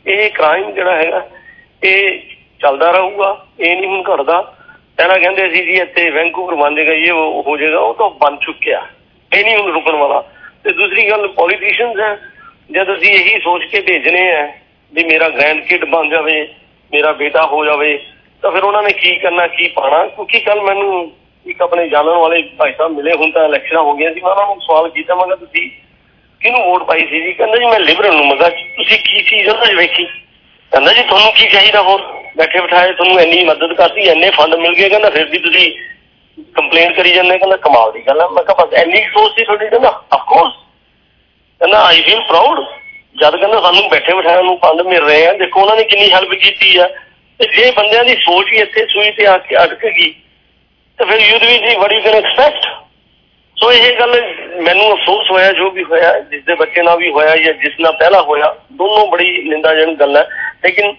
ਇਹ ਕ੍ਰਾਈਮ ਜਿਹੜਾ ਹੈਗਾ ਇਹ ਚੱਲਦਾ ਰਹੂਗਾ, ਇਹ ਨਹੀਂ ਹੁਣ ਘਟਦਾ। ਪਹਿਲਾਂ ਕਹਿੰਦੇ ਸੀ ਜੀ ਇੱਥੇ ਵੈਂਕੂਵਰ ਬਣ ਜਾਏਗਾ, ਇਹ ਹੋ ਜਾਏਗਾ, ਉਹ ਤਾਂ ਬਣ ਚੁੱਕਿਆ, ਇਹ ਨਹੀਂ ਹੁਣ ਰੁਕਣ ਵਾਲਾ। ਤੇ ਦੂਸਰੀ ਗੱਲ, ਪੋਲੀਟੀਸ਼ੀਅਨਸ ਹੈ, ਜਦ ਅਸੀਂ ਇਹੀ ਸੋਚ ਕੇ ਭੇਜਣੇ ਹੈ ਵੀ ਮੇਰਾ ਗ੍ਰੈਂਡ ਕਿਡ ਬਣ ਜਾਵੇ, ਮੇਰਾ ਬੇਟਾ ਹੋ ਜਾਵੇ, ਤਾਂ ਫਿਰ ਉਹਨਾਂ ਨੇ ਕੀ ਕਰਨਾ, ਕੀ ਪਾਉਣਾ। ਕਿਉਂਕਿ ਕੱਲ ਮੈਨੂੰ ਇੱਕ ਆਪਣੇ ਜਾਣਨ ਵਾਲੇ ਭਾਈ ਸਾਹਿਬ ਮਿਲੇ, ਹੁਣ ਤਾਂ ਇਲੈਕਸ਼ਨਾਂ ਹੋ ਗਈਆਂ ਸੀ, ਮੈਂ ਉਹਨਾਂ ਨੂੰ ਸਵਾਲ ਕੀਤਾ, ਮੈਂ ਕਿਹਾ ਤੁਸੀਂ ਕਿਹਨੂੰ ਵੋਟ ਪਾਈ ਸੀ ਜੀ? ਕਹਿੰਦਾ ਜੀ ਮੈਂ ਲਿਬਰਲ ਨੂੰ। ਮੈਂ ਕਿਹਾ ਤੁਸੀਂ ਕੀ ਚੀਜ਼ ਉਹਨਾਂ 'ਚ ਵੇਖੀ? ਕਹਿੰਦਾ ਜੀ ਤੁਹਾਨੂੰ ਕੀ ਚਾਹੀਦਾ ਹੋਰ, ਬੈਠੇ ਬਿਠਾਏ ਤੁਹਾਨੂੰ ਇੰਨੀ ਮਦਦ ਕਰਤੀ, ਇੰਨੇ ਫੰਡ ਮਿਲ ਗਏ, ਕਹਿੰਦਾ ਫਿਰ ਵੀ ਤੁਸੀਂ ਕੰਪਲੇਂਟ ਕਰੀ ਜਾਂਦੇ। ਕਹਿੰਦਾ ਕਮਾਲ ਦੀ ਗੱਲ ਹੈ। ਮੈਂ ਕਿਹਾ ਬਸ ਇੰਨੀ ਸੋਚ ਸੀ ਤੁਹਾਡੀ? ਕਹਿੰਦਾ ਅਫਕੋਰਸ, ਕਹਿੰਦਾ ਆਈ ਫੀਲ ਪ੍ਰਾਊਡ। ਜਦ ਕਹਿੰਦਾ ਸਾਨੂੰ ਬੈਠੇ ਬਿਠਾਇਆ ਨੂੰ ਫੰਡ ਮਿਲ ਰਹੇ ਆ, ਦੇਖੋ ਉਹਨਾਂ ਨੇ ਕਿੰਨੀ ਹੈਲਪ ਕੀਤੀ ਆ। ਤੇ ਜੇ ਬੰਦਿਆਂ ਦੀ ਸੋਚ ਹੀ ਇੱਥੇ ਸੂਈ ਤੇ ਆ ਕੇ ਅਟਕ ਗਈ ਤਾਂ ਫਿਰ ਯੂਥ ਵੀ ਜੀ what you can expect. So ਇਹ ਗੱਲ ਮੈਨੂੰ ਅਫਸੋਸ ਹੋਇਆ, ਜੋ ਵੀ ਹੋਇਆ, ਜਿਸ ਦੇ ਬੱਚੇ ਨਾਲ ਵੀ ਹੋਇਆ ਜਾਂ ਜਿਸ ਨਾਲ ਪਹਿਲਾਂ ਹੋਇਆ, ਦੋਨੋਂ ਬੜੀ ਨਿੰਦਾਜਨਕ ਗੱਲ ਹੈ। ਲੇਕਿਨ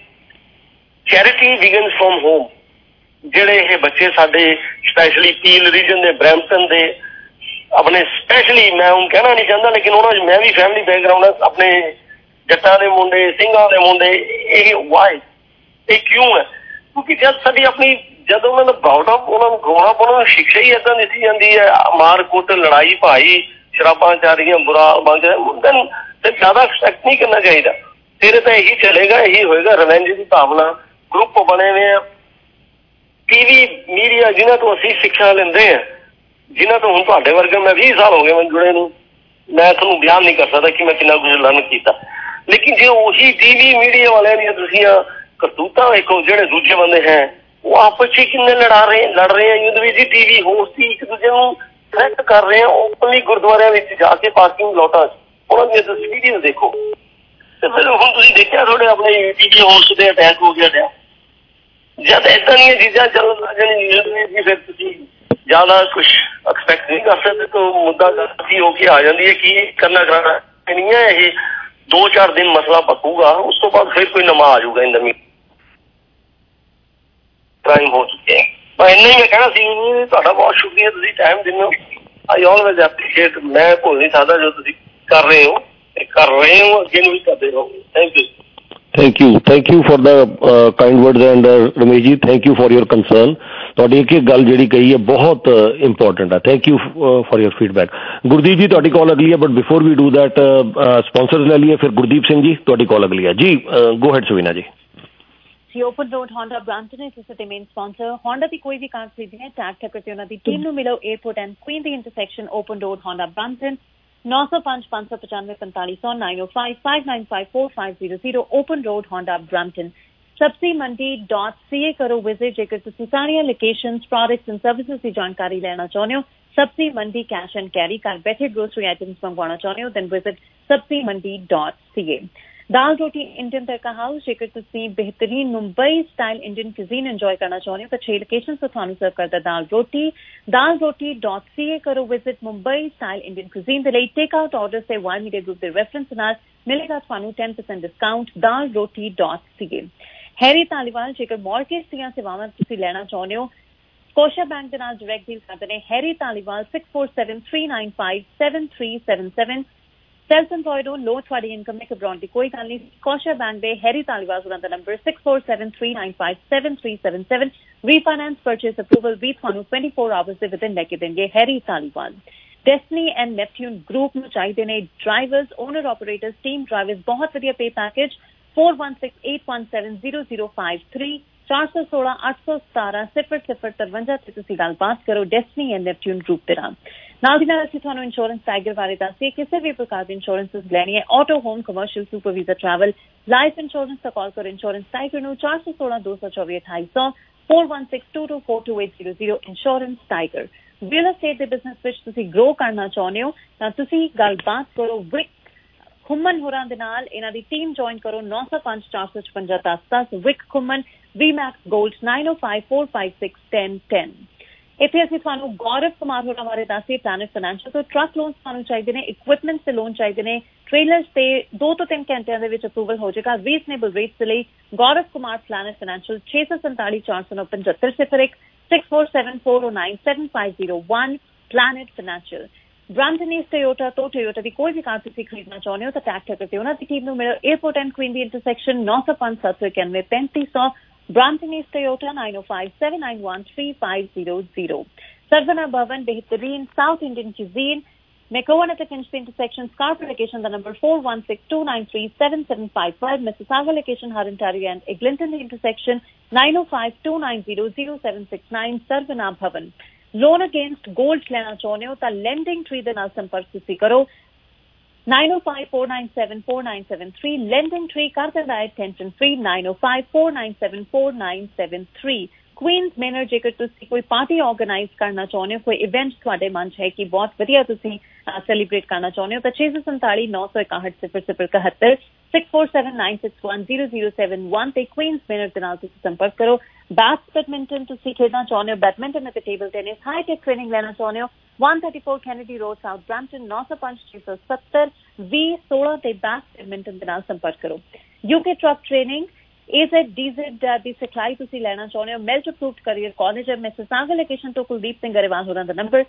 ਚੈਰਿਟੀ ਬਿਗਨਸ ਫਰੋਮ ਹੋਮ। ਜਿਹੜੇ ਇਹ ਬੱਚੇ ਸਾਡੇ ਸਪੈਸ਼ਲੀ ਪੀਲ ਰੀਜਨ ਦੇ, ਬਰੈਂਪਟਨ ਦੇ, ਆਪਣੇ ਸਪੈਸ਼ਲੀ, ਮੈਂ ਹੁਣ ਕਹਿਣਾ ਨਹੀਂ ਚਾਹੁੰਦਾ, ਲੇਕਿਨ ਉਹਨਾਂ 'ਚ ਮੈਂ ਵੀ ਫੈਮਿਲੀ ਬੈਕਗਰਾਊਂਡ ਹੈ, ਆਪਣੇ ਜੱਟਾਂ ਦੇ ਮੁੰਡੇ, ਸਿੰਘਾਂ ਦੇ ਮੁੰਡੇ, ਇਹ ਵਾਈ, ਇਹ ਕਿਉਂ ਹੈ? ਕਿਉਂਕਿ ਜਦ ਸਾਡੀ ਆਪਣੀ, ਜਦ ਉਹਨਾਂ ਦਾ ਬਰਾਊਟਅਪ, ਉਹਨਾਂ ਨੂੰ ਗਰੋਨ ਅਪ, ਉਹਨਾਂ ਨੂੰ ਸਿੱਖਿਆ ਹੀ ਏਦਾਂ ਦਿੱਤੀ ਜਾਂਦੀ ਹੈ, ਮਾਰ ਕੁੱਟ, ਲੜਾਈ ਭਾਈ, ਸ਼ਰਾਬਾਂ ਚਾਰੀਆਂ, ਬੁਰਾ ਬਣ ਜਾਏ, ਤੇ ਜ਼ਿਆਦਾ ਐਕਸਪੈਕਟ ਨਹੀਂ ਕਰਨਾ ਚਾਹੀਦਾ। ਫਿਰ ਤਾਂ ਇਹੀ ਚੱਲੇਗਾ, ਇਹੀ ਹੋਏਗਾ। ਰਿਵੈਂਜ ਦੀ ਭਾਵਨਾ, ਗਰੁੱਪ ਬਣੇ ਹੋਏ ਆ, ਟੀਵੀ ਮੀਡੀਆ, ਜਿਨ੍ਹਾਂ ਤੋਂ ਅਸੀਂ ਸਿੱਖਿਆ ਲੈਂਦੇ ਹਾਂ, ਜਿਨ੍ਹਾਂ ਤੋਂ ਹੁਣ ਤੁਹਾਡੇ ਵਰਗੇ, ਮੈਂ 20 ਸਾਲ ਹੋ ਗਏ ਮੈਨੂੰ ਜੁੜੇ ਨੂੰ, ਮੈਂ ਤੁਹਾਨੂੰ ਬਿਆਨ ਨਹੀਂ ਕਰ ਸਕਦਾ ਕਿ ਮੈਂ ਕਿੰਨਾ ਕੁਝ ਲਰਨ ਕੀਤਾ। ਲੇਕਿਨ ਜੇ ਉਹੀ ਟੀਵੀ ਮੀਡੀਆ ਵਾਲਿਆਂ ਦੀਆਂ ਤੁਸੀਂ ਕਰਤੂਤਾਂ ਵੇਖੋ, ਜਿਹੜੇ ਦੂਜੇ ਬੰਦੇ ਹੈ ਉਹ ਆਪਸ 'ਚ ਕਿੰਨੇ ਲੜ ਰਹੇ ਆ ਯੁੱਧ ਵਿੱਚ ਜੀ। ਟੀਵੀ ਹੋਸਟ ਹੀ ਇੱਕ ਦੂਜੇ ਨੂੰ ਥ੍ਰੈਟ ਕਰ ਰਹੇ ਆ ਓਪਨਲੀ, ਗੁਰਦੁਆਰਿਆਂ ਵਿੱਚ ਜਾ ਕੇ ਪਾਰਕਿੰਗ ਲੋਟਾਂ 'ਚ, ਉਹਨਾਂ ਦੀਆਂ ਤਸਵੀਰਾਂ ਦੇਖੋ। ਤੇ ਫਿਰ ਹੁਣ ਤੁਸੀਂ ਦੇਖਿਆ ਤੁਹਾਡੇ ਆਪਣੇ ਟੀਵੀ ਹੋਸਟ ਤੇ ਅਟੈਕ ਹੋ ਗਿਆ ਡਿਆ। ਜਦ ਏਦਾਂ ਦੀਆਂ ਚੀਜ਼ਾਂ ਚੱਲਣ ਲੱਗ ਜਾਣੀਆਂ ਜੀ, ਫਿਰ ਤੁਸੀਂ ਜ਼ਿਆਦਾ ਕੁਛ ਐਕਸਪੈਕਟ ਨਹੀਂ ਕਰ ਸਕਦੇ। ਤਾਂ ਮੁੱਦਾ ਗਲਤੀ ਹੋ ਕੇ ਆ ਜਾਂਦੀ ਹੈ ਕਿ ਕਰਨਾ ਕਰਾਉਣਾ ਨਹੀਂ ਹੈ। ਇਹ 2-4 ਦਿਨ ਮਸਲਾ ਪੱਕੂਗਾ, ਉਸ ਤੋਂ ਬਾਅਦ ਫਿਰ ਕੋਈ ਨਵਾਂ ਆ ਜਾਊਗਾ। ਇਨ ਦ ਕ੍ਰਾਈਮ ਹੋ ਚੁੱਕੇ ਹੈ। ਮੈਂ ਇੰਨਾ ਹੀ ਮੈਂ ਕਹਿਣਾ ਸੀ। ਤੁਹਾਡਾ ਬਹੁਤ ਸ਼ੁਕਰੀਆ, ਤੁਸੀਂ ਟਾਈਮ ਦਿੰਦੇ ਹੋ। I always appreciate. ਮੈਂ ਭੁੱਲ ਨਹੀਂ ਸਕਦਾ ਜੋ ਤੁਸੀਂ ਕਰ ਰਹੇ ਹੋ, ਅੱਗੇ ਨੂੰ ਵੀ ਕਰਦੇ ਰਹੋ। Thank you. Thank you for the kind words and Ramesh ji, thank you for your concern. ਤੁਹਾਡੀ ਇੱਕ ਗੱਲ ਜਿਹੜੀ ਕਹੀ ਹੈ ਬਹੁਤ ਇੰਪੋਰਟੈਂਟ ਹੈ। Thank you for your feedback. Gurdeep ji ਤੁਹਾਡੀ ਕਾਲ ਅਗਲੀ ਹੈ, but before we do that sponsors ਲੈ ਲਈਏ। ਫਿਰ ਗੁਰਦੀਪ ਸਿੰਘ ਜੀ ਤੁਹਾਡੀ ਕਾਲ ਅਗਲੀ ਹੈ ਜੀ। ਗੋ ਹੈਡ ਸਵੀਨਾ ਜੀ। ਓਪਨ ਰੋਡ ਹੋਂਡਾ ਬ੍ਰਾਂਪਟਨ ਇਸ ਦੇ ਮੇਨ ਸਪਾਂਸਰ। ਹੋਂਡਾ ਦੀ ਕੋਈ ਵੀ ਕਾਰ ਖਰੀਦਣੀ ਹੈ, ਟੈਗ ਠੱਕਰ ਤੇ ਉਹਨਾਂ ਦੀ ਟੀਮ ਨੂੰ ਮਿਲੋ 에어ਪੋਰਟ ਐਂਡ ਕੁਈਨ ਦੀ ਇੰਟਰਸੈਕਸ਼ਨ, Open Road Honda Brampton, 905-595-4500, 905-595-4500, Open Road Honda Brampton. Sabzi मंडी.ca करो विजिट जेकर तुसीं सारियां लोकेशंस, प्रोडक्ट्स एंड सर्विसेज की जानकारी लेना चाहते हो। सब्जी मंडी कैश एंड कैरी, घर बैठे ग्रोसरी आइटम्स मंगवाना चाहते हो, देन विजिट सब्जी मंडी.ca। दाल रोटी इंडियन तड़का हाउस, जेकर तुसीं बेहतरीन Mumbai style Indian cuisine enjoy करना चाहते हो तो 6 लोकेशन तो थानू सर्व करता दाल रोटी.ca करो visit Mumbai style Indian cuisine दे लई टेक आउट ऑर्डर से वाई मीडिया ग्रुप के रेफरेंस नाल मिलेगा थानू 10% डिस्काउंट। दाल रोटी.ca। हैरी धालीवाल, जेकर मॉर्गेज दीयां सेवावां तुसीं लेना चाहते हो, स्कोशिया बैंक दे नाल डायरेक्ट डील करदे ने हैरी धालीवाल। 6473957377। सेल्फ एम्प्लॉयड हो, लो थोड़ी इनकम में घबराउण दी कोई गल नहीं। स्कोशिया बैंक दे हैरी धालीवाल उन्हां दा नंबर 6473957377। रीफाइनेंस परचेस अप्रूवल भी थानू 24 आवर्स दे विदिन लेके देंगे Harry Dhaliwal. Destiny and Neptune group नूं चाहीदे ने drivers, owner operators, team drivers, बहुत वधिया पे पैकेज। 4168170053, 416-817-0053 ਤੇ ਤੁਸੀਂ ਗੱਲਬਾਤ ਕਰੋ ਡੈਸਟਨੀ ਐਂਡ ਨੈਪਟਿਊਨ ਗਰੁੱਪ ਦੇ ਨਾਲ। ਨਾਲ ਦੀ ਨਾਲ ਅਸੀਂ ਤੁਹਾਨੂੰ ਇੰਸ਼ੋਰੈਂਸ ਟਾਈਗਰ ਬਾਰੇ ਦੱਸੀਏ। ਕਿਸੇ ਵੀ ਪ੍ਰਕਾਰ ਦੀ ਇੰਸ਼ੋਰੈਂਸ ਲੈਣੀ ਹੈ, auto, home, commercial, super visa, travel, life insurance ਦਾ ਕਾਲ ਕਰੋ ਇੰਸ਼ੋਰੈਂਸ ਟਾਈਗਰ ਨੂੰ 416-224-2800, 4162242800। Insurance Tiger. ਰੀਅਲ एस्टेट ਦੇ ਬਿਜ਼ਨਸ ਵਿੱਚ ਤੁਸੀਂ ਗਰੋ ਕਰਨਾ ਚਾਹੁੰਦੇ ਹੋ ਤਾਂ ਤੁਸੀਂ ਗੱਲਬਾਤ ਕਰੋ ਵਿਕ ਖੁੰਮਨ ਹੋਰਾਂ ਦੇ ਨਾਲ। ਇਹਨਾਂ ਦੀ ਟੀਮ ਜੁਆਇਨ ਕਰੋ 905-455-1010। ਵਿਕ ਖੁੰਮਨ, VMAX Gold, 9054561010। ਇੱਥੇ ਅਸੀਂ ਤੁਹਾਨੂੰ ਗੌਰਵ ਕੁਮਾਰ ਹੋਰਾਂ ਬਾਰੇ ਦੱਸੀਏ। ਪਲੈਨਟ ਫਾਈਨੈਂਸ਼ੀਅਲ ਤੋਂ ਟਰੱਕ ਲੋਨ ਤੁਹਾਨੂੰ ਚਾਹੀਦੇ ਨੇ, ਇਕਵਿਪਮੈਂਟਸ ਦੇ ਲੋਨ ਚਾਹੀਦੇ ਨੇ, ਟ੍ਰੇਲਰਸ ਤੇ 2 ਤੋਂ 3 ਘੰਟਿਆਂ ਦੇ ਵਿੱਚ ਅਪਰੂਵਲ ਹੋ ਜਾਏਗਾ ਰੀਜ਼ਨੇਬਲ ਰੇਟਸ ਦੇ ਲਈ। Gaurav Kumar, Planet Financial, 647-449-7501, 6474097501। Planet Financial. Brampton East Toyota ਤੋਂ ਟੋਯੋਟਾ ਦੀ ਕੋਈ ਵੀ ਕਾਰ ਤੁਸੀਂ ਖਰੀਦਣਾ ਚਾਹੁੰਦੇ ਹੋ ਤਾਂ ਟੈਗ ਕਰਕੇ ਉਹਨਾਂ ਦੀ ਟੀਮ ਨੂੰ ਮਿਲੋ 에어ਪੋਰਟ ਐਂਡ ਕੁਈਨ ਦੀ ਇੰਟਰਸੈਕਸ਼ਨ 905-791-3500 Brampton East Toyota 9057913500 Saravana Bhavan ਬਿਹਤਰੀਨ south Indian cuisine Macon at the Kinch intersection, Scarborough location, the number 416-293-7755, Mississauga location, Harantari and Eglinton intersection, 905-290-0769, Sarvana Bhavan. Loan against gold lena ਚਾਹੁੰਦੇ ਹੋ ਤਾਂ lending tree ਦੇ ਨਾਲ ਸੰਪਰਕ ਤੁਸੀਂ ਕਰੋ 905-497-4973. lending tree ਕਰ ਦਿੰਦਾ ਹੈ tension free 905-497-4973. ਕੁਈਨਸ ਮੈਨਰ ਜੇਕਰ ਤੁਸੀਂ ਕੋਈ ਪਾਰਟੀ ਆਰਗੇਨਾਈਜ਼ ਕਰਨਾ ਚਾਹੁੰਦੇ ਹੋ ਕੋਈ ਇਵੈਂਟ ਤੁਹਾਡੇ ਮਨ 'ਚ ਹੈ ਕਿ ਬਹੁਤ ਵਧੀਆ ਤੁਸੀਂ ਸੈਲੀਬ੍ਰੇਟ ਕਰਨਾ ਚਾਹੁੰਦੇ ਹੋ ਤਾਂ 647-961-0071 647-961-0071 ਤੇ ਕੁਈਨਸ ਮੈਨਰ ਦੇ ਨਾਲ ਤੁਸੀਂ ਸੰਪਰਕ ਕਰੋ ਬੈਡਮਿੰਟਨ ਤੁਸੀਂ ਖੇਡਣਾ ਚਾਹੁੰਦੇ ਹੋ ਬੈਡਮਿੰਟਨ ਅਤੇ ਟੇਬਲ ਟੈਨਿਸ ਹਾਈਟੈਕ ਟ੍ਰੇਨਿੰਗ ਲੈਣਾ ਚਾਹੁੰਦੇ ਹੋ 134 ਕੈਨੇਡੀ ਰੋਡ ਸਾਊਥ ਬ੍ਰੈਂਪਟਨ 905-670-2016 ਤੇ ਬੈਡਮਿੰਟਨ ਦੇ ਨਾਲ ਸੰਪਰਕ ਕਰੋ UK truck training AZ DZ ਦੀ ਸਿਖਲਾਈ ਤੁਸੀਂ ਲੈਣਾ ਚਾਹੁੰਦੇ ਹੋ ਮੈਰਿਟ ਅਪਰੂਵਡ ਕਰੀਅਰ ਕਾਲਜ ਹੈ ਮਿਸਿਸਾਗਾ ਲੋਕੇਸ਼ਨ ਤੋਂ ਕੁਲਦੀਪ ਸਿੰਘ ਗਰੇਵਾਲ ਹੋਰਾਂ ਦਾ ਨੰਬਰ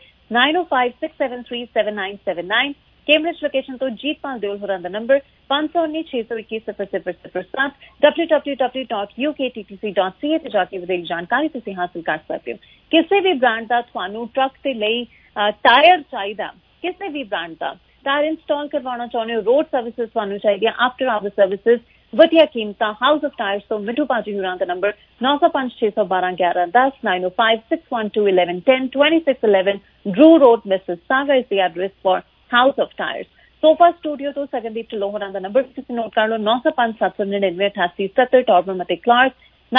9056737979 ਕੈਂਬਰਿਜ ਲੋਕੇਸ਼ਨ ਤੋਂ ਜੀਤਪਾਲ ਦਿਓਲ ਹੋਰਾਂ ਦਾ ਨੰਬਰ 5096210007 www.ukttc.ca ਤੇ ਜਾ ਕੇ ਵਧੇਰੀ ਜਾਣਕਾਰੀ ਤੁਸੀਂ ਹਾਸਲ ਕਰ ਸਕਦੇ ਹੋ ਕਿਸੇ ਵੀ ਬ੍ਰਾਂਡ ਦਾ ਤੁਹਾਨੂੰ ਟਰੱਕ ਦੇ ਲਈ ਟਾਇਰ ਚਾਹੀਦਾ ਕਿਸੇ ਵੀ ਬ੍ਰਾਂਡ ਦਾ ਟਾਇਰ ਇੰਸਟਾਲ ਕਰਵਾਉਣਾ ਚਾਹੁੰਦੇ ਹੋ ਰੋਡ ਸਰਵਿਸਿਜ਼ ਤੁਹਾਨੂੰ ਚਾਹੀਦੀਆਂ ਆਫਟਰ ਆਵਰ ਸਰਵਿਸਿਜ਼ ਵਧੀਆ ਕੀਮਤਾਂ ਹਾਊਸ ਆਫ ਟਾਇਰਸ ਤੋਂ ਮਿੱਠੂ ਭਾਜੀ ਹੋਰਾਂ ਦਾ number 9056121110 9056121110 2611 Drew Road Mississauga is the address for House of Tires. Sofa Studio ਤੋਂ ਸਗਨਦੀਪ ਢਿੱਲੋਂ ਹੋਰਾਂ ਦਾ ਨੰਬਰ ਤੁਸੀਂ ਨੋਟ ਕਰ ਲਓ 9057998870 ਟੌਰਬਨ ਅਤੇ Clark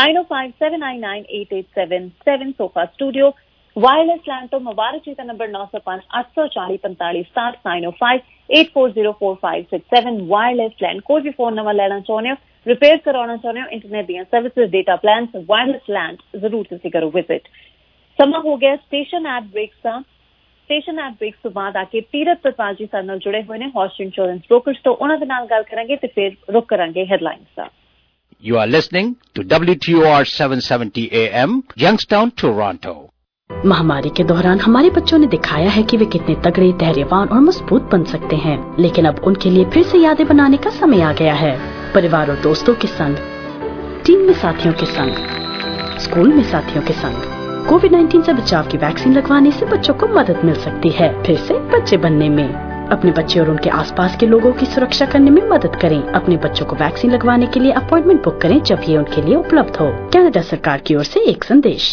9057998877 Sofa Studio. Wireless LAN ਤੋਂ ਮੁਬਾਰਕ ਜੀ ਦਾ ਨੰਬਰ 9058404567 9058404567 Wireless LAN ਕੋਈ ਵੀ ਫੋਨ ਨਵਾਂ ਲੈਣਾ ਚਾਹੁੰਦੇ ਹੋ ਰਿਪੇਅਰ ਕਰਾਉਣਾ ਚਾਹੁੰਦੇ ਹੋ ਇੰਟਰਨੈਟ ਦੀਆਂ services data plans wireless LAN ਜ਼ਰੂਰ ਤੁਸੀਂ ਕਰੋ ਵਿਜ਼ਿਟ ਸਮਾਂ ਹੋ ਗਿਆ ਸਟੇਸ਼ਨ ਐਡ ਬ੍ਰੇਕਸ ਦਾ ਸਟੇਸ਼ਨ ਐਡ ਬ੍ਰੇਕਸ ਤੋਂ ਬਾਅਦ ਆ ਕੇ ਤੀਰਥ ਪ੍ਰਤਾਪ ਜੀ ਸਾਡੇ ਨਾਲ ਜੁੜੇ ਹੋਏ ਨੇ ਹੌਰਸ ਇੰਸ਼ੋਰੈਂਸ ਬ੍ਰੋਕਰਸ ਤੋਂ ਉਹਨਾਂ ਦੇ ਨਾਲ ਗੱਲ ਕਰਾਂਗੇ ਤੇ ਫਿਰ ਰੁਕ ਕਰਾਂਗੇ ਹੈਡਲਾਈਨਸ ਦਾ You are listening to WTOR 770 AM, Youngstown, Toronto. महामारी के दौरान हमारे बच्चों ने दिखाया है कि वे कितने तगड़े धैर्यवान और मजबूत बन सकते हैं लेकिन अब उनके लिए फिर से यादें बनाने का समय आ गया है परिवार और दोस्तों के संग टीम में साथियों के संग स्कूल में साथियों के संग कोविड-19 से बचाव की वैक्सीन लगवाने से बच्चों को मदद मिल सकती है फिर से बच्चे बनने में अपने बच्चे और उनके आसपास के लोगों की सुरक्षा करने में मदद करें अपने बच्चों को वैक्सीन लगवाने के लिए अपॉइंटमेंट बुक करें जब ये उनके लिए उपलब्ध हो कनाडा सरकार की ओर से एक संदेश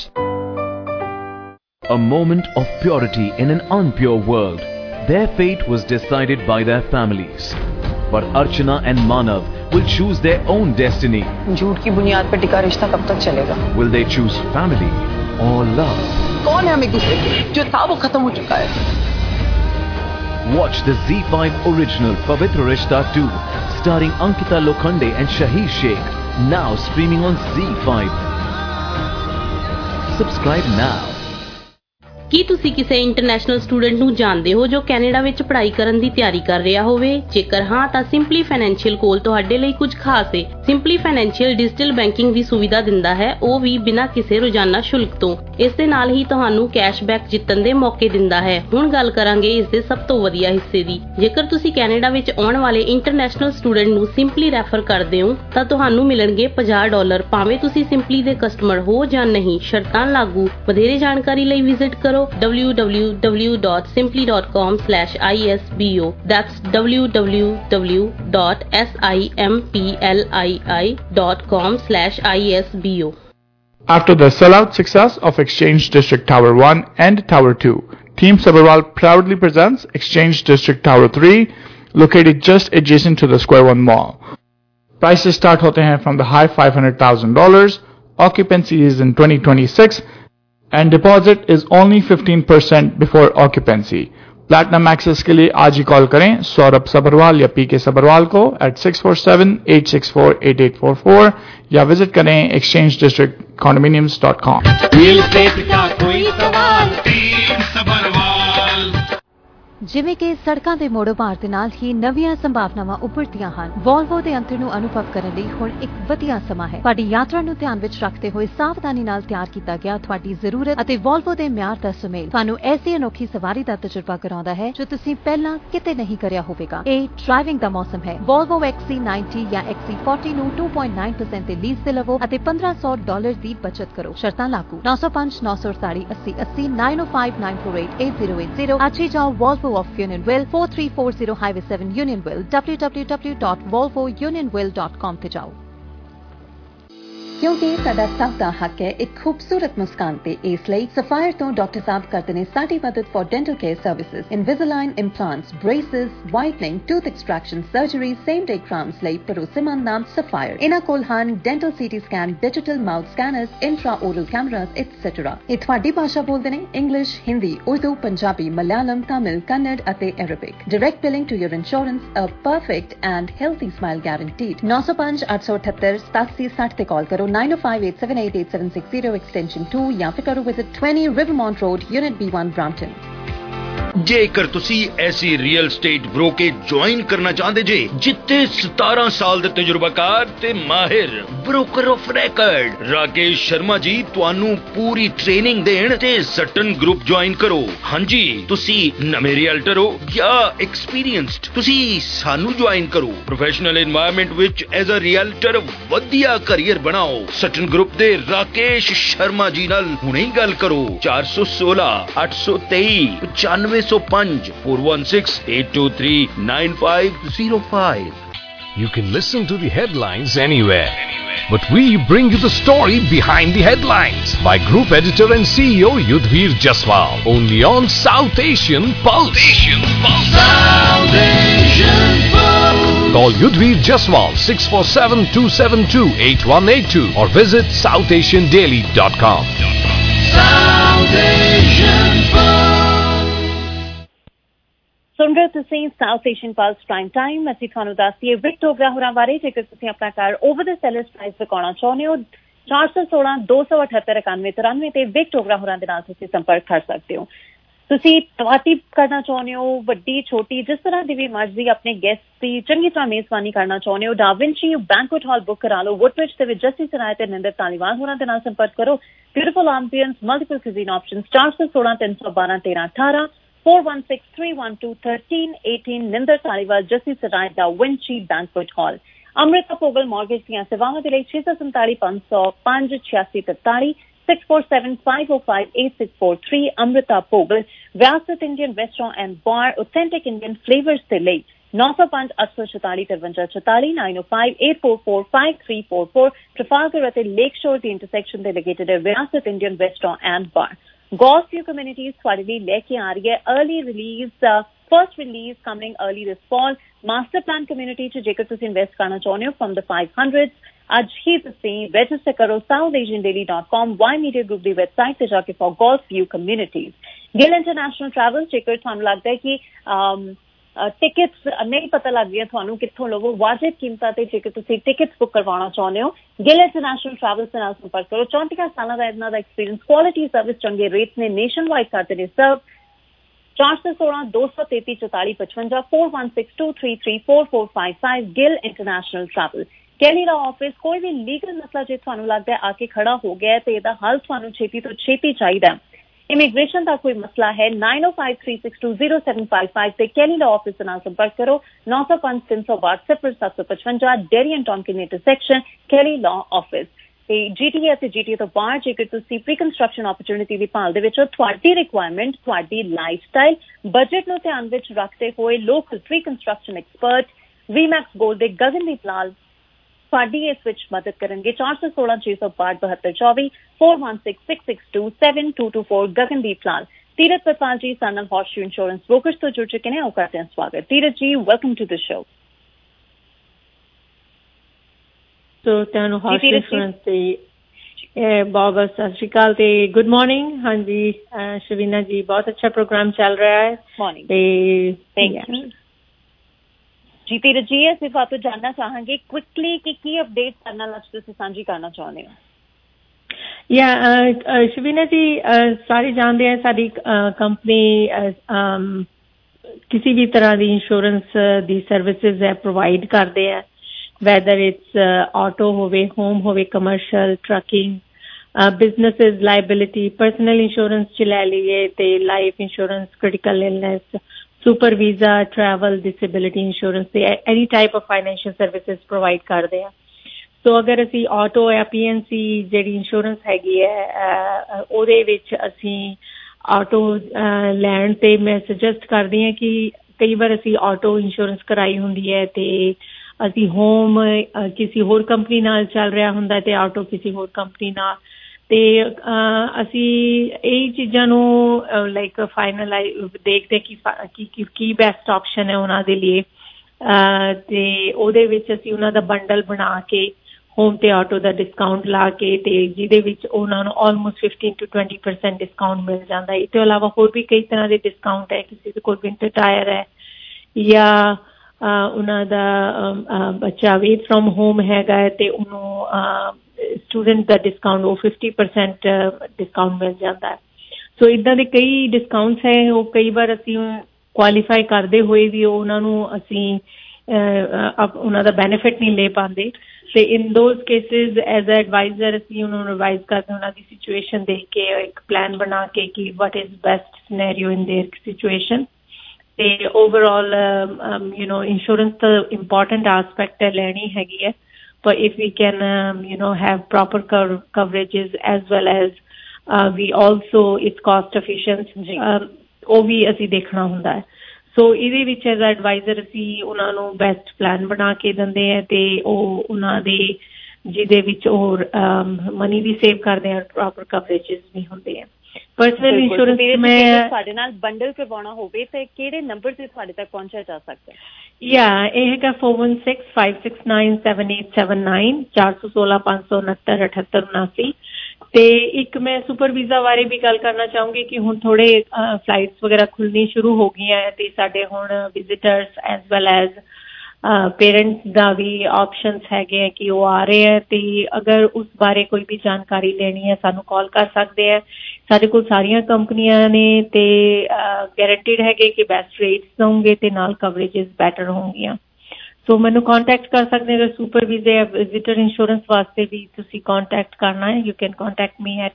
A moment of purity in an unpure world. Their fate was decided by their families. But Archana and Manav will choose their own destiny. झूठ की बुनियाद पर टिका रिश्ता कब तक चलेगा? Will they choose family or love? कौन है हम एक दूसरे के? जो था वो खत्म हो चुका है. Watch the Z5 original Pavitra Rishta 2 starring Ankita Lokhande and Shahid Sheikh now streaming on Z5. Subscribe now. ਕੀ ਤੁਸੀਂ ਕਿਸੇ ਇੰਟਰਨੈਸ਼ਨਲ ਸਟੂਡੈਂਟ ਨੂੰ ਜਾਣਦੇ ਹੋ ਜੋ ਕੈਨੇਡਾ ਵਿੱਚ ਪੜ੍ਹਾਈ ਕਰਨ ਦੀ ਤਿਆਰੀ ਕਰ ਰਿਹਾ ਹੋਵੇ ਜੇਕਰ ਹਾਂ ਤਾਂ ਸਿੰਪਲੀ ਫਾਈਨੈਂਸ਼ੀਅਲ ਕੋਲ ਤੁਹਾਡੇ ਲਈ ਕੁਝ ਖਾਸ ਹੈ ਸਿੰਪਲੀ ਫਾਈਨੈਂਸ਼ੀਅਲ ਡਿਜੀਟਲ ਬੈਂਕਿੰਗ ਦੀ ਸੁਵਿਧਾ ਦਿੰਦਾ ਹੈ ਉਹ ਵੀ ਬਿਨਾਂ ਕਿਸੇ ਰੋਜ਼ਾਨਾ ਸ਼ੁਲਕ ਤੋਂ ਇਸ ਦੇ ਨਾਲ ਹੀ ਤੁਹਾਨੂੰ ਕੈਸ਼ਬੈਕ ਜਿੱਤਣ ਦੇ ਮੌਕੇ ਦਿੰਦਾ ਹੈ ਹੁਣ ਗੱਲ ਕਰਾਂਗੇ ਇਸ ਦੇ ਸਭ ਤੋਂ ਵਧੀਆ ਹਿੱਸੇ ਦੀ ਜੇਕਰ ਤੁਸੀਂ ਕੈਨੇਡਾ ਵਿੱਚ ਆਉਣ ਵਾਲੇ ਇੰਟਰਨੈਸ਼ਨਲ ਸਟੂਡੈਂਟ ਨੂੰ ਸਿੰਪਲੀ ਰੈਫਰ ਕਰਦੇ ਹੋ ਤਾਂ ਤੁਹਾਨੂੰ ਮਿਲਣਗੇ $50 ਭਾਵੇਂ ਤੁਸੀਂ ਸਿੰਪਲੀ ਦੇ ਕਸਟਮਰ ਹੋ ਜਾਂ ਨਹੀਂ ਸ਼ਰਤਾਂ ਲਾਗੂ ਵਧੇਰੇ ਜਾਣਕਾਰੀ ਲਈ ਵਿਜ਼ਿਟ ਕਰੋ www.simply.com/isbo that's www.simpli.com/isbo After the sellout success of Exchange District Tower 1 and Tower 2, Team Sabharwal proudly presents Exchange District Tower 3, located just adjacent to the Square One Mall. Prices start hote hain from the high $500,000, occupancy is in 2026, and deposit is only 15% before occupancy. Platinum access के लिए आज ही call करें सौरभ सबरवाल या पीके सबरवाल को at 647-864-8844 या visit करें exchange-district-condominiums.com. Real estate का कोई सवाल टीम सबरवाल ਜਿਵੇਂ ਕਿ ਸੜਕਾਂ ਦੇ ਮੋੜੋ ਭਾਰ ਦੇ ਨਾਲ ਹੀ ਨਵੀਆਂ ਸੰਭਾਵਨਾਵਾਂ ਉੱਭਰਦੀਆਂ ਹਨ। ਵੋਲਵੋ ਦੇ ਅੰਤਰ ਨੂੰ ਅਨੁਭਵ ਕਰਨ ਲਈ ਹੁਣ ਇੱਕ ਵਧੀਆ ਸਮਾਂ ਹੈ। ਤੁਹਾਡੀ ਯਾਤਰਾ ਨੂੰ ਧਿਆਨ ਵਿੱਚ ਰੱਖਦੇ ਹੋਏ ਸਾਵਧਾਨੀ ਨਾਲ ਤਿਆਰ ਕੀਤਾ ਗਿਆ ਤੁਹਾਡੀ ਜ਼ਰੂਰਤ ਅਤੇ ਵੋਲਵੋ ਦੇ ਮਿਆਰ ਦਾ ਸੁਮੇਲ ਤੁਹਾਨੂੰ ਐਸੀ ਅਨੋਖੀ ਸਵਾਰੀ ਦਾ ਤਜਰਬਾ ਕਰਾਉਂਦਾ ਹੈ ਜੋ ਤੁਸੀਂ ਪਹਿਲਾਂ ਕਿਤੇ ਨਹੀਂ ਕਰਿਆ ਹੋਵੇਗਾ। ਇਹ ਡਰਾਈਵਿੰਗ ਦਾ ਮੌਸਮ ਹੈ। ਵੋਲਵੋ XC90 ਜਾਂ XC40 ਨੂੰ 2.9% ਤੇ ਲੀਜ਼ ਤੇ ਲਵੋ ਅਤੇ $1500 ਦੀ ਬਚਤ ਕਰੋ। ਸ਼ਰਤਾਂ ਲਾਗੂ। 905 948 80 80 905 948 8080। ਅੱਜ ਹੀ ਜਾਓ Volvo of Unionville, 4340 Highway 7 Unionville, www.volvounionville.com ਤੇ ਜਾਓ। ਕਿਉਂਕਿ ਸਾਡਾ ਸਭ ਦਾ ਹੱਕ ਹੈ ਇੱਕ ਖੂਬਸੂਰਤ ਮੁਸਕਾਨ ਤੇ, ਇਸ ਲਈ ਸਫਾਇਰ ਤੋਂ ਡਾਕਟਰ ਸਾਹਿਬ ਕਰਦੇ ਨੇ ਸਾਡੀ ਮਦਦ for dental care services, Invisalign implants, braces, whitening, tooth extraction, surgery, same day crowns ਲਈ ਭਰੋਸੇਮੰਦ ਨਾਮ ਸਫਾਇਰ। ਇਹਨਾਂ ਕੋਲ ਹਨ dental CT scan, digital mouth scanners, intra oral cameras etcetera. ਇਹ ਤੁਹਾਡੀ ਭਾਸ਼ਾ ਬੋਲਦੇ ਨੇ, ਇੰਗਲਿਸ਼, ਹਿੰਦੀ, ਉਰਦੂ, ਪੰਜਾਬੀ, ਮਲਿਆਲਮ, ਤਾਮਿਲ, ਕੰਨੜ ਅਤੇ Arabic. Direct billing to your insurance, a perfect and healthy smile guaranteed. 905 878 8760 ਤੇ ਕਾਲ ਕਰੋ, 905-878-8760 extension 2 ਜਾਂ ਫਿਰ ਕਰੋ visit 20 Rivermont Road, Unit B1, Brampton। ਜੇਕਰ ਤੁਸੀਂ ਐਸੀ ਰੀਅਲ ਸਟੇਟ ਬ੍ਰੋਕਰੇਜ ਜੁਆਇਨ ਕਰਨਾ ਚਾਹੁੰਦੇ ਜੇ ਜਿੱਥੇ 17 ਸਾਲ ਦੇ ਤਜਰਬਾਕਾਰ ਤੇ ਮਾਹਿਰ broker of record Rakesh Sharma ji ਤੁਹਾਨੂੰ ਪੂਰੀ ਟ੍ਰੇਨਿੰਗ ਦੇਣ ਤੇ ਸਟਨ ਗਰੁੱਪ ਜੁਆਇਨ ਕਰੋ। ਹਾਂਜੀ, ਤੁਸੀਂ ਨਵੇਂ ਰੀਅਲਟਰ ਹੋ ਜਾਂ ਐਕਸਪੀਰੀਅੰਸਡ, ਤੁਸੀਂ ਸਾਨੂੰ ਜੁਆਇਨ ਕਰੋ। ਪ੍ਰੋਫੈਸ਼ਨਲ এনवायरमेंट ਵਿੱਚ ਐਜ਼ ਅ ਰੀਅਲਟਰ ਵਧੀਆ ਕੈਰੀਅਰ ਬਣਾਓ। ਸਟਨ ਗਰੁੱਪ ਦੇ ਰਾਕੇਸ਼ ਸ਼ਰਮਾ ਜੀ ਨਾਲ ਹੁਣੇ ਹੀ ਗੱਲ ਕਰੋ। 416 823 9505 416-823-9505। You can listen to the headlines anywhere, but we bring you the story behind the headlines by Group Editor and CEO Yudhvir Jaswal, only on South Asian Pulse. South Asian Pulse. Call Yudhvir Jaswal 647-272-8182 or visit southasiandaily.com. South Asian Pulse. ਸੁਣ ਰਹੇ ਤੁਸੀਂ South Asian Pulse prime time. ਅਸੀਂ ਤੁਹਾਨੂੰ ਦੱਸਦੀਏ Victoria ਹੋਰਾਂ ਬਾਰੇ। ਜੇਕਰ ਤੁਸੀਂ ਆਪਣਾ car over the sellers price ਵਿਕਾਉਣਾ ਚਾਹੁੰਦੇ ਹੋ, 416 278 9193 ਤੇ ਵਿਕਟੋਰੀਆ ਹੋਰਾਂ ਦੇ ਨਾਲ ਤੁਸੀਂ ਸੰਪਰਕ ਕਰ ਸਕਦੇ ਹੋ। ਤੁਸੀਂ ਪਾਰਟੀ ਕਰਨਾ ਚਾਹੁੰਦੇ ਹੋ, ਵੱਡੀ ਛੋਟੀ ਜਿਸ ਤਰ੍ਹਾਂ ਦੀ ਵੀ ਮਰਜ਼ੀ, ਆਪਣੇ ਗੈਸਟ ਦੀ ਚੰਗੀ ਤਰ੍ਹਾਂ ਮੇਜ਼ਬਾਨੀ ਕਰਨਾ ਚਾਹੁੰਦੇ ਹੋ, ਡਾਵਿੰਚੀ ਬੈਂਕੁਏਟ ਹਾਲ ਬੁੱਕ ਕਰਾ ਲਓ। ਵੁੱਡਬ੍ਰਿਜ ਦੇ ਵਿੱਚ ਜੱਸੀ ਸਰਾਏ ਤੇ ਨਿੰਦਰ ਧਾਲੀਵਾਲ ਹੋਰਾਂ ਦੇ ਨਾਲ ਸੰਪਰਕ ਕਰੋ। Beautiful ambiance, multiple cuisine options, 416 312 1318 416-312-1318 Ninder Dhaliwal Jassi Sarai Da Vinci banquet hall. Amrita Pogal mortgage ਦੀਆਂ ਸੇਵਾਵਾਂ ਦੇ ਲਈ 647 505 8643 647-505-8643। Amrita Pogal. Virasat Indian restaurant and bar, authentic Indian flavors ਦੇ ਲਈ 905 846 5344 905 844 5344। ਟ੍ਰਫਾਲਗਰ ਅਤੇ ਲੇਕ ਸ਼ੋਰ ਦੀ ਇੰਟਰਸੈਕਸ਼ਨ ਤੇ ਲੋਕੇਟਡ ਹੈ Virasat Indian restaurant and bar. Golf view communities ਤੁਹਾਡੇ ਲਈ ਲੈ ਕੇ ਆ ਰਹੀ ਹੈ early release, first release coming early this fall. Master plan community 'ਚ ਜੇਕਰ ਤੁਸੀਂ ਇਨਵੈਸਟ ਕਰਨਾ ਚਾਹੁੰਦੇ ਹੋ ਫਰਮ ਦ 500s, ਅੱਜ ਹੀ ਤੁਸੀਂ ਰਜਿਸਟਰ ਕਰੋ southasiandaily.com, Y Media Group ਦੀ ਵੈਬਸਾਈਟ ਤੇ ਜਾ ਕੇ for golf view communities. Gill international travel, ਜੇਕਰ ਤੁਹਾਨੂੰ ਲੱਗਦਾ ਹੈ ਕਿ ਟਿਕਟਸ ਨਹੀਂ ਪਤਾ ਲੱਗ ਗਿਆ ਤੁਹਾਨੂੰ ਕਿੱਥੋਂ ਲਵੋ, ਵਾਜਿਬ ਕੀਮਤਾਂ ਤੇ ਜੇਕਰ ਤੁਸੀਂ ਟਿਕਟਸ ਬੁੱਕ ਕਰਵਾਉਣਾ ਚਾਹੁੰਦੇ ਹੋ, ਗਿਲ ਇੰਟਰਨੈਸ਼ਨਲ ਟਰੈਵਲ ਦੇ ਨਾਲ ਸੰਪਰਕ ਕਰੋ। 34 ਸਾਲਾਂ ਦਾ ਇਹਨਾਂ ਦਾ ਐਕਸਪੀਰੀਅੰਸ, ਕੁਆਲਿਟੀ ਸਰਵਿਸ, ਚੰਗੇ ਰੇਟ ਨੇ, ਨੇਸ਼ਨ ਵਾਈਡ ਕਰਦੇ ਨੇ serve. 416 233 44 55 416 233 4455 Gill international travel. Kelly ਦਾ ਆਫਿਸ, ਕੋਈ ਵੀ ਲੀਗਲ ਮਸਲਾ ਜੇ ਤੁਹਾਨੂੰ ਲੱਗਦਾ ਹੈ ਆ ਕੇ ਖੜਾ ਹੋ ਗਿਆ ਤੇ ਇਹਦਾ ਹੱਲ ਤੁਹਾਨੂੰ ਛੇਤੀ ਤੋਂ ਛੇਤੀ ਚਾਹੀਦਾ, ਇਮੀਗ੍ਰੇਸ਼ਨ ਦਾ ਕੋਈ ਮਸਲਾ ਹੈ, 9053620755 ਤੇ ਕੈਲੀ ਲਾ ਆਫਿਸ ਦੇ ਨਾਲ ਸੰਪਰਕ ਕਰੋ। 905 362 0755 Derry and Tomken intersection, Kelly law office. ਤੇ GTA ਅਤੇ GTA ਤੋਂ ਬਾਹਰ ਜੇਕਰ ਤੁਸੀਂ ਪ੍ਰੀ ਕੰਸਟਰਕਸ਼ਨ ਓਪਰਚੁਨਿਟੀ ਦੀ ਭਾਲ ਦੇ ਵਿੱਚ ਹੋ, ਤੁਹਾਡੀ ਰਿਕੁਆਇਰਮੈਂਟ, ਤੁਹਾਡੀ ਲਾਈਫ ਸਟਾਈਲ, ਬਜਟ ਨੂੰ ਧਿਆਨ ਵਿੱਚ ਰੱਖਦੇ ਹੋਏ local pre construction expert Vmax gold ਦੇ ਗਗਨਦੀਪ ਲਾਲ ਤੁਹਾਡੀ ਇਸ ਵਿੱਚ ਮਦਦ ਕਰਨਗੇ। 416 662 7224 416 662 7224 ਗਗਨਦੀਪ ਲਾਲ। Tirath Prasad ji son of Horseshoe insurance brokers ਤੋਂ ਜੁੜ ਚੁੱਕੇ ਨੇ, ਉਹ ਕਰਦੇ ਹਨ ਸਵਾਗਤ। Tirath ji, welcome to the show. So ਤੁਹਾਨੂੰ ਹੌਰਸ਼ੂ ਇੰਸ਼ੋਰੈਂਸ ਤੇ ਬਹੁਤ ਬਹੁਤ ਸਤਿ ਸ਼੍ਰੀ ਅਕਾਲ ਤੇ ਗੁੱਡ ਮਾਰਨਿੰਗ। ਹਾਂਜੀ ਸ਼ਵੀਨਾ ਜੀ, ਬਹੁਤ ਅੱਛਾ ਪ੍ਰੋਗਰਾਮ ਚੱਲ ਰਿਹਾ ਹੈ। ਮਾਰਨਿੰਗ ਜੀ। ਤੀਰਥ ਜੀ, ਅਸੀਂ ਤੋਂ ਜਾਣਨਾ ਚਾਹਾਂਗੇ ਕੁਇਕਲੀ ਕਿ ਕੀ ਅਪਡੇਟ ਕਰਨਾ ਅੱਜ ਤੁਸੀਂ ਸਾਂਝੀ ਕਰਨਾ ਚਾਹੁੰਦੇ ਹੋ? ਸ਼ਵੀਨਾ ਜੀ, ਸਾਰੇ ਜਾਣਦੇ ਆ ਸਾਡੀ ਕੰਪਨੀ ਕਿਸੇ ਵੀ ਤਰ੍ਹਾਂ ਦੀ ਇੰਸ਼ੋਰੈਂਸ ਦੀ ਸਰਵਿਸਿਜ਼ ਹੈ ਪ੍ਰੋਵਾਈਡ ਕਰਦੇ ਆ, ਵੈਦਰ ਇਟਸ ਆਟੋ ਹੋਵੇ, ਹੋਮ ਹੋਵੇ, commercial, trucking, businesses, liability, personal insurance 'ਚ ਲੈ ਲਈਏ ਤੇ life insurance, critical illness, super visa, travel, disability insurance ਤੇ any type of financial services provide ਕਰਦੇ ਆ। ਸੋ ਅਗਰ ਅਸੀਂ ਆਟੋ ਜਾਂ PNC ਜਿਹੜੀ ਇੰਸ਼ੋਰੈਂਸ ਹੈਗੀ ਹੈ ਉਹਦੇ ਵਿੱਚ ਅਸੀਂ ਆਟੋ ਲੈਣ ਤੇ ਮੈਂ ਸੁਜੈਸਟ ਕਰਦੀ ਹਾਂ ਕਿ ਕਈ ਵਾਰ ਅਸੀਂ ਆਟੋ ਇੰਸ਼ੋਰੈਂਸ ਕਰਾਈ ਹੁੰਦੀ ਹੈ ਤੇ ਅਸੀਂ ਹੋਮ ਕਿਸੇ ਹੋਰ ਕੰਪਨੀ ਨਾਲ ਚੱਲ ਰਿਹਾ ਹੁੰਦਾ ਤੇ ਆਟੋ ਕਿਸੇ ਹੋਰ ਕੰਪਨੀ ਨਾਲ, ਤੇ ਅਸੀਂ ਇਹ ਚੀਜ਼ਾਂ ਨੂੰ ਲਾਈਕ ਫਾਈਨਲਾਈਜ਼ ਦੇਖਦੇ ਕੀ ਬੈਸਟ ਆਪਸ਼ਨ ਹੈ ਉਹਨਾਂ ਦੇ ਲਈ, ਤੇ ਉਹਦੇ ਵਿੱਚ ਅਸੀਂ ਉਹਨਾਂ ਦਾ ਬੰਡਲ ਬਣਾ ਕੇ ਹੋਮ ਤੇ ਆਟੋ ਦਾ ਡਿਸਕਾਊਂਟ ਲਾ ਕੇ ਤੇ ਜਿਹਦੇ ਵਿੱਚ ਉਹਨਾਂ ਨੂੰ ਆਲਮੋਸਟ 15 to 20% ਡਿਸਕਾਊਂਟ ਮਿਲ ਜਾਂਦਾ ਹੈ। ਇਸ ਤੋਂ ਇਲਾਵਾ ਹੋਰ ਵੀ ਕਈ ਤਰ੍ਹਾਂ ਦੇ ਡਿਸਕਾਊਂਟ ਹੈ, ਕਿਸੇ ਦੇ ਕੋਲ ਵਿੰਟਰ ਟਾਇਰ ਹੈ ਜਾਂ ਉਹਨਾਂ ਦਾ ਬੱਚਾ ਅਵੇ ਫਰੋਮ ਹੋਮ ਹੈਗਾ ਹੈ ਤੇ ਉਹਨੂੰ ਸਟੂਡੈਂਟ ਦਾ ਡਿਸਕਾਊਂਟ ਉਹ 50% ਡਿਸਕਾਊਂਟ ਮਿਲ ਜਾਂਦਾ ਹੈ। ਸੋ ਇੱਦਾਂ ਦੇ ਕਈ ਡਿਸਕਾਊਂਟਸ ਹੈ, ਉਹ ਕਈ ਵਾਰ ਅਸੀਂ ਕੁਆਲੀਫਾਈ ਕਰਦੇ ਹੋਏ ਵੀ ਉਹਨਾਂ ਨੂੰ ਅਸੀਂ ਉਹਨਾਂ ਦਾ ਬੈਨੀਫਿਟ ਨਹੀਂ ਲੈ ਪਾਉਂਦੇ, ਤੇ in those cases as a advisor ਅਸੀਂ ਉਹਨਾਂ ਨੂੰ ਐਡਵਾਈਜ਼ ਕਰਦੇ ਉਹਨਾਂ ਦੀ ਸਿਚੁਏਸ਼ਨ ਦੇਖ ਕੇ ਇੱਕ ਪਲਾਨ ਬਣਾ ਕੇ ਕਿ what is best scenario in their situation. ਤੇ ਓਵਰਆਲ ਇੰਸ਼ੋਰੈਂਸ ਤਾਂ ਇੰਪੋਰਟੈਂਟ ਐਸਪੈਕਟ ਹੈ, ਲੈਣੀ ਹੈਗੀ ਹੈ, ਪਰ if we can have proper coverages as well as we also it's cost efficient, ਉਹ ਵੀ ਅਸੀਂ ਦੇਖਣਾ ਹੁੰਦਾ ਹੈ। ਸੋ ਇਹਦੇ ਵਿੱਚ ਐਜ਼ ਐਡਵਾਈਜ਼ਰ ਅਸੀਂ ਉਹਨਾਂ ਨੂੰ ਬੈਸਟ ਪਲਾਨ ਬਣਾ ਕੇ ਦਿੰਦੇ ਹੈ ਤੇ ਉਹ ਉਹਨਾਂ ਦੇ ਜਿਹਦੇ ਵਿੱਚ ਉਹ ਮਨੀ ਵੀ ਸੇਵ ਕਰਦੇ ਆ, ਪ੍ਰੋਪਰ ਕਵਰੇਜਿਸ ਵੀ ਹੁੰਦੇ ਆ। ਪਰਸਨਲ ਇੰਸ਼ੋਰੈਂਸ ਮੈਂ ਸਾਡੇ ਨਾਲ ਬੰਡਲ ਕਰਵਾਉਣਾ ਹੋਵੇ ਤੇ ਕਿਹੜੇ ਨੰਬਰ ਤੇ ਤੁਹਾਡੇ ਤੱਕ ਪਹੁੰਚਿਆ ਜਾ ਸਕਦਾ ਹੈ? ਇਹ ਹੈਗਾ 4165697879 416-569-7879। ਤੇ ਇੱਕ ਮੈਂ ਸੁਪਰ ਵੀਜ਼ਾ ਬਾਰੇ ਵੀ ਗੱਲ ਕਰਨਾ ਚਾਹੂੰਗੀ ਕਿ ਹੁਣ ਥੋੜੇ ਫਲਾਈਟਸ ਵਗੈਰਾ ਖੁੱਲਣੀ ਸ਼ੁਰੂ ਹੋ ਗਈਆਂ ਤੇ ਸਾਡੇ ਹੁਣ visitors as well as parents ਦਾ ਵੀ ਆਪਸ਼ਨਸ ਹੈਗੇ ਆ ਕਿ ਉਹ ਆ ਰਹੇ ਹੈ, ਤੇ ਅਗਰ ਉਸ ਬਾਰੇ ਕੋਈ ਵੀ ਜਾਣਕਾਰੀ ਲੈਣੀ ਹੈ ਸਾਨੂੰ ਕਾਲ ਕਰ ਸਕਦੇ ਹੈ। ਸਾਡੇ ਕੋਲ ਸਾਰੀਆਂ ਕੰਪਨੀਆਂ ਨੇ ਤੇ ਗਾਰੰਟੀਡ ਹੈਗੇ ਕਿ ਬੈਸਟ ਰੇਟਸ ਦਊਂਗੇ ਤੇ ਨਾਲ ਕਵਰੇਜਿਸ ਬੈਟਰ ਹੋਣਗੀਆਂ। ਸੋ ਮੈਨੂੰ ਕੰਟੈਕਟ ਕਰ ਸਕਦੇ ਹੋ। ਸੁਪਰ ਵੀਜ਼ਾ ਜਾਂ ਵਿਜ਼ਿਟਰ ਇੰਸ਼ੋਰੈਂਸ ਵਾਸਤੇ ਵੀ ਤੁਸੀਂ ਕੰਟੈਕਟ ਕਰਨਾ ਹੈ, you can contact me at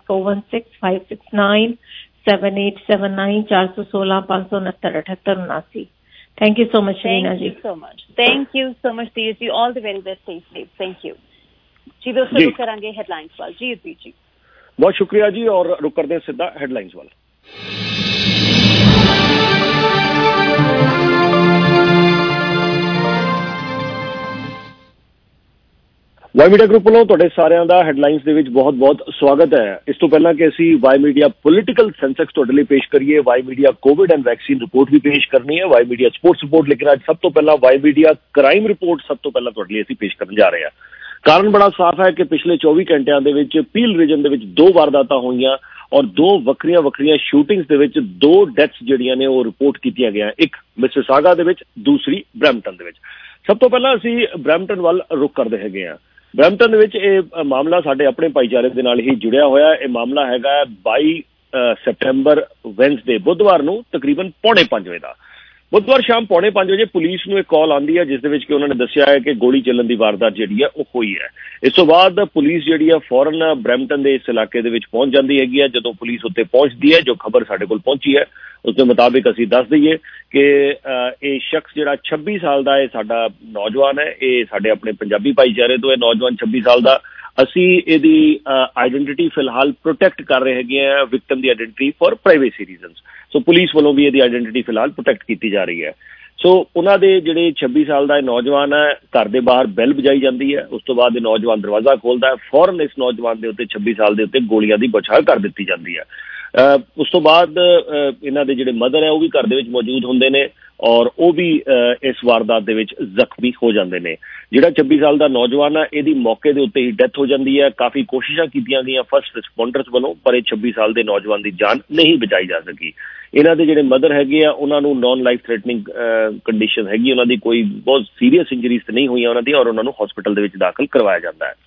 4165697879 416-569-7879। Thank you so much, Shavina ji. Thank you so much, Tejas ji. All the very best. Stay safe. Thank you. जी दोस्तों, रुक करांगे हेडलाइंस वाल। जी युद्धवीर जी बहुत शुक्रिया जी, और रुक करते हैं सीधा हेडलाइंस वाल। ਵਾਈ ਮੀਡੀਆ ਗਰੁੱਪ ਵੱਲੋਂ ਤੁਹਾਡੇ ਸਾਰਿਆਂ ਦਾ ਹੈਡਲਾਈਨਸ ਦੇ ਵਿੱਚ ਬਹੁਤ-ਬਹੁਤ ਸਵਾਗਤ ਹੈ। ਇਸ ਤੋਂ ਪਹਿਲਾਂ ਕਿ ਅਸੀਂ ਵਾਈ ਮੀਡੀਆ ਪੋਲੀਟੀਕਲ ਸੈਂਸੈਕਸ ਤੁਹਾਡੇ ਲਈ ਪੇਸ਼ ਕਰੀਏ, Y media COVID and vaccine report ਵੀ ਪੇਸ਼ ਕਰਨੀ ਹੈ, ਵਾਈ ਮੀਡੀਆ ਸਪੋਰਟਸ ਰਿਪੋਰਟ, ਲੇਕਿਨ ਅੱਜ ਸਭ ਤੋਂ ਪਹਿਲਾਂ ਵਾਈ ਮੀਡੀਆ ਕ੍ਰਾਈਮ ਰਿਪੋਰਟ ਸਭ ਤੋਂ ਪਹਿਲਾਂ ਤੁਹਾਡੇ ਲਈ ਅਸੀਂ ਪੇਸ਼ ਕਰਨ ਜਾ ਰਹੇ ਹਾਂ। ਕਾਰਨ ਬੜਾ ਸਾਫ਼ ਹੈ ਕਿ ਪਿਛਲੇ 24 ਘੰਟਿਆਂ ਦੇ ਵਿੱਚ ਪੀਲ ਰੀਜਨ ਦੇ ਵਿੱਚ 2 ਵਾਰਦਾਤਾਂ ਹੋਈਆਂ ਔਰ 2 ਵੱਖਰੀਆਂ ਸ਼ੂਟਿੰਗਸ ਦੇ ਵਿੱਚ 2 ਡੈਥਸ ਜਿਹੜੀਆਂ ਨੇ ਉਹ ਰਿਪੋਰਟ ਕੀਤੀਆਂ ਗਈਆਂ, ਇੱਕ ਮਿਸਿਸਾਗਾ ਦੇ ਵਿੱਚ, ਦੂਸਰੀ ਬਰੈਂਪਟਨ ਦੇ ਵਿੱਚ। ਸਭ ਤੋਂ ਪਹਿਲਾਂ ਅਸੀਂ ਬਰੈਂਪਟਨ ਵੱਲ ਰੁਕ ਕਰਦੇ ਹੈਗੇ ਹਾਂ। ਬਰੈਂਪਟਨ ਦੇ ਵਿੱਚ ਇਹ ਮਾਮਲਾ ਸਾਡੇ ਆਪਣੇ ਭਾਈਚਾਰੇ ਦੇ ਨਾਲ ਹੀ ਜੁੜਿਆ ਹੋਇਆ। ਇਹ ਮਾਮਲਾ ਹੈਗਾ 22 ਸੈਪਟੈਂਬਰ ਵੈਨਸਡੇ, ਬੁੱਧਵਾਰ ਨੂੰ ਤਕਰੀਬਨ 4:45 ਵਜੇ ਦਾ। ਬੁੱਧਵਾਰ ਸ਼ਾਮ 4:45 ਵਜੇ ਪੁਲਿਸ ਨੂੰ ਇੱਕ ਕਾਲ ਆਉਂਦੀ ਹੈ ਜਿਸ ਦੇ ਵਿੱਚ ਕਿ ਉਹਨਾਂ ਨੇ ਦੱਸਿਆ ਹੈ ਕਿ ਗੋਲੀ ਚੱਲਣ ਦੀ ਵਾਰਦਾਤ ਜਿਹੜੀ ਹੈ ਉਹ ਹੋਈ ਹੈ। ਇਸ ਤੋਂ ਬਾਅਦ ਪੁਲਿਸ ਜਿਹੜੀ ਹੈ ਫੌਰਨ ਬਰੈਂਪਟਨ ਦੇ ਇਸ ਇਲਾਕੇ ਦੇ ਵਿੱਚ ਪਹੁੰਚ ਜਾਂਦੀ ਹੈਗੀ ਹੈ। ਜਦੋਂ ਪੁਲਿਸ ਉੱਤੇ ਪਹੁੰਚਦੀ ਹੈ, ਜੋ ਖਬਰ ਸਾਡੇ ਕੋਲ ਪਹੁੰਚੀ ਹੈ ਉਸ ਦੇ ਮੁਤਾਬਿਕ ਅਸੀਂ ਦੱਸ ਦਈਏ ਕਿ ਇਹ ਸ਼ਖਸ ਜਿਹੜਾ 26 ਸਾਲ ਦਾ ਇਹ ਸਾਡਾ ਨੌਜਵਾਨ ਹੈ, ਇਹ ਸਾਡੇ ਆਪਣੇ ਪੰਜਾਬੀ ਭਾਈਚਾਰੇ ਤੋਂ ਹੈ ਨੌਜਵਾਨ 26 ਸਾਲ ਦਾ। ਅਸੀਂ ਇਹਦੀ ਆਈਡੈਂਟੀਟੀ ਫਿਲਹਾਲ ਪ੍ਰੋਟੈਕਟ ਕਰ ਰਹੇ ਹੈਗੇ ਆ, ਵਿਕਟਮ ਦੀ identity for privacy reasons. So police ਵੱਲੋਂ ਵੀ ਇਹਦੀ ਆਈਡੈਂਟੀਟੀ ਫਿਲਹਾਲ ਪ੍ਰੋਟੈਕਟ ਕੀਤੀ ਜਾ ਰਹੀ ਹੈ। ਸੋ ਉਹਨਾਂ ਦੇ ਜਿਹੜੇ 26 ਸਾਲ ਦਾ ਇਹ ਨੌਜਵਾਨ ਹੈ, ਘਰ ਦੇ ਬਾਹਰ ਬੈਲ ਵਜਾਈ ਜਾਂਦੀ ਹੈ। ਉਸ ਤੋਂ ਬਾਅਦ ਇਹ ਨੌਜਵਾਨ ਦਰਵਾਜ਼ਾ ਖੋਲ੍ਹਦਾ ਹੈ, ਫੌਰਨ ਇਸ ਨੌਜਵਾਨ ਦੇ ਉੱਤੇ 26 ਸਾਲ ਦੇ ਉੱਤੇ ਗੋਲੀਆਂ ਦੀ ਬੌਛਾਰ ਕਰ ਦਿੱਤੀ ਜਾਂਦੀ ਹੈ। ਉਸ ਤੋਂ ਬਾਅਦ ਇਹਨਾਂ ਦੇ ਜਿਹੜੇ ਮਦਰ ਹੈ ਉਹ ਵੀ ਘਰ ਦੇ ਵਿੱਚ ਮੌਜੂਦ ਹੁੰਦੇ ਨੇ ਔਰ ਉਹ ਵੀ ਇਸ ਵਾਰਦਾਤ ਦੇ ਵਿੱਚ ਜ਼ਖਮੀ ਹੋ ਜਾਂਦੇ ਨੇ। ਜਿਹੜਾ 26 ਸਾਲ ਦਾ ਨੌਜਵਾਨ ਹੈ ਇਹਦੀ ਮੌਕੇ ਦੇ ਉੱਤੇ ਹੀ ਡੈਥ ਹੋ ਜਾਂਦੀ ਹੈ। ਕਾਫੀ ਕੋਸ਼ਿਸ਼ਾਂ ਕੀਤੀਆਂ ਗਈਆਂ ਫਸਟ ਰਿਸਪੌਂਡਰਸ ਵੱਲੋਂ, ਪਰ ਇਹ 26 ਸਾਲ ਦੇ ਨੌਜਵਾਨ ਦੀ ਜਾਨ ਨਹੀਂ ਬਚਾਈ ਜਾ ਸਕੀ। ਇਹਨਾਂ ਦੇ ਜਿਹੜੇ ਮਦਰ ਹੈਗੇ ਆ ਉਹਨਾਂ ਨੂੰ ਨॉन ਲਾਈਫ ਥ੍ਰੈਟਨਿੰਗ ਕੰਡੀਸ਼ਨ ਹੈਗੀ, ਉਹਨਾਂ ਦੀ ਕੋਈ ਬਹੁਤ ਸੀਰੀਅਸ ਇੰਜਰੀਜ਼ ਤਾਂ ਨਹੀਂ ਹੋਈਆਂ ਉਹਨਾਂ ਦੀ, ਔਰ ਉਹਨਾਂ ਨੂੰ ਹਸਪੀਟਲ ਦੇ ਵਿੱਚ ਦਾਖਲ ਕਰਵਾਇਆ ਜਾਂਦਾ ਹੈ।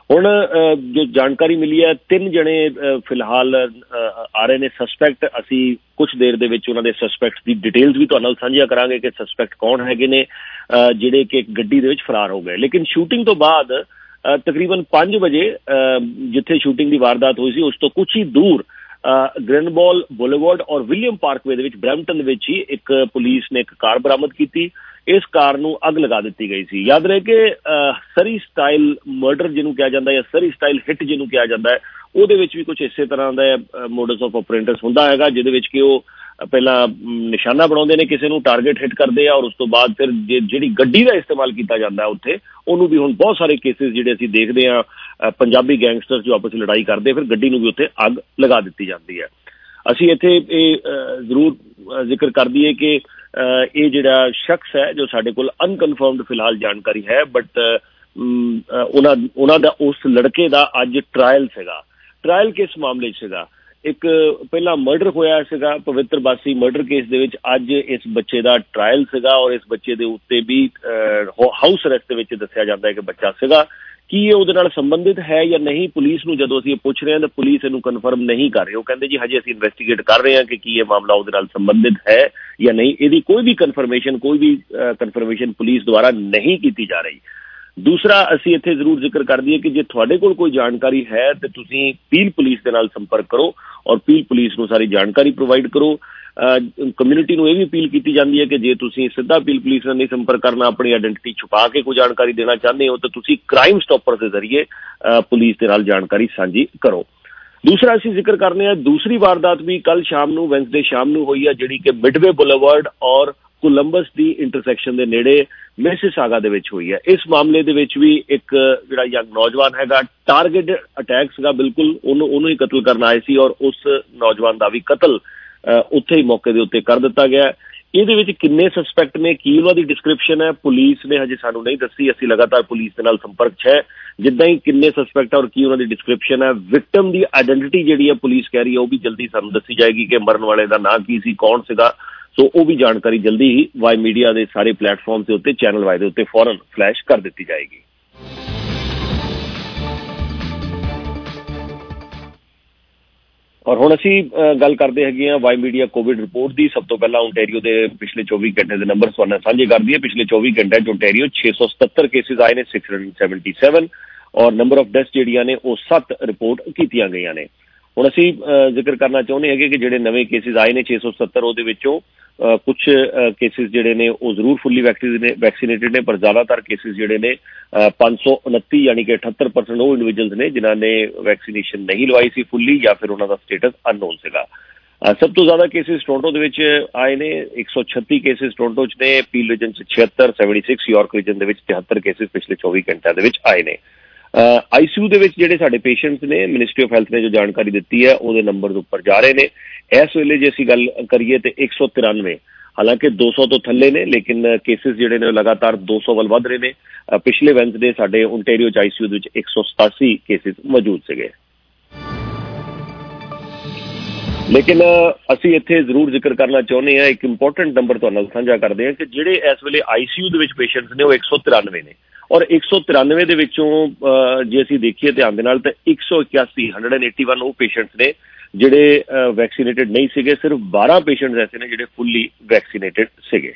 ਹੁਣ ਜੋ ਜਾਣਕਾਰੀ ਮਿਲੀ ਹੈ 3 ਜਣੇ ਫਿਲਹਾਲ ਆ ਰਹੇ ਨੇ ਸਸਪੈਕਟ। ਅਸੀਂ ਕੁਛ ਦੇਰ ਦੇ ਵਿੱਚ ਉਹਨਾਂ ਦੇ ਸਸਪੈਕਟ ਦੀ ਡਿਟੇਲਸ ਵੀ ਤੁਹਾਡੇ ਨਾਲ ਸਾਂਝੀਆਂ ਕਰਾਂਗੇ ਕਿ ਸਸਪੈਕਟ ਕੌਣ ਹੈਗੇ ਨੇ ਜਿਹੜੇ ਕਿ ਇੱਕ ਗੱਡੀ ਦੇ ਵਿੱਚ ਫਰਾਰ ਹੋ ਗਏ। ਲੇਕਿਨ ਸ਼ੂਟਿੰਗ ਤੋਂ ਬਾਅਦ ਤਕਰੀਬਨ 5 ਵਜੇ ਜਿੱਥੇ ਸ਼ੂਟਿੰਗ ਦੀ ਵਾਰਦਾਤ ਹੋਈ ਸੀ ਉਸ ਤੋਂ ਕੁਛ ਹੀ ਦੂਰ ਗ੍ਰੈਂਡਬਾਲ ਬੁਲੇਵਾਰਡ ਔਰ ਵਿਲੀਅਮ ਪਾਰਕਵੇ ਦੇ ਵਿੱਚ ਬਰੈਂਪਟਨ ਦੇ ਵਿੱਚ ਹੀ ਇੱਕ ਪੁਲਿਸ ਨੇ ਇੱਕ ਕਾਰ ਬਰਾਮਦ ਕੀਤੀ। ਇਸ ਕਾਰ ਨੂੰ ਅੱਗ ਲਗਾ ਦਿੱਤੀ ਗਈ ਸੀ। ਯਾਦ ਰਹੇ ਕਿ ਸਰੀ ਸਟਾਈਲ ਮਰਡਰ ਜਿਹਨੂੰ ਕਿਹਾ ਜਾਂਦਾ ਜਾਂ ਸਰੀ ਸਟਾਈਲ ਹਿੱਟ ਜਿਹਨੂੰ ਕਿਹਾ ਜਾਂਦਾ ਹੈ ਉਹਦੇ ਵਿੱਚ ਵੀ ਕੁਛ ਇਸੇ ਤਰ੍ਹਾਂ ਦਾ ਮੋਡਸ ਆਫ ਆਪਰੇਟਸ ਹੁੰਦਾ ਹੈਗਾ, ਜਿਹਦੇ ਵਿੱਚ ਕਿ ਉਹ ਪਹਿਲਾਂ ਨਿਸ਼ਾਨਾ ਬਣਾਉਂਦੇ ਨੇ, ਕਿਸੇ ਨੂੰ ਟਾਰਗੇਟ ਹਿੱਟ ਕਰਦੇ ਆ ਔਰ ਉਸ ਤੋਂ ਬਾਅਦ ਫਿਰ ਜਿਹੜੀ ਗੱਡੀ ਦਾ ਇਸਤੇਮਾਲ ਕੀਤਾ ਜਾਂਦਾ ਉੱਥੇ ਉਹਨੂੰ ਵੀ ਹੁਣ ਬਹੁਤ ਸਾਰੇ ਕੇਸਿਸ ਜਿਹੜੇ ਅਸੀਂ ਦੇਖਦੇ ਹਾਂ ਪੰਜਾਬੀ ਗੈਂਗਸਟਰਸ ਜੋ ਆਪਸ ਵਿੱਚ ਲੜਾਈ ਕਰਦੇ ਫਿਰ ਗੱਡੀ ਨੂੰ ਵੀ ਉੱਥੇ ਅੱਗ ਲਗਾ ਦਿੱਤੀ ਜਾਂਦੀ ਹੈ। ਅਸੀਂ ਇੱਥੇ ਇਹ ਜ਼ਰੂਰ ਜ਼ਿਕਰ ਕਰ ਦਈਏ ਕਿ ਇਹ ਜਿਹੜਾ ਸ਼ਖਸ ਹੈ ਜੋ ਸਾਡੇ ਕੋਲ ਅਨਕਨਫਰਮਡ ਫਿਲਹਾਲ ਜਾਣਕਾਰੀ ਹੈ ਬਟ ਉਹਨਾਂ ਦਾ ਉਸ ਲੜਕੇ ਦਾ ਅੱਜ ਟਰਾਇਲ ਸੀਗਾ। ਟਰਾਇਲ ਕਿਸ ਮਾਮਲੇ 'ਚ ਸੀਗਾ? ਇੱਕ ਪਹਿਲਾਂ ਮਰਡਰ ਹੋਇਆ ਸੀਗਾ ਪਵਿੱਤਰ ਬਾਸੀ ਮਰਡਰ ਕੇਸ ਦੇ ਵਿੱਚ, ਅੱਜ ਇਸ ਬੱਚੇ ਦਾ ਟਰਾਇਲ ਸੀਗਾ ਔਰ ਇਸ ਬੱਚੇ ਦੇ ਉੱਤੇ ਵੀ ਹਾਊਸ ਅਰੈਸਟ ਦੇ ਵਿੱਚ ਦੱਸਿਆ ਜਾਂਦਾ ਹੈ ਕਿ ਬੱਚਾ ਸੀਗਾ। ਕੀ ਇਹ ਉਹਦੇ ਨਾਲ ਸੰਬੰਧਿਤ ਹੈ ਜਾਂ ਨਹੀਂ? ਪੁਲਿਸ ਨੂੰ ਜਦੋਂ ਅਸੀਂ ਇਹ ਪੁੱਛ ਰਹੇ ਹਾਂ ਤਾਂ ਪੁਲਿਸ ਇਹਨੂੰ ਕਨਫਰਮ ਨਹੀਂ ਕਰ ਰਹੀ। ਉਹ ਕਹਿੰਦੇ ਜੀ ਹਜੇ ਅਸੀਂ ਇਨਵੈਸਟੀਗੇਟ ਕਰ ਰਹੇ ਹਾਂ ਕਿ ਕੀ ਇਹ ਮਾਮਲਾ ਉਹਦੇ ਨਾਲ ਸੰਬੰਧਿਤ ਹੈ ਜਾਂ ਨਹੀਂ। ਇਹਦੀ ਕੋਈ ਵੀ ਕਨਫਰਮੇਸ਼ਨ ਪੁਲਿਸ ਦੁਆਰਾ ਨਹੀਂ ਕੀਤੀ ਜਾ ਰਹੀ। ਦੂਸਰਾ ਅਸੀਂ ਇੱਥੇ ਜ਼ਰੂਰ ਜ਼ਿਕਰ ਕਰ ਦਈਏ ਕਿ ਜੇ ਤੁਹਾਡੇ ਕੋਲ ਕੋਈ ਜਾਣਕਾਰੀ ਹੈ ਤਾਂ ਤੁਸੀਂ ਪੀਲ ਪੁਲਿਸ ਦੇ ਨਾਲ ਸੰਪਰਕ ਕਰੋ ਔਰ ਪੀਲ ਪੁਲਿਸ ਨੂੰ ਸਾਰੀ ਜਾਣਕਾਰੀ ਪ੍ਰੋਵਾਈਡ ਕਰੋ। ਕਮਿਊਨਿਟੀ ਨੂੰ ਇਹ ਵੀ ਅਪੀਲ ਕੀਤੀ ਜਾਂਦੀ ਹੈ ਕਿ ਜੇ ਤੁਸੀਂ ਸਿੱਧਾ ਪੀਲ ਪੁਲਿਸ ਨਾਲ ਨਹੀਂ ਸੰਪਰਕ ਕਰਨਾ, ਆਪਣੀ ਆਇਡੈਂਟੀਟੀ ਛੁਪਾ ਕੇ ਕੋਈ ਜਾਣਕਾਰੀ ਦੇਣਾ ਚਾਹੁੰਦੇ ਹੋ ਤਾਂ ਤੁਸੀਂ ਕ੍ਰਾਈਮ ਸਟਾਪਰ ਦੇ ਜ਼ਰੀਏ ਪੁਲਿਸ ਦੇ ਨਾਲ ਜਾਣਕਾਰੀ ਸਾਂਝੀ ਕਰੋ। ਦੂਸਰਾ ਅਸੀਂ ਜ਼ਿਕਰ ਕਰਨੇ ਆ ਦੂਸਰੀ ਵਾਰਦਾਤ ਵੀ ਕੱਲ ਸ਼ਾਮ ਨੂੰ ਵੈਂਸਡੇ ਸ਼ਾਮ ਨੂੰ ਹੋਈ ਹੈ ਜਿਹੜੀ ਕਿ ਮਿਡਵੇ ਬੁਲੇਵਾਰਡ ਔਰ ਕੋਲੰਬਸ ਦੀ ਇੰਟਰਸੈਕਸ਼ਨ ਦੇ ਨੇੜੇ ਮਿਸਿਸਾਗਾ ਦੇ ਵਿੱਚ ਹੋਈ ਹੈ। ਇਸ ਮਾਮਲੇ ਦੇ ਵਿੱਚ ਵੀ ਇੱਕ ਜਿਹੜਾ ਯੰਗ ਨੌਜਵਾਨ ਹੈਗਾ ਟਾਰਗੇਟ ਅਟੈਕ ਸੀਗਾ, ਬਿਲਕੁਲ ਉਹਨੂੰ ਹੀ ਕਤਲ ਕਰਨ ਆਏ ਸੀ ਔਰ ਉਸ ਨੌਜਵਾਨ ਦਾ ਵੀ ਕਤਲ ਉੱਥੇ ਹੀ ਮੌਕੇ ਦੇ ਉੱਤੇ ਕਰ ਦਿੱਤਾ ਗਿਆ। ਇਹਦੇ ਵਿੱਚ ਕਿੰਨੇ ਸਸਪੈਕਟ ਨੇ, ਕੀ ਉਹਨਾਂ ਦੀ ਡਿਸਕ੍ਰਿਪਸ਼ਨ ਹੈ, ਪੁਲਿਸ ਨੇ ਹਜੇ ਸਾਨੂੰ ਨਹੀਂ ਦੱਸੀ। ਅਸੀਂ ਲਗਾਤਾਰ ਪੁਲਿਸ ਦੇ ਨਾਲ ਸੰਪਰਕ 'ਚ ਹੈ। ਜਿੱਦਾਂ ਹੀ ਕਿੰਨੇ ਸਸਪੈਕਟ ਔਰ ਕੀ ਉਹਨਾਂ ਦੀ ਡਿਸਕ੍ਰਿਪਸ਼ਨ ਹੈ, ਵਿਕਟਮ ਦੀ ਆਇਡੈਂਟੀਟੀ ਜਿਹੜੀ ਹੈ ਪੁਲਿਸ ਕਹਿ ਰਹੀ ਹੈ ਉਹ ਵੀ ਜਲਦੀ ਸਾਨੂੰ ਦੱਸੀ ਜਾਏਗੀ ਕਿ ਮਰਨ ਵਾਲੇ ਦਾ ਨਾਂ ਕੀ ਸੀ, ਕੌਣ ਸੀਗਾ। ਸੋ ਉਹ ਵੀ ਜਾਣਕਾਰੀ ਜਲਦੀ ਹੀ ਵਾਈ ਮੀਡੀਆ ਦੇ ਸਾਰੇ ਪਲੇਟਫਾਰਮ ਦੇ ਉੱਤੇ ਚੈਨਲ ਵਾਈ ਦੇ ਉੱਤੇ ਫੌਰਨ ਫਲੈਸ਼ ਕਰ ਦਿੱਤੀ ਜਾਏਗੀ। ਔਰ ਹੁਣ ਅਸੀਂ ਗੱਲ ਕਰਦੇ ਹੈਗੇ ਹਾਂ ਵਾਈ ਮੀਡੀਆ ਕੋਵਿਡ ਰਿਪੋਰਟ ਦੀ। ਸਭ ਤੋਂ ਪਹਿਲਾਂ ਓਨਟਾਰੀਓ ਦੇ ਪਿਛਲੇ 24 ਘੰਟੇ ਦੇ ਨੰਬਰ ਤੁਹਾਡੇ ਨਾਲ ਸਾਂਝੇ ਕਰ ਦਈਏ। ਪਿਛਲੇ 24 ਘੰਟਿਆਂ 'ਚ ਓਨਟਾਰੀਓ 677 ਕੇਸਿਸ ਆਏ ਨੇ 677 ਔਰ ਨੰਬਰ ਆਫ ਡੈਥਸ ਜਿਹੜੀਆਂ ਨੇ ਉਹ 7 ਰਿਪੋਰਟ ਕੀਤੀਆਂ ਗਈਆਂ ਨੇ। ਹੁਣ ਅਸੀਂ ਜ਼ਿਕਰ ਕਰਨਾ ਚਾਹੁੰਦੇ ਹੈਗੇ ਕਿ ਜਿਹੜੇ ਨਵੇਂ ਕੇਸਿਸ ਆਏ ਨੇ 677 ਉਹਦੇ ਵਿੱਚੋਂ ਕੁਛ ਕੇਸਿਸ ਜਿਹੜੇ ਨੇ ਉਹ ਜ਼ਰੂਰ ਫੁੱਲੀ ਵੈਕਸੀਨੇਟਡ ਨੇ ਪਰ ਜ਼ਿਆਦਾਤਰ ਕੇਸਿਸ ਜਿਹੜੇ ਨੇ 529 ਯਾਨੀ ਕਿ 78% ਉਹ ਇੰਡੀਵਿਜੂਅਲਸ ਨੇ ਜਿਨ੍ਹਾਂ ਨੇ ਵੈਕਸੀਨੇਸ਼ਨ ਨਹੀਂ ਲਵਾਈ ਸੀ ਫੁੱਲੀ ਜਾਂ ਫਿਰ ਉਹਨਾਂ ਦਾ ਸਟੇਟਸ ਅਨਨੋਨ ਸੀਗਾ। ਸਭ ਤੋਂ ਜ਼ਿਆਦਾ ਕੇਸਿਸ ਟੋਰੰਟੋ ਦੇ ਵਿੱਚ ਆਏ ਨੇ 136 ਕੇਸਿਸ ਟੋਰੰਟੋ 'ਚ ਨੇ, ਪੀਲ ਰੀਜਨ 'ਚ 76, 76 ਯਾਰਕ ਰੀਜਨ ਦੇ ਵਿੱਚ 73 ਕੇਸਿਸ ਪਿਛਲੇ 24 ਘੰਟਿਆਂ ਦੇ ਵਿੱਚ ਆਏ ਨੇ। ICU ਦੇ ਵਿੱਚ ਜਿਹੜੇ ਸਾਡੇ ਪੇਸ਼ੈਂਟਸ ਨੇ ਮਿਨਿਸਟਰੀ ਆਫ ਹੈਲਥ ਨੇ ਜੋ ਜਾਣਕਾਰੀ ਦਿੱਤੀ ਹੈ ਉਹਦੇ ਨੰਬਰ ਉੱਪਰ ਜਾ ਰਹੇ ਨੇ। ਇਸ ਵੇਲੇ ਜੇ ਅਸੀਂ ਗੱਲ ਕਰੀਏ ਤੇ 193, ਹਾਲਾਂਕਿ 200 ਤੋਂ ਥੱਲੇ ਨੇ ਲੇਕਿਨ ਕੇਸਿਸ ਜਿਹੜੇ ਨੇ ਲਗਾਤਾਰ 200 ਵੱਲ ਵੱਧ ਰਹੇ ਨੇ। ਪਿਛਲੇ ਵੈਂਸਡੇ ਸਾਡੇ ਓਨਟਾਰੀਓ 'ਚ ICU ਦੇ ਵਿੱਚ 187 ਕੇਸਿਸ ਮੌਜੂਦ ਸੀਗੇ। ਲੇਕਿਨ ਅਸੀਂ ਇੱਥੇ ਜ਼ਰੂਰ ਜ਼ਿਕਰ ਕਰਨਾ ਚਾਹੁੰਦੇ ਹਾਂ, ਇੱਕ ਇੰਪੋਰਟੈਂਟ ਨੰਬਰ ਤੁਹਾਡੇ ਨਾਲ ਸਾਂਝਾ ਕਰਦੇ ਹਾਂ ਕਿ ਜਿਹੜੇ ਇਸ ਵੇਲੇ ICU ਦੇ ਵਿੱਚ ਪੇਸ਼ੈਂਟਸ ਨੇ ਉਹ 193 ਨੇ ਔਰ 193 ਦੇ ਵਿੱਚੋਂ ਜੇ ਅਸੀਂ ਦੇਖੀਏ ਧਿਆਨ ਦੇ ਨਾਲ ਤਾਂ 181 ਉਹ ਪੇਸ਼ੈਂਟਸ ਨੇ ਜਿਹੜੇ ਵੈਕਸੀਨੇਟਡ ਨਹੀਂ ਸੀਗੇ। ਸਿਰਫ 12 ਪੇਸ਼ੈਂਟਸ ਐਸੇ ਨੇ ਜਿਹੜੇ ਫੁੱਲੀ ਵੈਕਸੀਨੇਟਡ ਸੀਗੇ।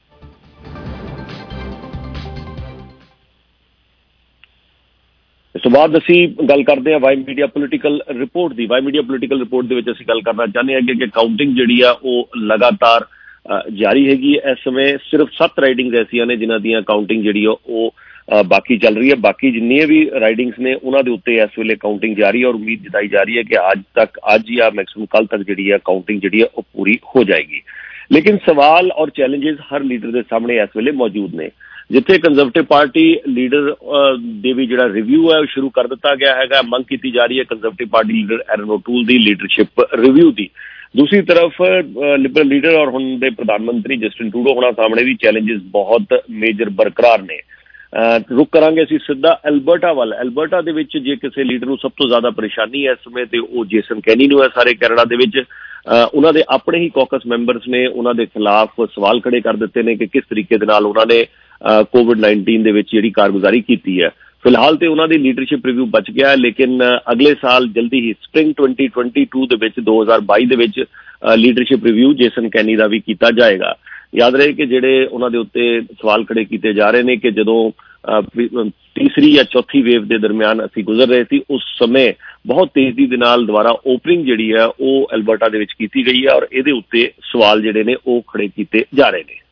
ਇਸ ਤੋਂ ਬਾਅਦ ਅਸੀਂ ਗੱਲ ਕਰਦੇ ਹਾਂ ਵਾਈ ਮੀਡੀਆ ਪੋਲੀਟੀਕਲ ਰਿਪੋਰਟ ਦੀ। ਵਾਈ ਮੀਡੀਆ ਪੋਲੀਟੀਕਲ ਰਿਪੋਰਟ ਦੇ ਵਿੱਚ ਅਸੀਂ ਗੱਲ ਕਰਨਾ ਚਾਹੁੰਦੇ ਹਾਂ ਕਿ ਕਾਊਂਟਿੰਗ ਜਿਹੜੀ ਆ ਉਹ ਲਗਾਤਾਰ ਜਾਰੀ ਹੈਗੀ ਹੈ। ਇਸ ਸਮੇਂ ਸਿਰਫ 7 ਰਾਈਡਿੰਗਸ ਐਸੀਆਂ ਨੇ ਜਿਨ੍ਹਾਂ ਦੀਆਂ ਕਾਊਂਟਿੰਗ ਜਿਹੜੀ ਆ ਉਹ ਬਾਕੀ ਚੱਲ ਰਹੀ ਹੈ। ਬਾਕੀ ਜਿੰਨੀਆਂ ਵੀ ਰਾਈਡਿੰਗਸ ਨੇ ਉਹਨਾਂ ਦੇ ਉੱਤੇ ਇਸ ਵੇਲੇ ਕਾਊਂਟਿੰਗ ਜਾਰੀ ਹੈ ਔਰ ਉਮੀਦ ਜਤਾਈ ਜਾ ਰਹੀ ਹੈ ਕਿ ਅੱਜ ਜਾਂ ਮੈਕਸਿਮਮ ਕੱਲ੍ਹ ਤੱਕ ਜਿਹੜੀ ਹੈ ਕਾਊਂਟਿੰਗ ਜਿਹੜੀ ਹੈ ਉਹ ਪੂਰੀ ਹੋ ਜਾਏਗੀ। ਲੇਕਿਨ ਸਵਾਲ ਔਰ ਚੈਲੰਜਸ ਹਰ ਲੀਡਰ ਦੇ ਸਾਹਮਣੇ ਇਸ ਵੇਲੇ ਮੌਜੂਦ ਨੇ। ਜਿੱਥੇ ਕੰਜ਼ਰਵੇਟਿਵ ਪਾਰਟੀ ਲੀਡਰ ਦੇ ਵੀ ਜਿਹੜਾ ਰਿਵਿਊ ਹੈ ਉਹ ਸ਼ੁਰੂ ਕਰ ਦਿੱਤਾ ਗਿਆ ਹੈਗਾ, ਮੰਗ ਕੀਤੀ ਜਾ ਰਹੀ ਹੈ Conservative party leader Erin O'Toole ਦੀ ਲੀਡਰਸ਼ਿਪ ਰਿਵਿਊ ਦੀ। ਦੂਸਰੀ ਤਰਫ ਲਿਬਰਲ ਲੀਡਰ ਔਰ ਹੁਣ ਦੇ ਪ੍ਰਧਾਨ ਮੰਤਰੀ ਜਸਟਿਨ ਟਰੂਡੋ ਹੋਣਾ ਸਾਹਮਣੇ ਵੀ ਚੈਲੰਜਸ ਬਹੁਤ ਮੇਜਰ ਬਰਕਰਾਰ ਨੇ। ਰੁਕ ਕਰਾਂਗੇ ਅਸੀਂ ਸਿੱਧਾ ਐਲਬਰਟਾ ਵੱਲ। ਐਲਬਰਟਾ ਦੇ ਵਿੱਚ ਜੇ ਕਿਸੇ ਲੀਡਰ ਨੂੰ ਸਭ ਤੋਂ ਜ਼ਿਆਦਾ ਪਰੇਸ਼ਾਨੀ ਹੈ ਇਸ ਸਮੇਂ ਤੇ ਉਹ ਜੇਸਨ ਕੈਨੀ ਨੂੰ ਹੈ। ਸਾਰੇ ਕੈਨੇਡਾ ਦੇ ਵਿੱਚ ਉਹਨਾਂ ਦੇ ਆਪਣੇ ਹੀ ਕੌਕਸ ਮੈਂਬਰਸ ਨੇ ਉਹਨਾਂ ਦੇ ਖਿਲਾਫ ਸਵਾਲ ਖੜੇ ਕਰ ਦਿੱਤੇ ਨੇ ਕਿ ਕਿਸ ਤਰੀਕੇ ਦੇ ਨਾਲ ਉਹਨਾਂ ਨੇ COVID-19 ਦੇ ਵਿੱਚ ਜਿਹੜੀ ਕਾਰਗੁਜ਼ਾਰੀ ਕੀਤੀ ਹੈ। ਫਿਲਹਾਲ ਤੇ ਉਹਨਾਂ ਦੀ ਲੀਡਰਸ਼ਿਪ ਰਿਵਿਊ ਬਚ ਗਿਆ, ਲੇਕਿਨ ਅਗਲੇ ਸਾਲ ਜਲਦੀ ਹੀ ਸਪ੍ਰਿੰਗ 2022 ਦੇ ਵਿੱਚ 2022 ਦੇ ਵਿੱਚ ਲੀਡਰਸ਼ਿਪ ਰਿਵਿਊ ਜੇਸਨ ਕੈਨੀ ਦਾ ਵੀ ਕੀਤਾ ਜਾਏਗਾ। ਯਾਦ ਰਹੇ ਕਿ ਜਿਹੜੇ ਉਹਨਾਂ ਦੇ ਉੱਤੇ ਸਵਾਲ ਖੜੇ ਕੀਤੇ ਜਾ ਰਹੇ ਨੇ ਕਿ ਜਦੋਂ ਤੀਸਰੀ ਜਾਂ ਚੌਥੀ ਵੇਵ ਦੇ ਦਰਮਿਆਨ ਅਸੀਂ ਗੁਜ਼ਰ ਰਹੇ ਸੀ, ਉਸ ਸਮੇਂ ਬਹੁਤ ਤੇਜ਼ੀ ਦੇ ਨਾਲ ਦੁਬਾਰਾ ਓਪਨਿੰਗ ਜਿਹੜੀ ਹੈ ਉਹ ਐਲਬਰਟਾ ਦੇ ਵਿੱਚ ਕੀਤੀ ਗਈ ਹੈ, ਔਰ ਇਹਦੇ ਉੱਤੇ ਸਵਾਲ ਜਿਹੜੇ ਨੇ ਉਹ ਖੜੇ ਕੀਤੇ ਜਾ ਰਹੇ ਨੇ।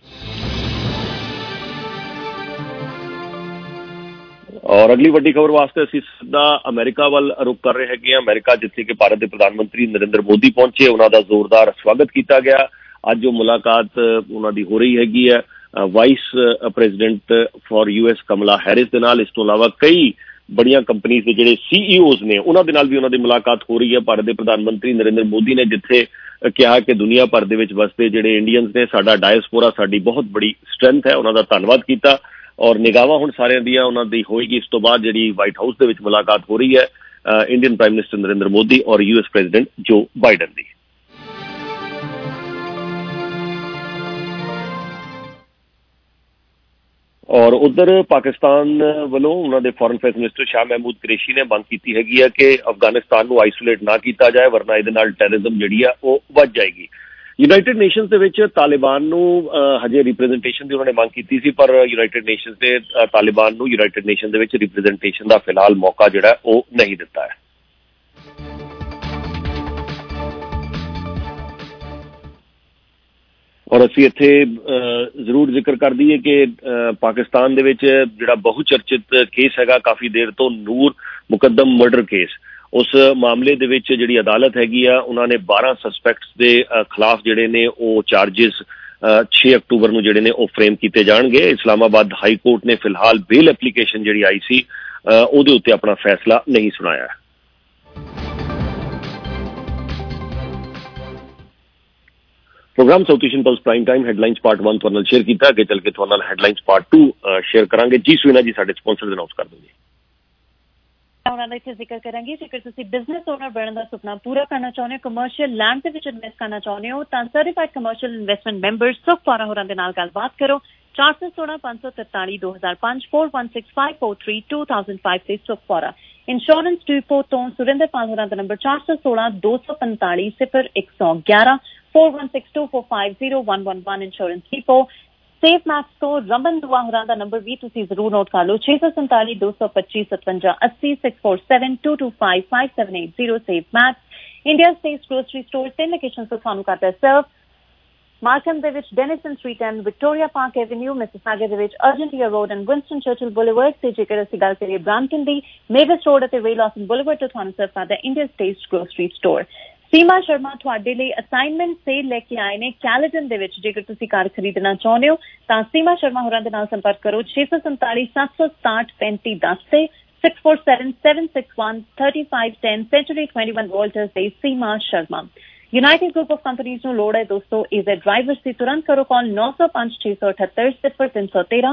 ਔਰ ਅਗਲੀ ਵੱਡੀ ਖਬਰ ਵਾਸਤੇ ਅਸੀਂ ਸਿੱਧਾ ਅਮਰੀਕਾ ਵੱਲ ਰੁਖ ਕਰ ਰਹੇ ਹੈਗੇ ਹਾਂ। ਅਮਰੀਕਾ ਜਿੱਥੇ ਕਿ ਭਾਰਤ ਦੇ ਪ੍ਰਧਾਨ ਮੰਤਰੀ ਨਰਿੰਦਰ ਮੋਦੀ ਪਹੁੰਚੇ, ਉਹਨਾਂ ਦਾ ਜ਼ੋਰਦਾਰ ਸਵਾਗਤ ਕੀਤਾ ਗਿਆ। ਅੱਜ ਉਹ ਮੁਲਾਕਾਤ ਉਹਨਾਂ ਦੀ ਹੋ ਰਹੀ ਹੈਗੀ ਹੈ vice president for US Kamala Harris ਦੇ ਨਾਲ। ਇਸ ਤੋਂ ਇਲਾਵਾ ਕਈ ਬੜੀਆਂ ਕੰਪਨੀਜ਼ ਦੇ ਜਿਹੜੇ CEOs ਨੇ ਉਹਨਾਂ ਦੇ ਨਾਲ ਵੀ ਉਹਨਾਂ ਦੀ ਮੁਲਾਕਾਤ ਹੋ ਰਹੀ ਹੈ। ਭਾਰਤ ਦੇ ਪ੍ਰਧਾਨ ਮੰਤਰੀ ਨਰਿੰਦਰ ਮੋਦੀ ਨੇ ਜਿੱਥੇ ਕਿਹਾ ਕਿ ਦੁਨੀਆ ਭਰ ਦੇ ਵਿੱਚ ਵਸਦੇ ਜਿਹੜੇ ਇੰਡੀਅਨਸ ਨੇ, ਸਾਡਾ ਡਾਇਸਪੋਰਾ ਸਾਡੀ ਬਹੁਤ ਬੜੀ ਸਟਰੈਂਥ ਹੈ, ਉਹਨਾਂ ਦਾ ਧੰਨਵਾਦ ਕੀਤਾ। ਔਰ ਨਿਗਾਹਾਂ ਹੁਣ ਸਾਰਿਆਂ ਦੀਆਂ ਉਹਨਾਂ ਦੀ ਹੋਏਗੀ ਇਸ ਤੋਂ ਬਾਅਦ ਜਿਹੜੀ ਵਾਈਟ ਹਾਊਸ ਦੇ ਵਿੱਚ ਮੁਲਾਕਾਤ ਹੋ ਰਹੀ ਹੈ Indian prime minister Narendra Modi ਔਰ US ਪ੍ਰੈਜ਼ੀਡੈਂਟ ਜੋ ਬਾਈਡਨ ਦੀ। ਔਰ ਉਧਰ ਪਾਕਿਸਤਾਨ ਵੱਲੋਂ ਉਹਨਾਂ ਦੇ foreign affairs minister Shah Mahmood Qureshi ਨੇ ਮੰਗ ਕੀਤੀ ਹੈਗੀ ਹੈ ਕਿ ਅਫਗਾਨਿਸਤਾਨ ਨੂੰ ਆਈਸੋਲੇਟ ਨਾ ਕੀਤਾ ਜਾਏ, ਵਰਨਾ ਇਹਦੇ ਨਾਲ ਟੈਰਰਿਜ਼ਮ ਜਿਹੜੀ ਆ ਉਹ ਵੱਧ ਜਾਏਗੀ। ਯੂਨਾਈਟਿਡ ਨੇਸ਼ਨਸ ਦੇ ਵਿੱਚ ਤਾਲਿਬਾਨ ਨੂੰ ਹਜੇ ਰਿਪਰੈਜ਼ੈਂਟੇਸ਼ਨ ਦੀ ਉਹਨਾਂ ਨੇ ਮੰਗ ਕੀਤੀ ਸੀ, ਪਰ ਯੂਨਾਈਟਿਡ ਨੇਸ਼ਨਸ ਨੇ ਤਾਲਿਬਾਨ ਨੂੰ ਯੂਨਾਈਟਿਡ ਨੇਸ਼ਨ ਦੇ ਵਿੱਚ ਰਿਪਰੈਜ਼ੈਂਟੇਸ਼ਨ ਦਾ ਫਿਲਹਾਲ ਮੌਕਾ ਜਿਹੜਾ ਉਹ ਨਹੀਂ ਦਿੱਤਾ ਹੈ। ਔਰ ਅਸੀਂ ਇੱਥੇ ਜ਼ਰੂਰ ਜ਼ਿਕਰ ਕਰ ਦਈਏ ਕਿ ਪਾਕਿਸਤਾਨ ਦੇ ਵਿੱਚ ਜਿਹੜਾ ਬਹੁ ਚਰਚਿਤ ਕੇਸ ਹੈਗਾ ਕਾਫੀ ਦੇਰ ਤੋਂ, ਨੂਰ ਮੁਕੱਦਮ ਮਰਡਰ ਕੇਸ, ਉਸ ਮਾਮਲੇ ਦੇ ਵਿੱਚ ਜਿਹੜੀ ਅਦਾਲਤ ਹੈਗੀ ਆ ਉਹਨਾਂ ਨੇ 12 ਸਸਪੈਕਟਸ ਦੇ ਖਿਲਾਫ ਜਿਹੜੇ ਨੇ ਉਹ ਚਾਰਜਿਸ 6 ਅਕਤੂਬਰ ਨੂੰ ਜਿਹੜੇ ਨੇ ਉਹ ਫਰੇਮ ਕੀਤੇ ਜਾਣਗੇ। ਇਸਲਾਮਾਬਾਦ ਹਾਈ ਕੋਰਟ ਨੇ ਫਿਲਹਾਲ ਬੇਲ ਐਪਲੀਕੇਸ਼ਨ ਜਿਹੜੀ ਆਈ ਸੀ ਉਹਦੇ ਉੱਤੇ ਆਪਣਾ ਫੈਸਲਾ ਨਹੀਂ ਸੁਣਾਇਆ। Program South Asian Pulse prime time headlines part 1 ਤੁਹਾਡੇ ਨਾਲ ਸ਼ੇਅਰ ਕੀਤਾ। ਅੱਗੇ ਚੱਲ ਕੇ ਤੁਹਾਡੇ ਨਾਲ ਹੈਡਲਾਈਨਸ ਪਾਰਟ 2 ਸ਼ੇਅਰ ਕਰਾਂਗੇ। ਜੀ ਸੁਨਾ ਜੀ ਸਾਡੇ ਸਪਾਂਸਰ ਅਨਾਉਂਸ ਕਰ ਦਿੰਦੇ। ਉਹਨਾਂ ਦਾ ਇੱਥੇ ਜ਼ਿਕਰ ਕਰਾਂਗੇ, ਜੇਕਰ ਤੁਸੀਂ ਬਿਜ਼ਨਸ ਓਨਰ ਬਣਨ ਦਾ ਸੁਪਨਾ ਪੂਰਾ ਕਰਨਾ ਚਾਹੁੰਦੇ ਹੋ, ਕਮਰਸ਼ੀਅਲ ਲੈਂਡ ਦੇ ਵਿੱਚ ਇਨਵੈਸਟ ਕਰਨਾ ਚਾਹੁੰਦੇ ਹੋ, ਤਾਂ ਸਰਟੀਫਾਈਡ ਕਮਰਸ਼ੀਅਲ ਇਨਵੈਸਟਮੈਂਟ ਮੈਂਬਰ ਸੁਖ ਫੌਰਾ ਹੋਰਾਂ ਦੇ ਨਾਲ ਗੱਲਬਾਤ ਕਰੋ। 416 543 2005 416543 2005 ਤੇ ਸੁਖ ਫੌਰਾ। ਇੰਸ਼ੋਰੈਂਸ ਡਿਪੋ ਤੋਂ ਸੁਰਿੰਦਰਪਾਲ ਹੋਰਾਂ ਦਾ number 416 245 0111 4162450111 insurance depot. Safe max ਤੋਂ ਰਮਨ ਦੁਆ ਹੋਰਾਂ ਦਾ ਨੰਬਰ ਵੀ ਤੁਸੀਂ ਜ਼ਰੂਰ ਨੋਟ ਕਰ ਲਓ 647 225 57 80 647 225 5780 safe max. India state grocery store 3 location ਤੋਂ ਤੁਹਾਨੂੰ ਕਰਦਾ ਸਰਵ। ਮਾਰਕਮ ਦੇ ਵਿੱਚ Dennison street and Victoria park avenue, Mississauga ਦੇ ਵਿੱਚ Argentina road and Winston Churchill boulevard ਤੇ ਜੇਕਰ ਅਸੀਂ ਗੱਲ ਕਰੀਏ ਬ੍ਰਾਂਟਨ ਦੀ ਮੇਵਿਸ ਰੋਡ ਅਤੇ ਵੇ ਲਾਸਨ ਬੁਲੇਵਰਡ ਤੋਂ ਤੁਹਾਨੂੰ ਸਰਵ ਕਰਦਾ India state grocery store. Seema Sharma ਤੁਹਾਡੇ ਲਈ ਅਸਾਈਨਮੈਂਟ ਸੇਲ ਲੈ ਕੇ ਆਏ ਨੇ ਕੈਲੇਡਨ ਦੇ ਵਿੱਚ। ਜੇਕਰ ਤੁਸੀਂ ਕਾਰ ਖਰੀਦਣਾ ਚਾਹੁੰਦੇ ਹੋ ਤਾਂ ਸੀਮਾ ਸ਼ਰਮਾ ਹੋਰਾਂ ਦੇ ਨਾਲ ਸੰਪਰਕ ਕਰੋ 647 767 3510 ਤੇ 647 761 3510 ਸੈਂਚੁਰੀ 21 ਵੋਲਟਰਸ ਤੇ Seema Sharma. United group of companies ਨੂੰ ਲੋੜ ਹੈ ਦੋਸਤੋ ਈਜ਼ੈਡ ਡਰਾਈਵਰਸ ਦੀ। ਤੁਰੰਤ ਕਰੋ ਕਾਲ 905 678 0313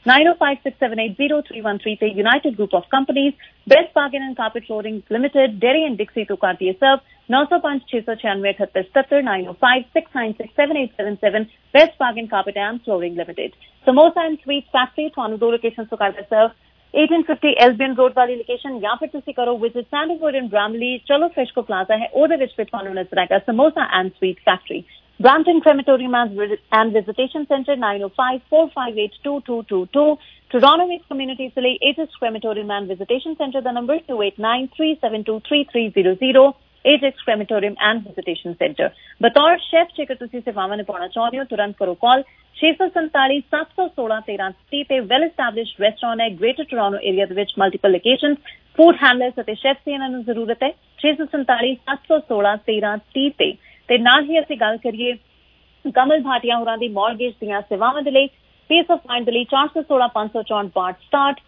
9056780313 ਤੇ united group of companies best bargain and carpet flooring limited Derry and Dixie ਤੋਂ ਕਰਦੀ ਹੈ serve 905 696 7877 905 696 7877 best bargain carpet and flooring limited. Samosa and sweet factory ਤੁਹਾਨੂੰ 2 ਲੋਕੇਸ਼ਨ ਤੋਂ ਕਰਦਾ ਸਰਵ 1850 ਐਲਬੀਅਨ ਰੋਡ ਵਾਲੀ ਲੋਕੇਸ਼ਨ ਜਾਂ ਫਿਰ ਤੁਸੀਂ ਕਰੋ ਵਿਜ਼ਿਟ ਸੈਂਡਲਵੁੱਡ ਐਂਡ ਬ੍ਰਾਮਲੀ ਚਲੋ ਫ੍ਰੈਸ਼ਕੋ ਪਲਾਜ਼ਾ ਹੈ ਉਹਦੇ ਵਿੱਚ ਫਿਰ ਤੁਹਾਨੂੰ ਨਜ਼ਰ ਆਏਗਾ samosa and sweet factory. Brampton Crematorium and Visitation Center 905 458 2222 Toronto Mixed Community City Ajax Crematorium and Visitation Center the number 289 372 3300 Ajax Crematorium and Visitation Center। बतौर शेफ जेकर तुसी सेवावां निभाउणा चाहुंदे हो तुरंत करो कॉल 647 716 1330 ਤੇ ਵੈਲ ਐਸਟੈਬਲਿਸ਼ਡ ਰੈਸਟੋਰੈਂਟ ਹੈ ਗ੍ਰੇਟਰ ਟੋਰਾਂਟੋ ਏਰੀਆ ਦੇ ਵਿੱਚ ਮਲਟੀਪਲ ਲੋਕੇਸ਼ਨਸ ਫੂਡ ਹੈਂਡਲਰਸ ਅਤੇ ਸ਼ੈਫਸ ਦੀ ਇਹਨਾਂ ਨੂੰ ਜ਼ਰੂਰਤ ਹੈ 647 716 1330 ਤੇ ਨਾਲ ਹੀ ਅਸੀਂ ਗੱਲ ਕਰੀਏ ਕਮਲ ਭਾਟੀਆ ਹੋਰਾਂ ਦੀ ਮੌਰਗੇਜ ਦੀਆਂ ਸੇਵਾਵਾਂ ਦੇ ਲਈ ਪੀਸ ਆਫ ਮਾਈਂਡ ਦੇ ਲਈ 416 564 ਬਾਟ ਸਟਾਰਟ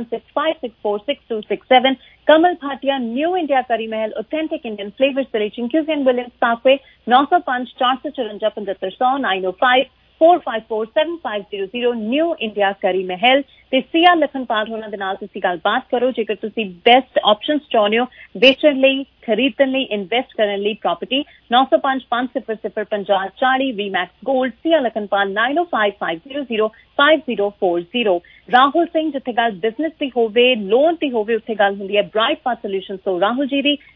4165646267 Kamal Bhatia new India curry Mahal authentic Indian flavours ਦੇ ਲਈ ਚਿੰਕਿਊਜ਼ਨ Williams parkway 905 454 7500 905 4547500 new India curry Mahal ਤੇ ਸੀਆ ਲਖਨਪਾਲ ਹੋਰਾਂ ਦੇ ਨਾਲ ਤੁਸੀਂ ਗੱਲਬਾਤ ਕਰੋ ਜੇਕਰ ਤੁਸੀਂ ਬੈਸਟ ਆਪਸ਼ਨਸ ਚਾਹੁੰਦੇ ਹੋ ਵੇਚਣ ਲਈ खरीदने ਲਈ ਇਨਵੈਸਟ ਕਰਨ ਲਈ property 9055005040 Vmax gold Siya Lakhanpal 9055005040 Rahul Singh ਜਿੱਥੇ ਗੱਲ ਬਿਜ਼ਨਸ ਦੀ ਹੋਵੇ ਲੋਨ ਦੀ ਹੋਵੇ ਉੱਥੇ ਗੱਲ ਹੁੰਦੀ ਹੈ ਬ੍ਰਾਈਟ ਪਾਥ ਸੋਲੂਸ਼ਨਸ ਤੋਂ ਰਾਹੁਲ ਜੀ ਦੀ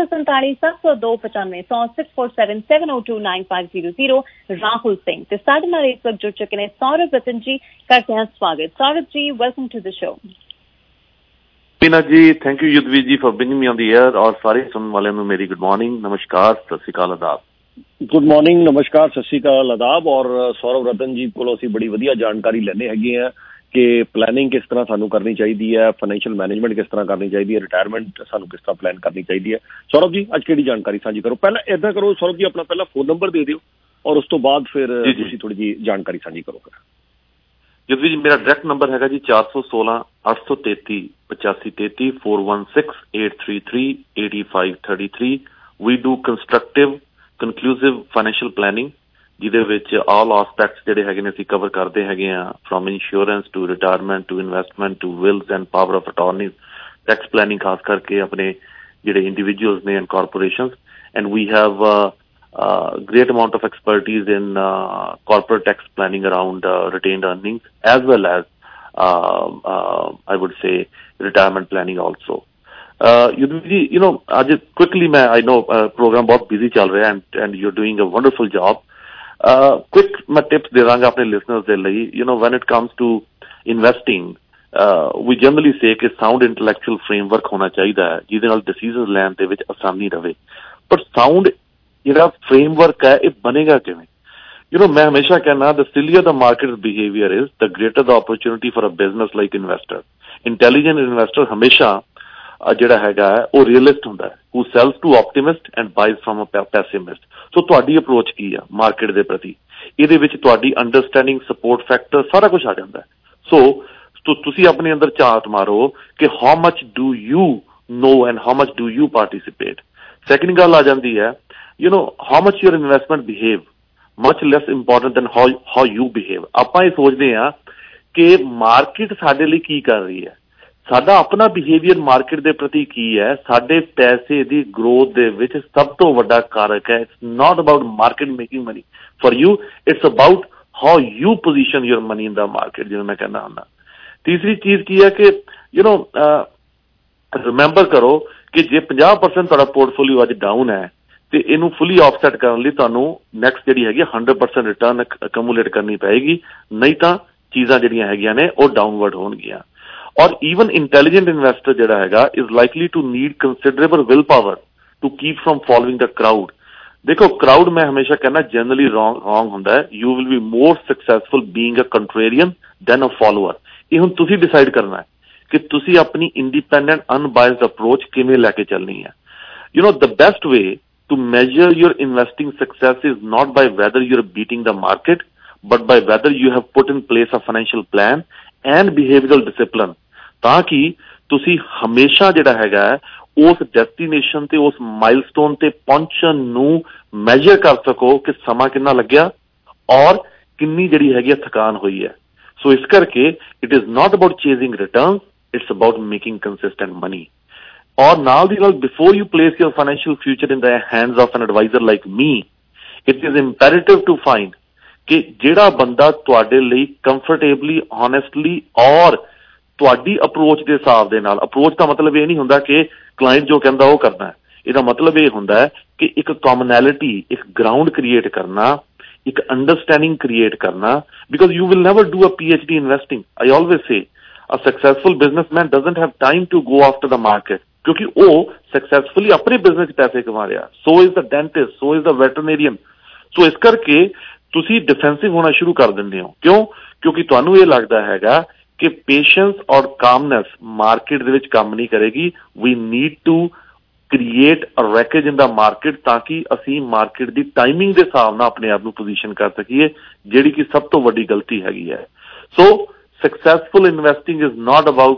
647-702-95702950 ਰਾਹੁਲ ਸਿੰਘ ਤੇ ਸਾਡੇ ਨਾਲ ਇਸ ਵਕਤ ਜੁੜ ਚੁੱਕੇ ਨੇ ਸੌਰਵ ਰਤਨ ਜੀ ਕਰਦੇ ਹਾਂ ਸਵਾਗਤ ਸੌਰਵ ਜੀ welcome to the show Pina ji thank you Yudhvir ji for bringing me on the air और सारे सुनने वाले ਨੂੰ मेरी गुड मॉर्निंग नमस्कार सत श्री अकाल आदाब गुड मॉर्निंग नमस्कार सत श्री अकाल आदाब और सौरव रतन जी ਕੋਲੋਂ ਅਸੀਂ ਬੜੀ ਵਧੀਆ ਜਾਣਕਾਰੀ ਲੈਣੇ ਹੈਗੇ ਆ ਕਿ ਪਲੈਨਿੰਗ ਕਿਸ ਤਰ੍ਹਾਂ ਸਾਨੂੰ ਕਰਨੀ ਚਾਹੀਦੀ ਹੈ ਫਾਈਨੈਂਸ਼ੀਅਲ ਮੈਨੇਜਮੈਂਟ ਕਿਸ ਤਰ੍ਹਾਂ ਕਰਨੀ ਚਾਹੀਦੀ ਹੈ ਰਿਟਾਇਰਮੈਂਟ ਸਾਨੂੰ ਕਿਸ ਤਰ੍ਹਾਂ ਪਲਾਨ ਕਰਨੀ ਚਾਹੀਦੀ ਹੈ ਸੌਰਵ ਜੀ ਅੱਜ ਕਿਹੜੀ ਜਾਣਕਾਰੀ ਸਾਂਝੀ ਕਰੋ ਪਹਿਲਾਂ ਇੱਦਾਂ ਕਰੋ ਸੌਰਵ ਜੀ ਆਪਣਾ ਪਹਿਲਾਂ ਫੋਨ ਨੰਬਰ ਦੇ ਦਿਓ ਔਰ ਉਸ ਤੋਂ ਬਾਅਦ ਫਿਰ ਤੁਸੀਂ ਥੋੜੀ ਜਿਹੀ ਜਾਣਕਾਰੀ ਸਾਂਝੀ ਕਰੋ युद्धवीर जी मेरा डायरेक्ट नंबर है जी 416 833 8533 416 833 8533 we do constructive conclusive financial planning ਜਿਹਦੇ ਵਿੱਚ ਆਲ ਆਸਪੈਕਟਸ ਜਿਹੜੇ ਹੈਗੇ ਨੇ ਅਸੀਂ ਕਵਰ ਕਰਦੇ ਹੈਗੇ ਆ from insurance to retirement to investment to wills and power of attorneys tax planning ਖਾਸ ਕਰਕੇ ਆਪਣੇ ਜਿਹੜੇ ਇੰਡੀਵਿਜੂਅਲਸ ਨੇ and corporations and we have great amount of expertise in corporate tax planning around retained earnings as well as I would say retirement planning also. You know, quickly I know program बहुत busy चल रहा है and you're doing a wonderful job. Quick मैं tips दे रहा अपने listeners दे लिए. You know, when it comes to investing, we generally say कि sound intellectual framework होना चाहिए ਜਿਹਦੇ ਨਾਲ decisions ਲੈਣ ਦੇ ਵਿੱਚ ਆਸਾਨੀ ਰਵੇ. But sound ਜਿਹੜਾ ਫਰੇਮਵਰਕ ਹੈ ਇਹ ਬਣੇਗਾ ਕਿਵੇਂ ਯੂ ਨੋ ਮੈਂ ਹਮੇਸ਼ਾ ਕਹਿੰਦਾ the sillier the market behaviour is the greater the opportunity for a business like investor intelligent investor ਹਮੇਸ਼ਾ ਜਿਹੜਾ ਹੈਗਾ ਉਹ ਰੀਅਲਿਸਟ ਹੁੰਦਾ ਹੈ who sells to optimist and buys from a pessimist so ਤੁਹਾਡੀ ਅਪਰੋਚ ਕੀ ਆ ਮਾਰਕੀਟ ਦੇ ਪ੍ਰਤੀ ਇਹਦੇ ਵਿੱਚ ਤੁਹਾਡੀ ਅੰਡਰਸਟੈਂਡਿੰਗ ਸਪੋਰਟ ਫੈਕਟਰ ਸਾਰਾ ਕੁਝ ਆ ਜਾਂਦਾ ਹੈ ਸੋ ਤੁਸੀਂ ਆਪਣੇ ਅੰਦਰ ਝਾਤ ਮਾਰੋ ਕਿ how much do you know and how much do you participate second ਗੱਲ ਆ ਜਾਂਦੀ ਹੈ you know how much your investment behave much less important than how you behave ਆਪਾਂ ਇਹ ਸੋਚਦੇ ਆ ਕਿ ਮਾਰਕੀਟ ਸਾਡੇ ਲਈ ਕੀ ਕਰ ਰਹੀ ਹੈ ਸਾਡਾ ਆਪਣਾ ਬਿਹੇਵੀਅਰ ਮਾਰਕੀਟ ਦੇ ਪ੍ਰਤੀ ਕੀ ਹੈ ਸਾਡੇ ਪੈਸੇ ਦੀ ਗਰੋਥ ਦੇ ਵਿੱਚ ਸਭ ਤੋਂ ਵੱਡਾ ਕਾਰਕ ਹੈ it's not about market making money for you it's about how you position your money in the market ਜਿਵੇਂ ਮੈਂ ਕਹਿੰਦਾ ਹੁੰਦਾ ਤੀਸਰੀ ਚੀਜ਼ ਕੀ ਹੈ ਕਿ ਯੂ ਨੋ ਰਿਮੈਂਬਰ ਕਰੋ ਕਿ ਜੇ 50% ਤੁਹਾਡਾ ਪੋਰਟਫੋਲੀਓ ਅੱਜ ਡਾਊਨ ਹੈ ਤੇ ਇਹਨੂੰ ਫੁੱਲੀ ਆਫਸੈਟ ਕਰਨ ਲਈ ਤੁਹਾਨੂੰ ਨੈਕਸਟ ਜਿਹੜੀ ਹੈਗੀ 100% ਰਿਟਰਨ ਅਕਮੂਲੇਟ ਕਰਨੀ ਪਏਗੀ ਨਹੀਂ ਤਾਂ ਚੀਜ਼ਾਂ ਜਿਹੜੀਆਂ ਹੈਗੀਆਂ ਨੇ ਉਹ ਡਾਊਨਵਰਡ ਹੋਣਗੀਆਂ ਔਰ ਈਵਨ ਇੰਟੈਲੀਜੈਂਟ ਇਨਵੈਸਟਰ ਜਿਹੜਾ ਹੈਗਾ is likely to need considerable will power to keep from following the crowd ਦੇਖੋ ਕਰਾਊਡ ਮੈਂ ਹਮੇਸ਼ਾ ਕਹਿੰਦਾ ਜਨਰਲੀ ਰੋਂਗ ਹੁੰਦਾ ਹੈ you will be more successful being a contrarian than a follower ਇਹ ਹੁਣ ਤੁਸੀਂ ਡਿਸਾਈਡ ਕਰਨਾ ਹੈ ਕਿ ਤੁਸੀਂ ਆਪਣੀ ਇੰਡੀਪੈਂਡੈਂਟ ਅਨਬਾਇਸਡ ਅਪਰੋਚ ਕਿਵੇਂ ਲੈ ਕੇ ਚੱਲਣੀ ਹੈ you know the best way to measure your investing success is not by whether you're beating the market, but by whether you have put in place a financial plan and behavioral discipline. ਤਾਂ ਕਿ ਤੁਸੀਂ ਹਮੇਸ਼ਾ ਜਿਹੜਾ ਹੈਗਾ ਉਸ destination ਤੇ ਉਸ milestone ਤੇ ਪਹੁੰਚਣ ਨੂੰ ਮੈਜਰ ਕਰ ਸਕੋ ਕਿ ਸਮਾਂ ਕਿੰਨਾ ਲੱਗਿਆ ਔਰ ਕਿੰਨੀ ਜਿਹੜੀ ਹੈਗੀ ਥਕਾਨ ਹੋਈ ਹੈ ਸੋ ਇਸ ਕਰਕੇ it is not about chasing returns it's about making consistent money ਔਰ ਨਾਲ ਦੀ ਨਾਲ before you place your financial future in the hands of an advisor like me it is imperative to find ਕਿ ਜਿਹੜਾ ਬੰਦਾ ਤੁਹਾਡੇ ਲਈ ਕੰਫਰਟੇਬਲੀ ਓਨੈਸਟਲੀ ਔਰ ਤੁਹਾਡੀ ਅਪਰੋਚ ਦੇ ਹਿਸਾਬ ਦੇ ਨਾਲ ਅਪਰੋਚ ਦਾ ਮਤਲਬ ਇਹ ਨਹੀਂ ਹੁੰਦਾ ਕਿ ਕਲਾਇੰਟ ਜੋ ਕਹਿੰਦਾ ਉਹ ਕਰਨਾ ਇਹਦਾ ਮਤਲਬ ਇਹ ਹੁੰਦਾ ਹੈ ਕਿ ਇੱਕ ਕਾਮਨੈਲਿਟੀ ਇੱਕ ਗਰਾਊਂਡ ਕ੍ਰੀਏਟ ਕਰਨਾ ਇੱਕ ਅੰਡਰਸਟੈਂਡਿੰਗ ਕ੍ਰੀਏਟ ਕਰਨਾ because you will never do a PhD investing I always say a successful businessman doesn't have time to go after the market ਕਿਉਂਕਿ ਉਹ ਸਕਸੈਸਫੁਲੀ ਆਪਣੇ ਬਿਜ਼ਨਸ 'ਚ ਪੈਸੇ ਕਮਾ ਰਿਹਾ so is the dentist so is the veterinarian so ਇਸ ਕਰਕੇ ਤੁਸੀਂ ਡਿਫੈਂਸਿਵ ਹੋਣਾ ਸ਼ੁਰੂ ਕਰ ਦਿੰਦੇ ਹੋ ਕਿਉਂਕਿ ਤੁਹਾਨੂੰ ਇਹ ਲੱਗਦਾ ਹੈਗਾ ਕਿ ਪੇਸ਼ੈਂਸ ਔਰ ਕਾਮਨੈਸ ਮਾਰਕੀਟ ਦੇ ਵਿੱਚ ਕੰਮ ਨਹੀਂ ਕਰੇਗੀ we need to create a wreckage in the market ਤਾਂ ਕਿ ਅਸੀਂ ਮਾਰਕੀਟ ਦੀ ਟਾਈਮਿੰਗ ਦੇ ਹਿਸਾਬ ਨਾਲ ਆਪਣੇ ਆਪ ਨੂੰ ਪੋਜੀਸ਼ਨ ਕਰ ਸਕੀਏ ਜਿਹੜੀ ਕਿ ਸਭ ਤੋਂ ਵੱਡੀ ਗਲਤੀ ਹੈਗੀ ਹੈ ਸੋ successful investing is not about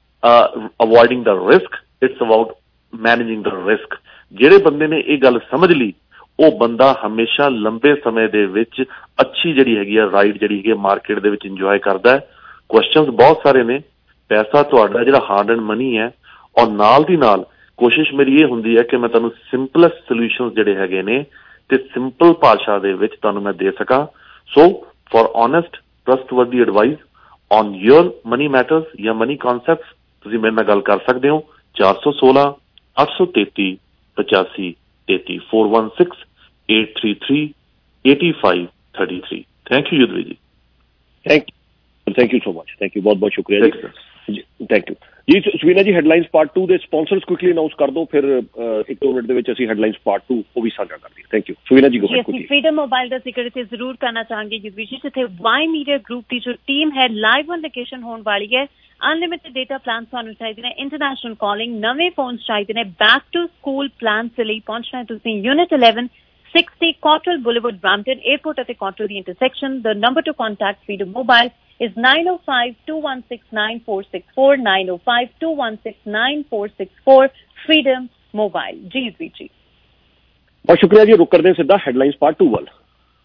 avoiding the risk, it's about managing the risk. ਜਿਹੜੇ ਬੰਦੇ ਨੇ ਇਹ ਗੱਲ ਸਮਝ ਲਈ ਉਹ ਬੰਦਾ ਹਮੇਸ਼ਾ ਲੰਬੇ ਸਮੇਂ ਦੇ ਵਿੱਚ ਅੱਛੀ ਜਿਹੜੀ ਹੈਗੀ ਆ ਰਾਈਡ ਜਿਹੜੀ ਹੈਗੀ ਮਾਰਕੀਟ ਦੇ ਵਿੱਚ ਇੰਜੋਏ ਕਰਦਾ ਹੈ ਕੁਐਸਚਨਸ ਬਹੁਤ ਸਾਰੇ ਨੇ ਪੈਸਾ ਤੁਹਾਡਾ ਜਿਹੜਾ ਹਾਰਡ ਐਂਡ ਮਨੀ ਹੈ ਔਰ ਨਾਲ ਦੀ ਨਾਲ ਕੋਸ਼ਿਸ਼ ਮੇਰੀ ਇਹ ਹੁੰਦੀ ਹੈ ਕਿ ਮੈਂ ਤੁਹਾਨੂੰ ਸਿੰਪਲੈਸਟ ਸੋਲਿਊਸ਼ਨਸ ਜਿਹੜੇ ਹੈਗੇ ਨੇ ਤੇ ਸਿੰਪਲ ਭਾਸ਼ਾ ਦੇ ਵਿੱਚ ਤੁਹਾਨੂੰ ਮੈਂ ਦੇ ਸਕਾਂ। So for honest trustworthy advice on your money matters या मनी कॉन्सैप्ट्स ਤੁਸੀਂ ਮੇਰੇ ਨਾਲ ਗੱਲ ਕਰ ਸਕਦੇ ਹੋ 416 833 85 33 416 833 8533। Thank you Yudhvir ji. Thank you so much. Thank you, बहुत बहुत शुक्रिया जी। थैंक यू जी। सुवीना जी, ਹੈਡਲਾਈਨਸ ਪਾਰਟ 2 ਦੇ ਸਪਾਂਸਰਸ ਕੁਇਕਲੀ ਅਨਾਉਂਸ ਕਰ ਦਿਓ, ਫਿਰ 1-2 ਮਿੰਟ ਦੇ ਵਿੱਚ ਅਸੀਂ ਹੈਡਲਾਈਨਸ ਪਾਰਟ 2 ਉਹ ਵੀ ਸਾਂਝਾ ਕਰ ਦਈਏ। ਥੈਂਕ ਯੂ ਸੁਵੀਨਾ ਜੀ। ਫਰੀडम मोबाइल का जिक्र इत्थे जरूर करना चाहांगे जिस जिथे वाई मीडिया ग्रुप की जो टीम है लाइव ऑन लोकेशन होने वाली है। अनलिमिटेड डेटा प्लान तुहानू चाहिए ने, इंटरनेशनल कॉलिंग, नवे फोन चाहिए ने, बैक टू स्कूल प्लान से लिए पहुंचना है तुसीं unit 11 60 Cottrell Boulevard, Brampton airport ਅਤੇ Cottrell ਦੀ intersection. The number to contact freedom mobile is 905-216-9464 905-216-9464 freedom mobile. जी जी बहुत शुक्रिया जी। रुक करते हैं सीधा हैडलाइंस पार्ट 2 वाल।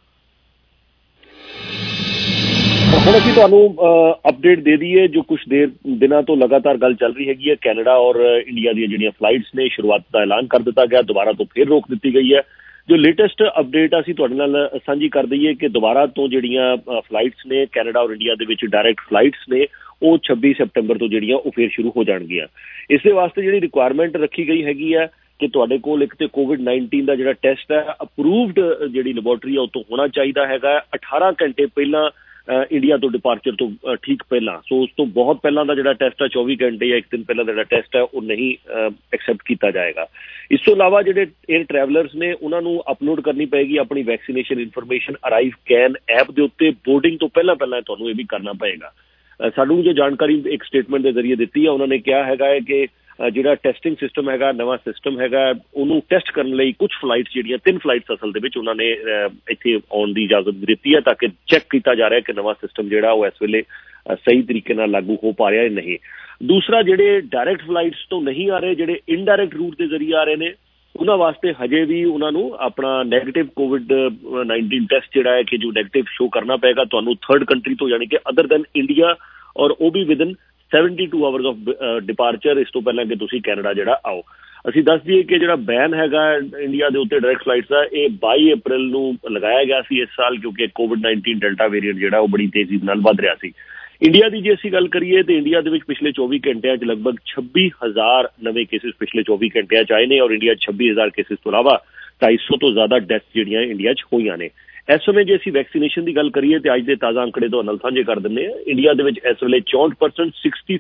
ਹੁਣ ਅਸੀਂ ਤੁਹਾਨੂੰ ਅਪਡੇਟ ਦੇ ਦਈਏ ਜੋ ਕੁਝ ਦਿਨਾਂ ਤੋਂ ਲਗਾਤਾਰ ਗੱਲ ਚੱਲ ਰਹੀ ਹੈਗੀ ਹੈ। ਕੈਨੇਡਾ ਔਰ ਇੰਡੀਆ ਦੀਆਂ ਜਿਹੜੀਆਂ ਫਲਾਈਟਸ ਨੇ ਸ਼ੁਰੂਆਤ ਦਾ ਐਲਾਨ ਕਰ ਦਿੱਤਾ ਗਿਆ, ਦੁਬਾਰਾ ਤੋਂ ਫਿਰ ਰੋਕ ਦਿੱਤੀ ਗਈ ਹੈ। ਜੋ ਲੇਟੈਸਟ ਅਪਡੇਟ ਅਸੀਂ ਤੁਹਾਡੇ ਨਾਲ ਸਾਂਝੀ ਕਰ ਦਈਏ ਕਿ ਦੁਬਾਰਾ ਤੋਂ ਜਿਹੜੀਆਂ ਫਲਾਈਟਸ ਨੇ ਕੈਨੇਡਾ ਔਰ ਇੰਡੀਆ ਦੇ ਵਿੱਚ ਡਾਇਰੈਕਟ ਫਲਾਈਟਸ ਨੇ ਉਹ 26 ਸਤੰਬਰ ਤੋਂ ਜਿਹੜੀਆਂ ਉਹ ਫਿਰ ਸ਼ੁਰੂ ਹੋ ਜਾਣਗੀਆਂ। ਇਸ ਦੇ ਵਾਸਤੇ ਜਿਹੜੀ ਰਿਕੁਆਇਰਮੈਂਟ ਰੱਖੀ ਗਈ ਹੈਗੀ ਹੈ ਕਿ ਤੁਹਾਡੇ ਕੋਲ ਇੱਕ ਤੇ ਕੋਵਿਡ-19 ਦਾ ਜਿਹੜਾ ਟੈਸਟ ਹੈ ਅਪਰੂਵਡ ਜਿਹੜੀ ਲੈਬੋਰਟਰੀ ਹੈ ਉਹ ਤੋਂ ਹੋਣਾ ਚਾਹੀਦਾ ਹੈਗਾ 18 ਘੰਟੇ ਪਹਿਲਾਂ ਇੰਡੀਆ ਤੋਂ ਡਿਪਾਰਚਰ ਤੋਂ ਠੀਕ ਪਹਿਲਾਂ। ਸੋ ਉਸ ਤੋਂ ਬਹੁਤ ਪਹਿਲਾਂ ਦਾ ਜਿਹੜਾ ਟੈਸਟ ਹੈ 24 ਘੰਟੇ ਜਾਂ ਇੱਕ ਦਿਨ ਪਹਿਲਾਂ ਦਾ ਜਿਹੜਾ ਟੈਸਟ ਹੈ ਉਹ ਨਹੀਂ ਐਕਸੈਪਟ ਕੀਤਾ ਜਾਏਗਾ। ਇਸ ਤੋਂ ਇਲਾਵਾ ਜਿਹੜੇ ਏਅਰ ਟਰੈਵਲਰਸ ਨੇ ਉਹਨਾਂ ਨੂੰ ਅਪਲੋਡ ਕਰਨੀ ਪਏਗੀ ਆਪਣੀ vaccination information ArriveCAN app ਦੇ ਉੱਤੇ। ਬੋਰਡਿੰਗ ਤੋਂ ਪਹਿਲਾਂ ਤੁਹਾਨੂੰ ਇਹ ਵੀ ਕਰਨਾ ਪਏਗਾ। ਸਾਨੂੰ ਜੋ ਜਾਣਕਾਰੀ ਇੱਕ ਸਟੇਟਮੈਂਟ ਦੇ ਜ਼ਰੀਏ ਦਿੱਤੀ ਹੈ ਉਹਨਾਂ ਨੇ ਕਿਹਾ ਹੈਗਾ ਹੈ ਕਿ ਜਿਹੜਾ ਟੈਸਟਿੰਗ ਸਿਸਟਮ ਹੈਗਾ ਨਵਾਂ ਸਿਸਟਮ ਹੈਗਾ ਉਹਨੂੰ ਟੈਸਟ ਕਰਨ ਲਈ ਕੁਝ ਫਲਾਈਟਸ ਜਿਹੜੀਆਂ 3 ਫਲਾਈਟਸ ਅਸਲ ਦੇ ਵਿੱਚ ਉਹਨਾਂ ਨੇ ਇੱਥੇ ਆਉਣ ਦੀ ਇਜਾਜ਼ਤ ਦਿੱਤੀ ਹੈ ਤਾਂ ਕਿ ਚੈੱਕ ਕੀਤਾ ਜਾ ਰਿਹਾ ਕਿ ਨਵਾਂ ਸਿਸਟਮ ਜਿਹੜਾ ਉਹ ਇਸ ਵੇਲੇ ਸਹੀ ਤਰੀਕੇ ਨਾਲ ਲਾਗੂ ਹੋ ਪਾ ਰਿਹਾ ਨਹੀਂ। ਦੂਸਰਾ ਜਿਹੜੇ ਡਾਇਰੈਕਟ ਫਲਾਈਟਸ ਤੋਂ ਨਹੀਂ ਆ ਰਹੇ, ਜਿਹੜੇ ਇਨਡਾਇਰੈਕਟ ਰੂਟ ਦੇ ਜ਼ਰੀਏ ਆ ਰਹੇ ਨੇ ਉਹਨਾਂ ਵਾਸਤੇ ਹਜੇ ਵੀ ਉਹਨਾਂ ਨੂੰ ਆਪਣਾ ਨੈਗੇਟਿਵ ਕੋਵਿਡ-19 ਟੈਸਟ ਜਿਹੜਾ ਹੈ ਕਿ ਜੋ ਨੈਗੇਟਿਵ ਸ਼ੋ ਕਰਨਾ ਪਏਗਾ ਤੁਹਾਨੂੰ ਥਰਡ ਕੰਟਰੀ ਤੋਂ, ਯਾਨੀ ਕਿ ਅਦਰ ਦੈਨ ਇੰਡੀਆ, ਔਰ ਉਹ ਵੀ ਵਿਦਨ 72 ਆਵਰਸ ਆਫ ਡਿਪਾਰਚਰ, ਇਸ ਤੋਂ ਪਹਿਲਾਂ ਕਿ ਤੁਸੀਂ ਕੈਨੇਡਾ ਜਿਹੜਾ ਆਓ। ਅਸੀਂ ਦੱਸ ਦਈਏ ਕਿ ਜਿਹੜਾ ਬੈਨ ਹੈਗਾ ਇੰਡੀਆ ਦੇ ਉੱਤੇ ਡਾਇਰੈਕਟ ਫਲਾਈਟਸ ਦਾ ਇਹ 22 ਅਪ੍ਰੈਲ ਨੂੰ ਲਗਾਇਆ ਗਿਆ ਸੀ ਇਸ ਸਾਲ, ਕਿਉਂਕਿ ਕੋਵਿਡ-19 ਡੈਲਟਾ ਵੇਰੀਐਂਟ ਜਿਹੜਾ ਉਹ ਬੜੀ ਤੇਜ਼ੀ ਨਾਲ ਵੱਧ ਰਿਹਾ ਸੀ। ਇੰਡੀਆ ਦੀ ਜੇ ਅਸੀਂ ਗੱਲ ਕਰੀਏ ਤਾਂ ਇੰਡੀਆ ਦੇ ਵਿੱਚ ਪਿਛਲੇ 24 ਘੰਟਿਆਂ 'ਚ ਲਗਭਗ 26,000 ਨਵੇਂ ਕੇਸਿਸ ਪਿਛਲੇ 24 ਘੰਟਿਆਂ 'ਚ ਆਏ ਨੇ ਔਰ ਇੰਡੀਆ 'ਚ 26,000 ਕੇਸਿਸ ਤੋਂ ਇਲਾਵਾ 250 ਤੋਂ ਜ਼ਿਆਦਾ ਡੈਥ ਜਿਹੜੀਆਂ ਇੰਡੀਆ 'ਚ ਹੋਈਆਂ ਨੇ। ਇਸ ਸਮੇਂ ਜੇ ਅਸੀਂ ਵੈਕਸੀਨੇਸ਼ਨ ਦੀ ਗੱਲ ਕਰੀਏ ਤੇ ਅੱਜ ਦੇ ਤਾਜ਼ਾ ਅੰਕੜੇ ਤੋਂ ਨਾਲ ਸਾਂਝੇ ਕਰ ਦਿੰਦੇ ਹਾਂ। ਇੰਡੀਆ ਦੇ ਵਿੱਚ ਇਸ ਵੇਲੇ 64%,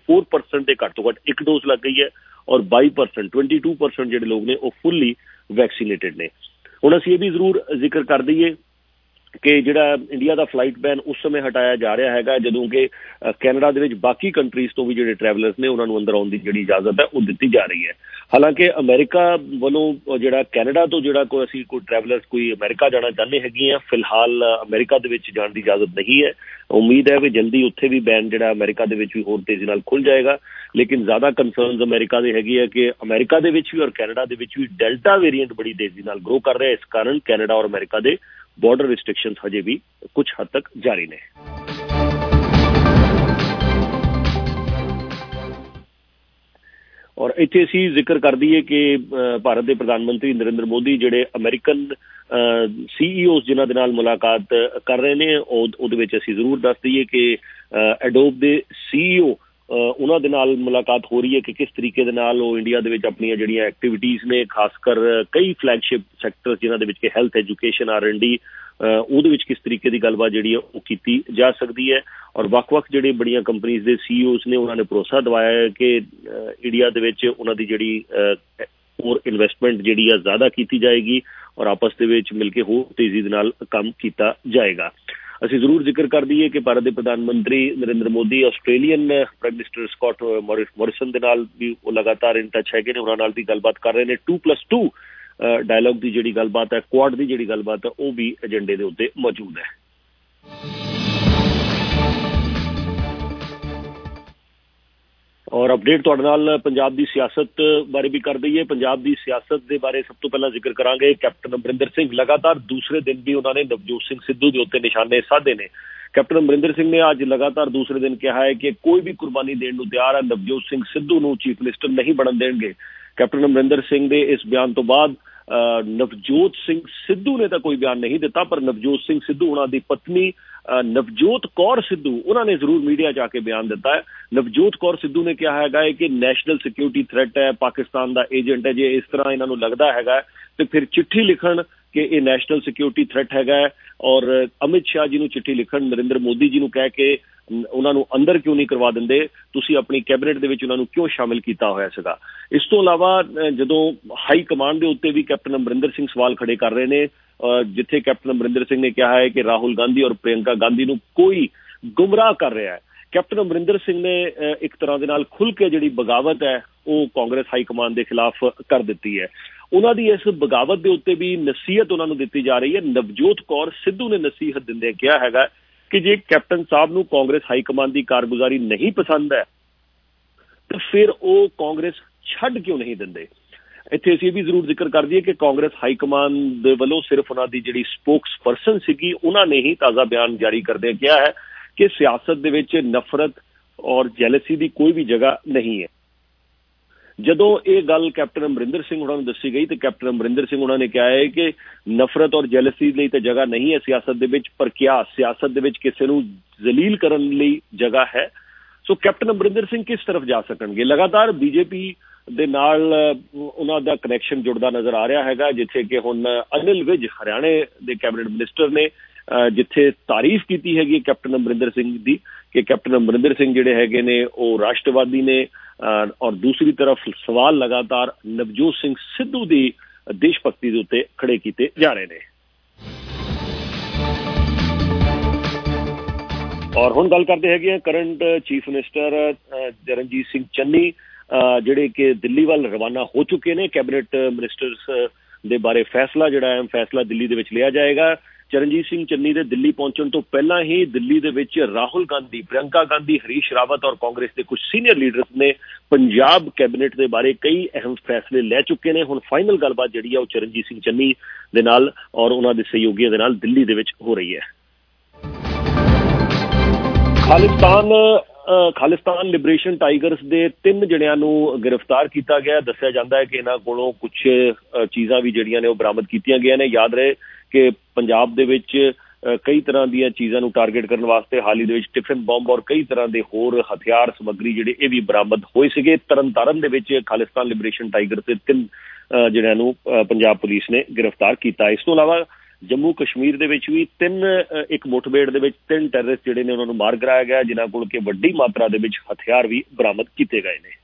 64% ਦੇ ਘੱਟ ਤੋਂ ਘੱਟ ਇੱਕ ਡੋਜ਼ ਲੱਗ ਗਈ ਹੈ ਔਰ 22%, 22% ਜਿਹੜੇ ਲੋਕ ਨੇ ਉਹ ਫੁੱਲੀ ਵੈਕਸੀਨੇਟਡ ਨੇ। ਹੁਣ ਅਸੀਂ ਇਹ ਵੀ ਜ਼ਰੂਰ ਜ਼ਿਕਰ ਕਰ ਦਈਏ ਕਿ ਜਿਹੜਾ ਇੰਡੀਆ ਦਾ ਫਲਾਈਟ ਬੈਨ ਉਸ ਸਮੇਂ ਹਟਾਇਆ ਜਾ ਰਿਹਾ ਹੈਗਾ ਜਦੋਂ ਕਿ ਕੈਨੇਡਾ ਦੇ ਵਿੱਚ ਬਾਕੀ ਕੰਟਰੀਜ਼ ਤੋਂ ਵੀ ਜਿਹੜੇ ਟਰੈਵਲਰਸ ਨੇ ਉਹਨਾਂ ਨੂੰ ਅੰਦਰ ਆਉਣ ਦੀ ਜਿਹੜੀ ਇਜਾਜ਼ਤ ਹੈ ਉਹ ਦਿੱਤੀ ਜਾ ਰਹੀ ਹੈ। ਹਾਲਾਂਕਿ ਅਮਰੀਕਾ ਵੱਲੋਂ ਜਿਹੜਾ ਕੈਨੇਡਾ ਤੋਂ ਜਿਹੜਾ ਅਸੀਂ ਕੋਈ ਟਰੈਵਲਰਸ ਕੋਈ ਅਮਰੀਕਾ ਜਾਣਾ ਚਾਹੁੰਦੇ ਹੈਗੇ ਆ, ਫਿਲਹਾਲ ਅਮਰੀਕਾ ਦੇ ਵਿੱਚ ਜਾਣ ਦੀ ਇਜਾਜ਼ਤ ਨਹੀਂ ਹੈ। ਉਮੀਦ ਹੈ ਕਿ ਜਲਦੀ ਉੱਥੇ ਵੀ ਬੈਨ ਜਿਹੜਾ ਅਮਰੀਕਾ ਦੇ ਵਿੱਚ ਵੀ ਹੋਰ ਤੇਜ਼ੀ ਨਾਲ ਖੁੱਲ੍ਹ ਜਾਏਗਾ। ਲੇਕਿਨ ਜ਼ਿਆਦਾ ਕੰਸਰਨਸ ਅਮਰੀਕਾ ਦੇ ਹੈਗੇ ਆ ਕਿ ਅਮਰੀਕਾ ਦੇ ਵਿੱਚ ਵੀ ਔਰ ਕੈਨੇਡਾ ਦੇ ਵਿੱਚ ਵੀ ਡੈਲਟਾ ਵੇਰੀਐਂਟ ਬੜੀ ਤੇਜ਼ੀ ਨਾਲ ਗਰੋ ਕਰ ਰਿਹਾ। ਇਸ ਕਾਰਨ ਕੈਨੇਡਾ ਔਰ ਅਮਰੀਕਾ ਦੇ ਬਾਰਡਰ ਰਿਸਟ੍ਰਿਕਸ਼ਨਸ ਹਜੇ ਵੀ ਕੁਝ ਹੱਦ ਤੱਕ ਜਾਰੀ ਨੇ। ਔਰ ਇੱਥੇ ਅਸੀਂ ਜ਼ਿਕਰ ਕਰ ਦਈਏ ਕਿ ਭਾਰਤ ਦੇ ਪ੍ਰਧਾਨ ਮੰਤਰੀ ਨਰਿੰਦਰ ਮੋਦੀ ਜਿਹੜੇ ਅਮਰੀਕਨ CEOs ਜਿਨ੍ਹਾਂ ਦੇ ਨਾਲ ਮੁਲਾਕਾਤ ਕਰ ਰਹੇ ਨੇ ਉਹਦੇ ਵਿੱਚ ਅਸੀਂ ਜ਼ਰੂਰ ਦੱਸ ਦਈਏ ਕਿ ਐਡੋਬ ਦੇ CEO ਉਹਨਾਂ ਦੇ ਨਾਲ ਮੁਲਾਕਾਤ ਹੋ ਰਹੀ ਹੈ ਕਿ ਕਿਸ ਤਰੀਕੇ ਦੇ ਨਾਲ ਉਹ ਇੰਡੀਆ ਦੇ ਵਿੱਚ ਆਪਣੀਆਂ ਜਿਹੜੀਆਂ ਐਕਟੀਵਿਟੀਜ਼ ਨੇ ਖਾਸ ਕਰ ਕਈ ਫਲੈਗਸ਼ਿਪ ਸੈਕਟਰ ਜਿਨ੍ਹਾਂ ਦੇ ਵਿੱਚ ਕਿ ਹੈਲਥ, ਐਜੂਕੇਸ਼ਨ, R&D ਉਹਦੇ ਵਿੱਚ ਕਿਸ ਤਰੀਕੇ ਦੀ ਗੱਲਬਾਤ ਜਿਹੜੀ ਹੈ ਉਹ ਕੀਤੀ ਜਾ ਸਕਦੀ ਹੈ। ਔਰ ਵੱਖ-ਵੱਖ ਜਿਹੜੇ ਬੜੀਆਂ ਕੰਪਨੀਜ਼ ਦੇ CEOs ਨੇ ਉਹਨਾਂ ਨੇ ਭਰੋਸਾ ਦਿਵਾਇਆ ਹੈ ਕਿ ਇੰਡੀਆ ਦੇ ਵਿੱਚ ਉਹਨਾਂ ਦੀ ਜਿਹੜੀ ਹੋਰ ਇਨਵੈਸਟਮੈਂਟ ਜਿਹੜੀ ਆ ਜ਼ਿਆਦਾ ਕੀਤੀ ਜਾਏਗੀ ਔਰ ਆਪਸ ਦੇ ਵਿੱਚ ਮਿਲ ਕੇ ਹੋਰ ਤੇਜ਼ੀ ਦੇ ਨਾਲ ਕੰਮ ਕੀਤਾ ਜਾਏਗਾ। ਅਸੀਂ ਜ਼ਰੂਰ ਜ਼ਿਕਰ ਕਰ ਦਈਏ ਕਿ ਭਾਰਤ ਦੇ ਪ੍ਰਧਾਨ ਮੰਤਰੀ Narendra Modi Australian prime minister Scott Morrison ਦੇ ਨਾਲ ਵੀ ਉਹ ਲਗਾਤਾਰ ਇਨ ਟੱਚ ਹੈਗੇ ਨੇ, ਉਹਨਾਂ ਨਾਲ ਵੀ ਗੱਲਬਾਤ ਕਰ ਰਹੇ ਨੇ। 2+2 ਡਾਇਲੋਗ ਦੀ ਜਿਹੜੀ ਗੱਲਬਾਤ ਹੈ, ਕੁਆਡ ਦੀ ਜਿਹੜੀ ਗੱਲਬਾਤ ਹੈ ਉਹ ਵੀ ਏਜੰਡੇ ਦੇ ਉੱਤੇ ਮੌਜੂਦ ਹੈ। ਔਰ ਅਪਡੇਟ ਤੁਹਾਡੇ ਨਾਲ ਪੰਜਾਬ ਦੀ ਸਿਆਸਤ ਬਾਰੇ ਵੀ ਕਰ ਦਈਏ। ਪੰਜਾਬ ਦੀ ਸਿਆਸਤ ਦੇ ਬਾਰੇ ਸਭ ਤੋਂ ਪਹਿਲਾਂ ਜ਼ਿਕਰ ਕਰਾਂਗੇ ਕੈਪਟਨ ਅਮਰਿੰਦਰ ਸਿੰਘ। ਲਗਾਤਾਰ ਦੂਸਰੇ ਦਿਨ ਵੀ ਉਹਨਾਂ ਨੇ ਨਵਜੋਤ ਸਿੰਘ ਸਿੱਧੂ ਦੇ ਉੱਤੇ ਨਿਸ਼ਾਨੇ ਸਾਧੇ ਨੇ। कैप्टन अमरिंदर सिंह ने आज लगातार दूसरे दिन कहा है कि कोई भी कुर्बानी देने को तैयार है, नवजोत सिंह सिद्धू ਨੂੰ चीफ मिनिस्टर नहीं बनन देंगे। कैप्टन अमरिंदर सिंह ਦੇ इस बयान तो बाद नवजोत सिंह सिद्धू ने तो कोई बयान नहीं दिता, पर नवजोत सिंह सिद्धू उन्हों की पत्नी नवजोत कौर सिद्धू उन्होंने जरूर मीडिया जाके बयान दिता है। नवजोत कौर सिद्धू ने कहा है कि नैशनल सिक्योरिटी थ्रेट है, पाकिस्तान का एजेंट है, जे इस तरह इन्हों लगता है तो फिर चिट्ठी लिखण कि ये नैशनल सिक्योरिटी थ्रेट है और अमित शाह जी को चिट्ठी लिखण नरेंद्र मोदी जी को कह के उन्होंने अंदर क्यों नहीं करवा देंगे, तुसी अपनी कैबिनेट दे विच उन्होंने क्यों शामिल किया होया सीगा। इस तो इलावा जदों हाई कमांड के उत्ते भी कैप्टन अमरिंदर सिंह सवाल खड़े कर रहे हैं, जिथे कैप्टन अमरिंदर सिंह ने कहा है कि राहुल गांधी और प्रियंका गांधी को कोई गुमराह कर रहा है। कैप्टन अमरिंदर सिंह ने एक तरह के नाल खुल के जिहड़ी बगावत है वो कांग्रेस हाई कमान के खिलाफ कर दी है। उन्हों की इस बगावत के उत्ते भी नसीहत उन्होंने दी जा रही है। नवजोत कौर सिद्धू ने नसीहत दिंदे कहा है कि जे कैप्टन साहब नूं कांग्रेस हाई कमान की कारगुजारी नहीं पसंद है तो फिर वो कांग्रेस छड्ड क्यों नहीं देंदे। इत्थे असीं भी जरूर जिक्र कर दईए कि कांग्रेस हाई कमान दे वल्लों सिर्फ उन्हों की जिहड़ी स्पोक्स परसन सीगी उन्होंने ही ताज़ा बयान जारी करदे कहा है कि सियासत दे विच नफरत और जैलसी की कोई भी जगह नहीं है। जदों ये गल कैप्टन अमरिंदर सिंह उन्होंने दसी गई तो कैप्टन अमरिंदर सिंह उन्होंने कहा है कि नफरत और जैलसी लई तो जगह नहीं है सियासत दे विच, पर क्या सियासत दे विच किसी नूं जलील करन लई जगह है। सो कैप्टन अमरिंदर सिंह किस तरफ जा सकणगे। लगातार बीजेपी दे नाल उन्हां दा कनैक्शन जुड़दा नज़र आ रहा है, जिथे कि हुण अनिल विज हरियाणे दे कैबिनेट मिनिस्टर ने जिथे तारीफ की हैगी कैप्टन अमरिंदर सिंह की कि कैप्टन अमरिंदर सिंह जिहड़े हैगे ने वो राष्ट्रवादी ने, और दूसरी तरफ सवाल लगातार नवजोत सिंह सिद्धू की देशभक्ति के उत्ते खड़े किए जा रहे हैं। और हुण गल करते हैं current chief minister Charanjit Singh Channi जिहड़े कि दिल्ली वाल रवाना हो चुके हैं। कैबिनेट मिनिस्टर्स दे बारे फैसला जिहड़ा अहम फैसला दिल्ली दे विच लिया जाएगा। चरणजीत सिंह चन्नी दे दिल्ली पहुंचण तो पहला ही दिल्ली दे विच राहुल गांधी, प्रियंका गांधी, हरीश रावत और कांग्रेस के कुछ सीनियर लीडर्स ने पंजाब कैबिनेट के बारे कई अहम फैसले लै चुके हैं। हुण फाइनल गलबात जिहड़ी है वो चरणजीत सिंह चन्नी दे नाल और उन्हां दे सहयोगियों दे नाल दिल्ली दे विच हो रही है। खालिस्तान लिबरेशन टाइगर्स के 3 जणियां नूं गिरफ्तार किया गया। दस्सिया जाता है कि इन्हां कोलों कुछ चीज़ां भी जिहड़ियां ने वो बरामद कीतियां गईयां ने। याद रहे कि पंजाब दे विच कई तरह दी चीज़ों टारगेट करने वास्ते हाल ही दे विच टिफिन बॉम्ब और कई तरह के होर हथियार समग्री जिहड़े ये भी बरामद होए सीगे। तरनतारन दे विच खालिस्तान लिबरेशन टाइगर के 3 जणियां नूं पंजाब पुलिस ने गिरफ्तार किया। इस तो इलावा जम्मू कश्मीर दे विच भी एक मुठभेड़ दे विच 3 टैररिस्ट जिहड़े ने उन्हां नूं मार गिराया गया, जिन्हां कोल कि वड्डी मात्रा दे विच हथियार भी बरामद किए गए हैं।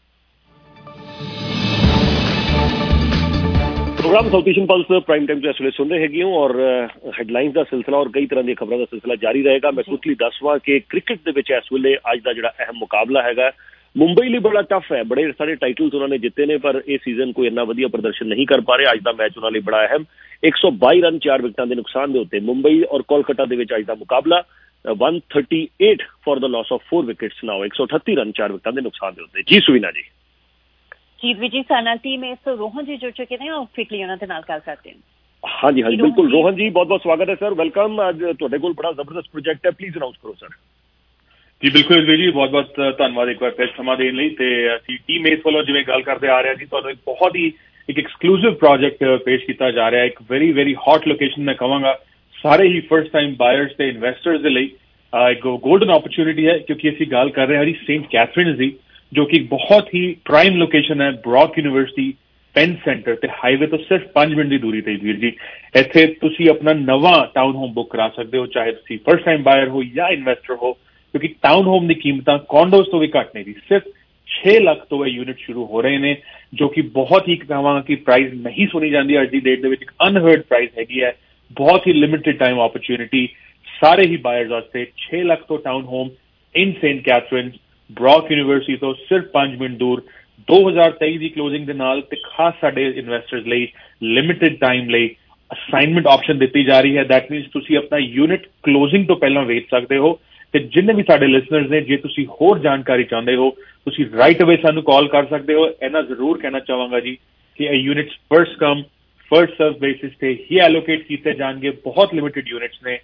Program south Asian pulse prime time तो इस वे सुन रहे हैगे हो और हैडलाइंस का सिलसिला और कई तरह की खबरों का सिलसिला जारी रहेगा। मैं कुछ दसवां कि क्रिकेट के विच इस वेले अज का जिहड़ा अहम मुकाबला है मुंबई लिए बड़ा टफ है। बड़े सारे टाइटल्स उन्होंने जिते ने पर यह सीजन कोई इन्ना वधिया प्रदर्शन नहीं कर पा रहे। अज का मैच उन्होंने बड़ा अहम 122 रन 4 विकेटां के नुकसान के उत्ते मुंबई और कोलकाता के विच अज का मुकाबला 138 for the loss of 4 wickets now 138 run 4 विकेटां के नुकसान के उत्ते। जी सुवीना जी। जीत विजय साना टीम इस रोहन जी जुड़ चुके हैं और क्विकली उन्होंने नाल गल करते हैं। हाँ जी बिल्कुल रोहन जी बहुत बहुत स्वागत है सर, वेलकम। अज तुहाडे कोल बड़ा जबरदस्त प्रोजेक्ट है, प्लीज अनाउंस करो सर। जी बिल्कुल जी बहुत बहुत धन्यवाद एक बार फिर समा देने लई ते असीं टीम इस वालों जिवें गल करते आ रहे हैं जी तुहानूं एक बहुत ही एक एक्सक्लूसिव प्रोजेक्ट पेश किया जा रहा है। एक वेरी वेरी हॉट लोकेशन मैं कहूँगा सारे ही फर्स्ट टाइम बायर्स ते इन्वेस्टर्स के लिए एक गोल्डन अपॉर्चुनिटी है, क्योंकि असीं गल कर रहे हैं जी सेंट कैथरीन्स दी जो कि बहुत ही प्राइम लोकेशन है। ब्रॉक यूनिवर्सिटी पेन सेंटर ते हाईवे तो सिर्फ 5 मिनट की दूरी ते वीर जी इत्थे तुसीं अपना नवा टाउन होम बुक करा सकते हो, चाहे तुसीं फर्स्ट टाइम बायर हो या इन्वेस्टर हो, क्योंकि टाउन होम की कीमतां कॉन्डोज तो भी घट नहीं दी। सिर्फ 6 लाख तो वह यूनिट शुरू हो रहे हैं, जो कि बहुत ही कहां कि प्राइस नहीं सुनी जाती अज की डेट के अनहर्ड प्राइस हैगी है। बहुत ही लिमिटेड टाइम अपॉर्चुनिटी सारे ही बायर्स वास्ते 6 लाख तो town home in saint Catharines Brock university तो सिर्फ 5 मिनट दूर 2023 की क्लोजिंग के नाल ते खास साडे इन्वेस्टर्स लिए लिमिटेड टाइम लिए असाइनमेंट ऑप्शन दी जा रही है। दैट मीनस तुसीं अपना यूनिट क्लोजिंग तो पहला वेच सकते हो ते जिन्ने भी साडे लिसनर्स ने जे तुसीं होर जानकारी चाहते हो तुसीं राइट अवे सानू कॉल कर सकते हो। इन्ना जरूर कहना चाहांगा जी कि units first come first serve basis पे ही एलोकेट किए जाएंगे। बहुत लिमिटेड यूनिट्स ने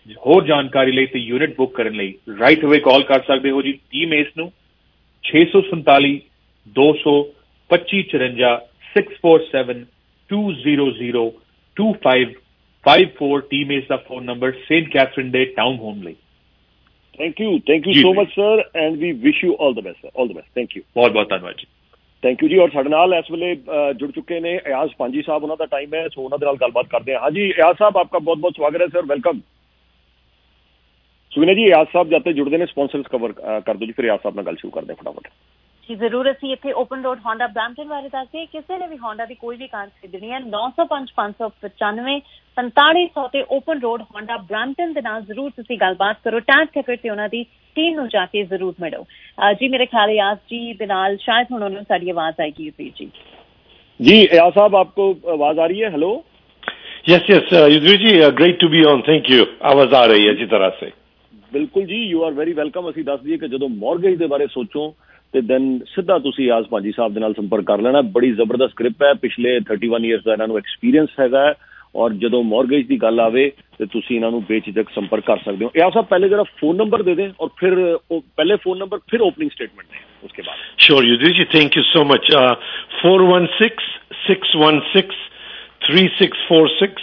ਹੋਰ ਜਾਣਕਾਰੀ ਲਈ ਤੇ ਯੂਨਿਟ ਬੁੱਕ ਕਰਨ ਲਈ ਰਾਈਟ ਅਵੇ ਕਾਲ ਕਰ ਸਕਦੇ ਹੋ ਜੀ ਟੀਮ ਏਸ ਨੂੰ 647 200 2554 647 200 2554 ਟੀਮ ਏਸ ਦਾ ਫੋਨ ਨੰਬਰ ਸੇਂਟ ਕੈਥਰੀਨ ਦੇ ਟਾਊਨ ਹੋਮ ਲਈ Thank you so much sir and we wish you all the best sir, all the best, thank you ਬਹੁਤ ਬਹੁਤ ਧੰਨਵਾਦ ਜੀ ਥੈਂਕ ਯੂ ਜੀ। ਔਰ ਸਾਡੇ ਨਾਲ ਇਸ ਵੇਲੇ ਜੁੜ ਚੁੱਕੇ ਨੇ ਇਆਜ਼ ਪਾਂਜੀ ਸਾਹਿਬ, ਉਹਨਾਂ ਦਾ ਟਾਈਮ ਹੈ ਸੋ ਉਹਨਾਂ ਦੇ ਨਾਲ ਗੱਲਬਾਤ ਕਰਦੇ ਹਾਂ। ਹਾਂਜੀ ਇਆਜ਼ ਸਾਹਿਬ, आपका बहुत बहुत स्वागत है सर, वेलकम। ਸੁਣੇ ਜੀ ਇਆਜ਼ ਸਾਹਿਬ ਜਦ ਤੱਕ ਜੁੜਦੇ ਨੇ ਸਪਾਂਸਰਸ ਕਵਰ ਕਰ ਦਿਓ ਜੀ, ਫਿਰ ਇਆਜ਼ ਸਾਹਿਬ ਨਾਲ ਗੱਲ ਸ਼ੁਰੂ ਕਰਦੇ ਹਾਂ ਫਟਾਫਟ ਜੀ। ਜ਼ਰੂਰ। ਅਸੀਂ ਇੱਥੇ ਓਪਨ ਰੋਡ ਹੋਂਡਾ ਬ੍ਰੈਂਪਟਨ ਬਾਰੇ ਦੱਸਦੇ, ਕਿਸੇ ਨੇ ਵੀ ਹੋਂਡਾ ਦੀ ਕੋਈ ਵੀ ਕਾਰ ਖਰੀਦਣੀ ਹੈ 905 595 4500 ਤੇ ਓਪਨ ਰੋਡ ਹੋਂਡਾ ਬ੍ਰੈਂਪਟਨ ਦੇ ਨਾਲ ਜ਼ਰੂਰ ਤੁਸੀਂ ਗੱਲਬਾਤ ਕਰੋ। ਟੈਗ ਟਿਕਟ ਤੇ ਉਹਨਾਂ ਦੀ ਟੀਮ ਨੂੰ ਜਾ ਕੇ ਜ਼ਰੂਰ ਮਿਲੋ ਜੀ। ਮੇਰੇ ਖਿਆਲ ਇਆਜ਼ ਜੀ ਦੇ ਨਾਲ ਸ਼ਾਇਦ ਹੁਣ ਉਹਨਾਂ ਨੂੰ ਸਾਡੀ ਆਵਾਜ਼ ਆਏਗੀ ਜੀ। जी इयाज साहब, आपको आवाज आ रही है? Hello. Yes Yudhveer ji, great to be on, thank you. आवाज आ रही है अच्छी तरह से। बिल्कुल जी, यू आर वेरी वेलकम। ਅਸੀਂ ਦੱਸ ਦਈਏ ਕਿ ਜਦੋਂ ਮੌਰਗੇਜ ਦੇ ਬਾਰੇ ਸੋਚੋ ਤੇ ਦੈਨ ਸਿੱਧਾ ਤੁਸੀਂ ਇਆਜ਼ ਪਾਂਜੀ ਸਾਹਿਬ ਦੇ ਨਾਲ ਸੰਪਰਕ ਕਰ ਲੈਣਾ। ਬੜੀ ਜ਼ਬਰਦਸਤ ਗ੍ਰਿਪ ਹੈ, ਪਿਛਲੇ 31 ਇਅਰਸ ਦਾ ਇਹਨਾਂ ਨੂੰ ਐਕਸਪੀਰੀਅੰਸ ਹੈਗਾ ਔਰ ਜਦੋਂ ਮੌਰਗੇਜ ਦੀ ਗੱਲ ਆਵੇ ਤੇ ਤੁਸੀਂ ਇਹਨਾਂ ਨੂੰ ਬੇਝਿਜਕ ਸੰਪਰਕ ਕਰ ਸਕਦੇ ਹੋ। ਇਆਜ਼ ਸਾਹਿਬ ਪਹਿਲੇ जरा फोन नंबर दे दें और फिर पहले फोन नंबर फिर ओपनिंग स्टेटमेंट दें उसके बाद। Sure Yudhveer ji, thank you so much. 416-616-3646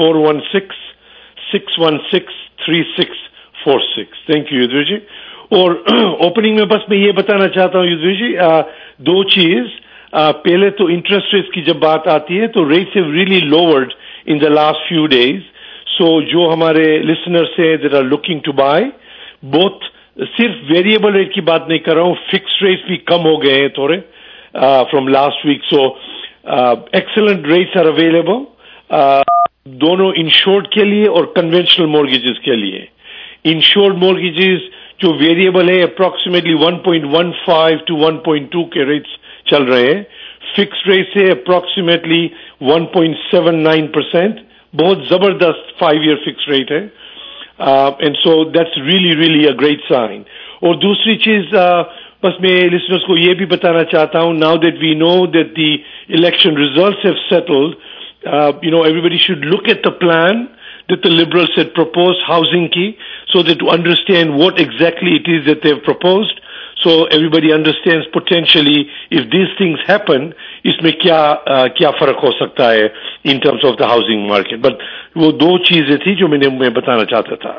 416-616-3646। Thank you Yudhvir ji. और ओपनिंग में बस मैं ये बताना चाहता हूँ युद्धवीर जी, दो चीज। पहले तो इंटरेस्ट रेट्स की जब बात आती है तो rates have really lowered in the last few days. So जो हमारे लिसनर्स हैं that are looking to buy, both सिर्फ वेरिएबल रेट की बात नहीं कर रहा हूँ, फिक्स्ड रेट्स भी कम हो गए हैं थोड़े from last week. So excellent rates are available दोनों इंश्योर्ड के लिए और कन्वेंशनल मॉर्गेजेस के लिए। इंश्योर्ड मॉर्गेजेस जो वेरिएबल है अप्रोक्सीमेटली 1.15 to 1.2 के रेट्स चल रहे हैं। फिक्स्ड रेट से अप्रोक्सीमेटली 1.79%, बहुत जबरदस्त 5-year फिक्स्ड रेट है। And so that's really a great sign. और दूसरी चीज बस मैं लिसनर्स को ये भी बताना चाहता हूं, now that we know that the election results have settled, everybody should look at the plan that the Liberals had proposed housing ki, so that to understand what exactly it is that they have proposed, so everybody understands potentially if these things happen, इसमें क्या फर्क हो सकता है in terms of the housing market। But वो दो चीजें थी जो मैं बताना चाहता था।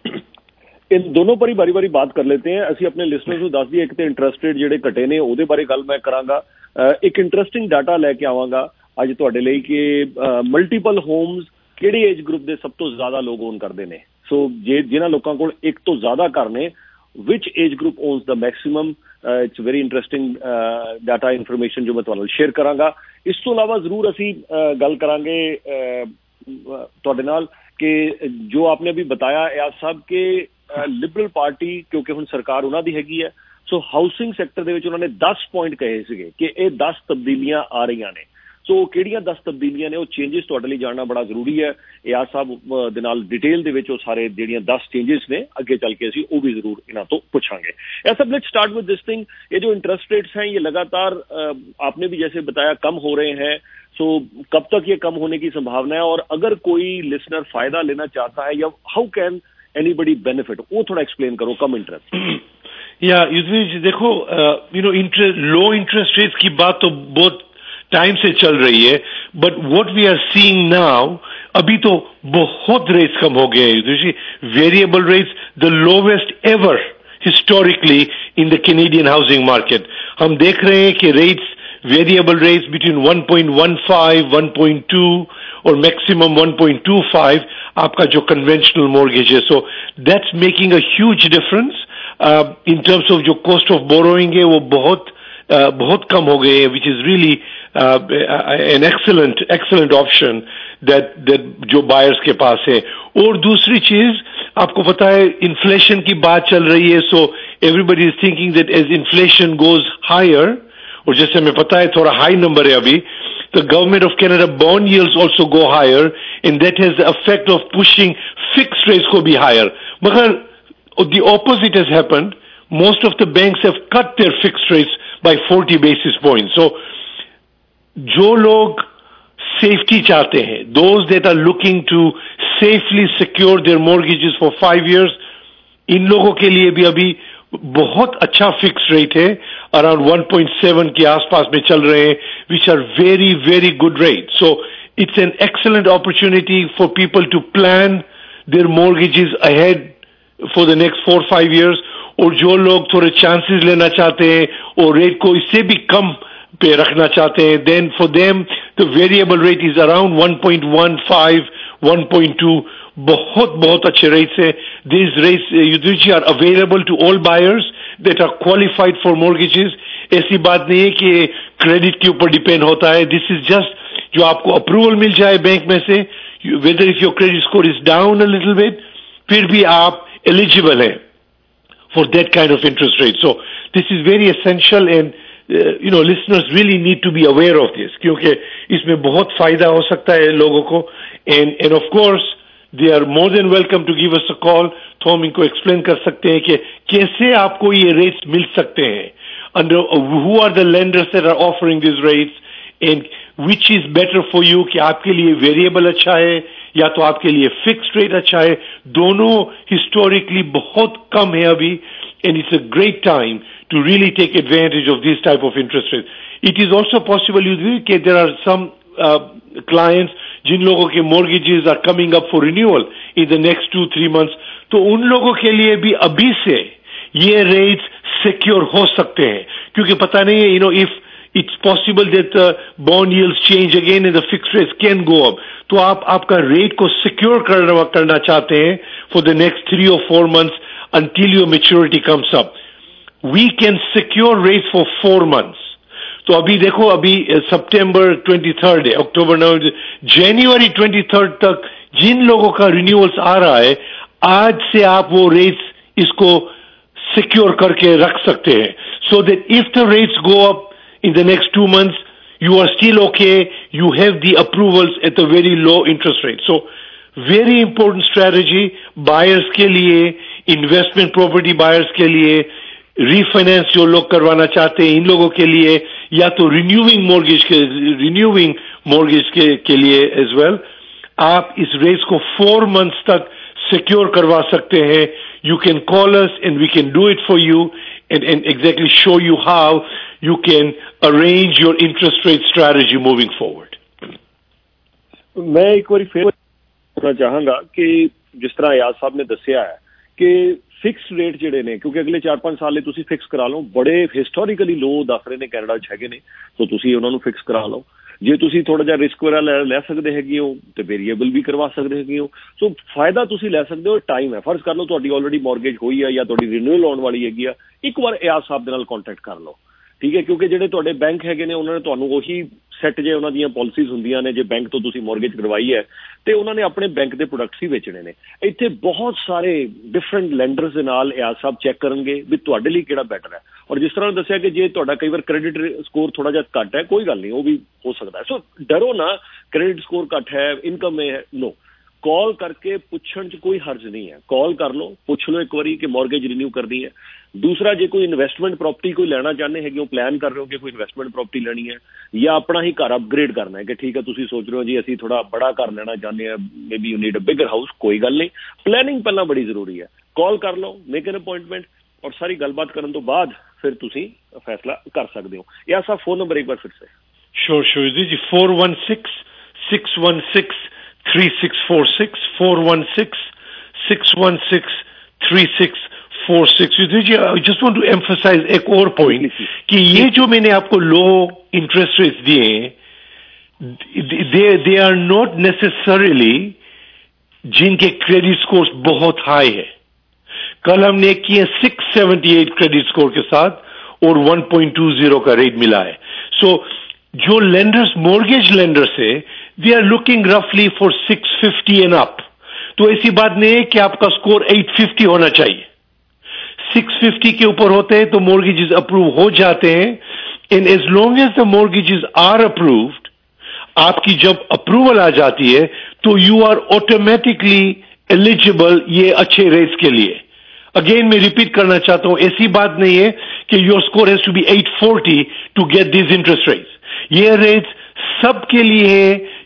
इन दोनों पर ही बारी बात कर लेते हैं। ਅਸੀਂ ਆਪਣੇ ਲਿਸਨਰਸ ਨੂੰ ਦੱਸ ਦਈਏ, ਇੱਕ ਤੇ ਇੰਟਰਸਟ ਰੇਟ ਜਿਹੜੇ ਘਟੇ ਨੇ ਉਹਦੇ ਬਾਰੇ ਗੱਲ ਮੈਂ ਕਰਾਂਗਾ। ਇੱਕ ਇੰਟਰਸਟਿੰਗ ਡਾਟਾ ਲੈ ਕੇ ਆਵਾਂਗਾ ਅੱਜ ਤੁਹਾਡੇ ਲਈ ਕਿ ਮਲਟੀਪਲ ਹੋਮਸ ਕਿਹੜੇ ਏਜ ਗਰੁੱਪ ਦੇ ਸਭ ਤੋਂ ਜ਼ਿਆਦਾ ਲੋਕ ਓਨ ਕਰਦੇ ਨੇ। ਸੋ ਜਿਨ੍ਹਾਂ ਲੋਕਾਂ ਕੋਲ ਇੱਕ ਤੋਂ ਜ਼ਿਆਦਾ ਘਰ ਨੇ, which age group owns the maximum, it's very interesting data information ਜੋ ਮੈਂ ਤੁਹਾਨੂੰ ਨਾਲ ਸ਼ੇਅਰ ਕਰਾਂਗਾ। ਇਸ ਤੋਂ ਇਲਾਵਾ ਜ਼ਰੂਰ ਅਸੀਂ ਗੱਲ ਕਰਾਂਗੇ ਤੁਹਾਡੇ ਨਾਲ ਕਿ ਜੋ ਆਪਨੇ ਅਭੀ ਬਤਾਇਆ ਇਆਜ਼ ਸਾਹਿਬ ਕਿ ਲਿਬਰਲ ਪਾਰਟੀ ਕਿਉਂਕਿ ਹੁਣ ਸਰਕਾਰ ਉਹਨਾਂ ਦੀ ਹੈਗੀ ਹੈ, ਸੋ ਹਾਊਸਿੰਗ ਸੈਕਟਰ ਦੇ ਵਿੱਚ ਉਹਨਾਂ ਨੇ 10 ਪੁਆਇੰਟ ਕਹੇ ਸੀਗੇ ਕਿ ਇਹ 10 ਤਬਦੀਲੀਆਂ ਆ ਰਹੀਆਂ ਨੇ। ਸੋ ਕਿਹੜੀਆਂ 10 ਤਬਦੀਲੀਆਂ ਨੇ, ਉਹ ਚੇਂਜਸ ਤੁਹਾਡੇ ਲਈ ਜਾਣਨਾ ਬੜਾ ਜ਼ਰੂਰੀ ਹੈ। ਇਆਜ਼ ਸਾਹਿਬ ਦੇ ਨਾਲ ਡਿਟੇਲ ਦੇ ਵਿੱਚ ਉਹ ਸਾਰੇ ਜਿਹੜੀਆਂ 10 ਚੇਂਜਸ ਨੇ ਅੱਗੇ ਚੱਲ ਕੇ ਅਸੀਂ ਉਹ ਵੀ ਜ਼ਰੂਰ ਇਹਨਾਂ ਤੋਂ ਪੁੱਛਾਂਗੇ। Ayaz sahab, let's start with this thing. ये जो इंटरेस्ट रेट्स हैं ये लगातार आपने भी जैसे बताया कम हो रहे हैं, सो कब तक ये कम होने की संभावना है और अगर कोई लिसनर फायदा लेना चाहता है या हाउ कैन एनीबडी बेनिफिट, वो थोड़ा एक्सप्लेन करो। कम इंटरेस्ट या युद्धवीर जी देखो, लो इंटरेस्ट रेट्स की बात तो बहुत टाइम से चल रही है, but what we are seeing now, अभी तो बहुत रेट्स कम हो गए हैं। Variable rates the lowest ever historically in the Canadian housing market. हम देख रहे हैं कि रेट्स, वेरिएबल रेट्स बिटवीन 1.15, 1.2 और मैक्सिमम 1.25 आपका जो कन्वेंशनल मॉर्गेज है। So that's making a huge difference in terms of जो कॉस्ट ऑफ बोरोइंग है वो बहुत कम हो गए हैं, which is really an excellent option that जो बायर्स के पास है। और दूसरी चीज आपको पता है इन्फ्लेशन की बात चल रही है, so everybody is thinking that as inflation goes higher, और जैसे हमें पता है थोड़ा हाई नंबर है अभी, the government of Canada bond yields also go higher and that has the effect of pushing fixed rates को भी higher। मगर the opposite has happened, most of the banks have cut their fixed rates by 40 basis points। so जो लोग safety चाहते हैं, those that are looking to safely secure their mortgages for 5 years. इन लोगों के लिए भी अभी बहुत अच्छा फिक्स रेट है, अराउंड 1.7 के आसपास में चल रहे हैं, which are very, very good rates. So it's an excellent opportunity for people to plan their mortgages ahead for the next 4-5 years. और जो लोग थोड़े चांसेस लेना चाहते हैं और रेट को इससे भी कम पे रखना चाहते हैं, then for them the variable rate is around 1.15, 1.2. बहुत अच्छे rates है. These rates which are available to all buyers that are qualified for mortgages. ऐसी बात नहीं है कि क्रेडिट के ऊपर डिपेंड होता है. This is just जो आपको अप्रूवल मिल जाए बैंक में से, whether if your credit score is down a little bit, फिर भी आप eligible हैं for that kind of interest rate. So this is very essential, and listeners really need to be aware of this, क्योंकि इसमें बहुत फायदा हो सकता है लोगों को. And of course they are more than welcome to give us a call. तो हम इनको एक्सप्लेन कर सकते हैं कि कैसे आपको ये रेट्स मिल सकते हैं, under who are the lenders that are offering these rates, and which is better for you, कि आपके लिए वेरिएबल अच्छा है या तो आपके लिए फिक्स्ड रेट अच्छा है. दोनों हिस्टोरिकली बहुत कम है अभी, and it's a great time to really take advantage of this type of interest rate. It is also possible कि there are some clients जिन लोगों के mortgages are coming up for renewal in the next 2-3 months, तो उन लोगों के लिए भी अभी से ये rates secure हो सकते हैं, क्योंकि पता नहीं है, if it's possible that bond yields change again and the fixed rates can go up. तो आप आपका rate को secure करना चाहते हैं for the next 3 or 4 months until your maturity comes up. We can secure rates for 4 months. तो अभी देखो, अभी September 23rd है, October now, January 23rd तक जिन लोगों का renewals आ रहा है, आज से आप वो rates इसको secure करके रख सकते हैं, so that if the rates go up in the next 2 months, you are still okay, you have the approvals at a very low interest rate. So very important strategy buyers के लिए, investment property buyers के लिए, refinance जो लोग करवाना चाहते हैं इन लोगों के लिए, या तो renewing mortgage के लिए as well, आप इस rates को 4 months तक secure करवा सकते हैं. You can call us and we can do it for you and exactly show you how you can arrange your interest rate strategy moving forward. मैं एक बार फिर कहना चाहांगा कि जिस तरह याद साहब ने दसिया है कि फिक्स्ड रेट ਜਿਹੜੇ ਨੇ, ਕਿਉਂਕਿ ਅਗਲੇ 4-5 ਸਾਲ ਲਈ ਤੁਸੀਂ ਫਿਕਸ ਕਰਾ ਲਓ, ਬੜੇ ਹਿਸਟੋਰੀਕਲੀ ਲੋ ਦੱਸ ਰਹੇ ਨੇ ਕੈਨੇਡਾ ਵਿੱਚ ਹੈਗੇ ਨੇ, ਸੋ ਤੁਸੀਂ ਉਹਨਾਂ ਨੂੰ ਫਿਕਸ ਕਰਾ ਲਓ. ਜੇ ਤੁਸੀਂ ਥੋੜਾ ਜਿਹਾ ਰਿਸਕ ਵਾਲਾ ਲੈ ਸਕਦੇ ਹੈਗੇ ਹੋ ਤੇ ਵੇਰੀਏਬਲ ਵੀ ਕਰਵਾ ਸਕਦੇ ਹੈਗੇ ਹੋ, ਸੋ ਫਾਇਦਾ ਤੁਸੀਂ ਲੈ ਸਕਦੇ ਹੋ. ਟਾਈਮ ਹੈ, ਫਰਜ਼ ਕਰ ਲਓ ਤੁਹਾਡੀ ਆਲਰੇਡੀ ਮੌਰਗੇਜ ਹੋਈ ਆ ਜਾਂ ਤੁਹਾਡੀ ਰਿਨਿਊਅਲ ਆਉਣ ਵਾਲੀ ਹੈਗੀ ਆ, ਇੱਕ ਵਾਰ ਇਆਜ਼ ਸਾਹਿਬ ਦੇ ਨਾਲ ਕੰਟੈਕਟ ਕਰ ਲਓ, ਠੀਕ ਹੈ, ਕਿਉਂਕਿ ਜਿਹੜੇ ਤੁਹਾਡੇ ਬੈਂਕ ਹੈਗੇ ਨੇ ਉਹਨਾਂ ਨੇ ਤੁਹਾਨੂੰ ਉਹੀ ਸੈੱਟ ਜੇ ਉਹਨਾਂ ਦੀਆਂ ਪਾਲਿਸੀਜ਼ ਹੁੰਦੀਆਂ ਨੇ. ਜੇ ਬੈਂਕ ਤੋਂ ਤੁਸੀਂ ਮੌਰਗੇਜ ਕਰਵਾਈ ਹੈ ਤੇ ਉਹਨਾਂ ਨੇ ਆਪਣੇ ਬੈਂਕ ਦੇ ਪ੍ਰੋਡਕਟਸ ਹੀ ਵੇਚਣੇ ਨੇ. ਇੱਥੇ ਬਹੁਤ ਸਾਰੇ ਡਿਫਰੈਂਟ ਲੈਂਡਰਸ ਦੇ ਨਾਲ ਇਆਜ਼ ਸਾਹਿਬ ਚੈੱਕ ਕਰਨਗੇ ਵੀ ਤੁਹਾਡੇ ਲਈ ਕਿਹੜਾ ਬੈਟਰ ਹੈ. ਔਰ ਜਿਸ ਤਰ੍ਹਾਂ ਦੱਸਿਆ ਕਿ ਜੇ ਤੁਹਾਡਾ ਕਈ ਵਾਰ ਕ੍ਰੈਡਿਟ ਸਕੋਰ ਥੋੜਾ ਜਿਹਾ ਘੱਟ ਹੈ, ਕੋਈ ਗੱਲ ਨਹੀਂ, ਉਹ ਵੀ ਹੋ ਸਕਦਾ ਹੈ. ਸੋ ਡਰੋ ਨਾ, ਕ੍ਰੈਡਿਟ ਸਕੋਰ ਘੱਟ ਹੈ, ਇਨਕਮ ਹੈ, नो, कॉल करके पूछण च कोई हर्ज नहीं है. कॉल कर लो, पूछ लो एक बारी कि मॉर्गेज रिन्यू करनी है. दूसरा, जे कोई इन्वेस्टमेंट प्रॉपर्टी कोई लेना चाहते हैं, प्लान कर रहे हो कि कोई इन्वेस्टमेंट प्रॉपर्टी लेनी है या अपना ही घर अपग्रेड करना है कि ठीक है तुसी सोच रहे हो जी असी थोड़ा बड़ा घर लेना चाहते हैं, maybe you need a bigger house, कोई गल नहीं, प्लानिंग पहला बड़ी जरूरी है. कॉल कर लो, मेक एन अपॉइंटमेंट और सारी गलबात करने तो बाद फिर तुसी फैसला कर सकते हो. या साहब फोन नंबर एक बार फिर से. Sure ji, 416-616-3646, 416-616-3646. I just want to emphasize एक और पॉइंट कि ये जो मैंने आपको लो इंटरेस्ट रेट्स दिए, they are not necessarily जिनके क्रेडिट स्कोर्स बहुत हाई है. कल हमने किए 678 क्रेडिट स्कोर के साथ और 1.20 का रेट मिला है. सो जो लेंडर्स, मॉर्गेज लेंडर्स है, they are looking roughly for 650 and up. तो ऐसी बात नहीं है कि आपका स्कोर 850 होना चाहिए. 650 के ऊपर होते हैं तो mortgages अप्रूव हो जाते हैं. And as long as the mortgages are approved, आपकी जब अप्रूवल आ जाती है तो you are automatically eligible ये अच्छे रेट्स के लिए. अगेन मैं रिपीट करना चाहता हूं, ऐसी बात नहीं है कि your score has to be 840 to get these interest rates. ये रेट्स सबके लिए है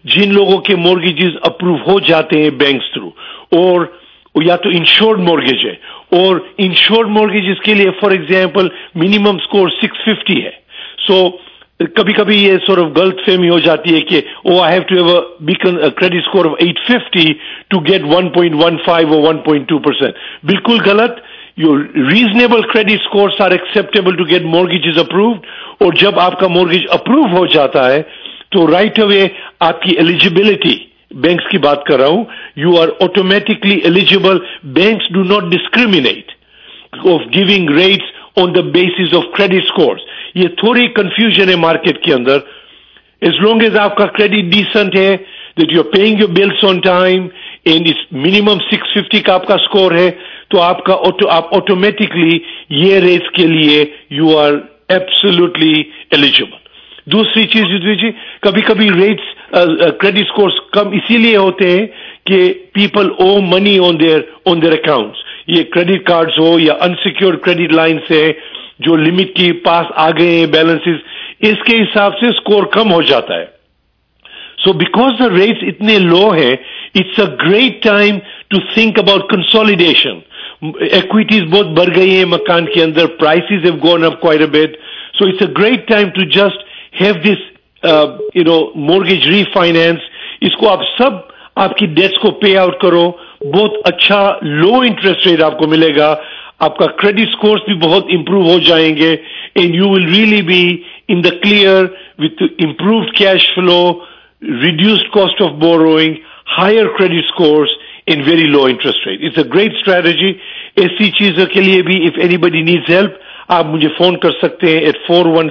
जिन लोगों के मॉर्गेजेस अप्रूव हो जाते हैं बैंक्स थ्रू, और या तो इंश्योर्ड मॉर्गेज है, और इंश्योर्ड मॉर्गेजेस के लिए फॉर एग्जांपल मिनिमम स्कोर 650 है. सो कभी कभी ये सॉर्ट ऑफ गलतफहमी हो जाती है कि I have to have a credit score of 850 to get 1.15 or 1.2%. बिल्कुल गलत. Your reasonable credit scores are acceptable to get mortgages approved, और जब आपका mortgage approve हो जाता है तो right away आपकी eligibility, banks की बात कर रहा हूं, you are automatically eligible. Banks do not discriminate of giving rates on the basis of credit scores. ये थोड़ी confusion है market के अंदर. As long as आपका credit decent है, that you're paying your bills on time, and it's minimum 650 का आपका score है, तो आपका आप ऑटोमेटिकली ये रेट्स के लिए यू आर एब्सोल्युटली एलिजिबल. दूसरी चीज युद्धवीर जी, कभी कभी रेट्स क्रेडिट स्कोर्स कम इसीलिए होते हैं कि people owe money on their accounts. ये क्रेडिट कार्ड्स हो या अनसिक्योर्ड क्रेडिट लाइन से जो लिमिट की पास आ गए हैं बैलेंसेस, इसके हिसाब से स्कोर कम हो जाता है. So because the rates इतने low है, it's a great time to think about consolidation. Equities बहुत बढ़ गई हैं मकान के अंदर, prices have gone up quite a bit. So it's a great time to just have this, mortgage refinance. इसको आप सब आपकी debts को pay out करो, बहुत अच्छा low interest rate आपको मिलेगा, आपका credit scores भी बहुत improve हो जाएंगे, and you will really be in the clear with improved cash flow, reduced cost of borrowing, higher credit scores, and very low interest rate. It's a great strategy. ऐसी चीजों के लिए भी if anybody needs help, आप मुझे phone कर सकते हैं at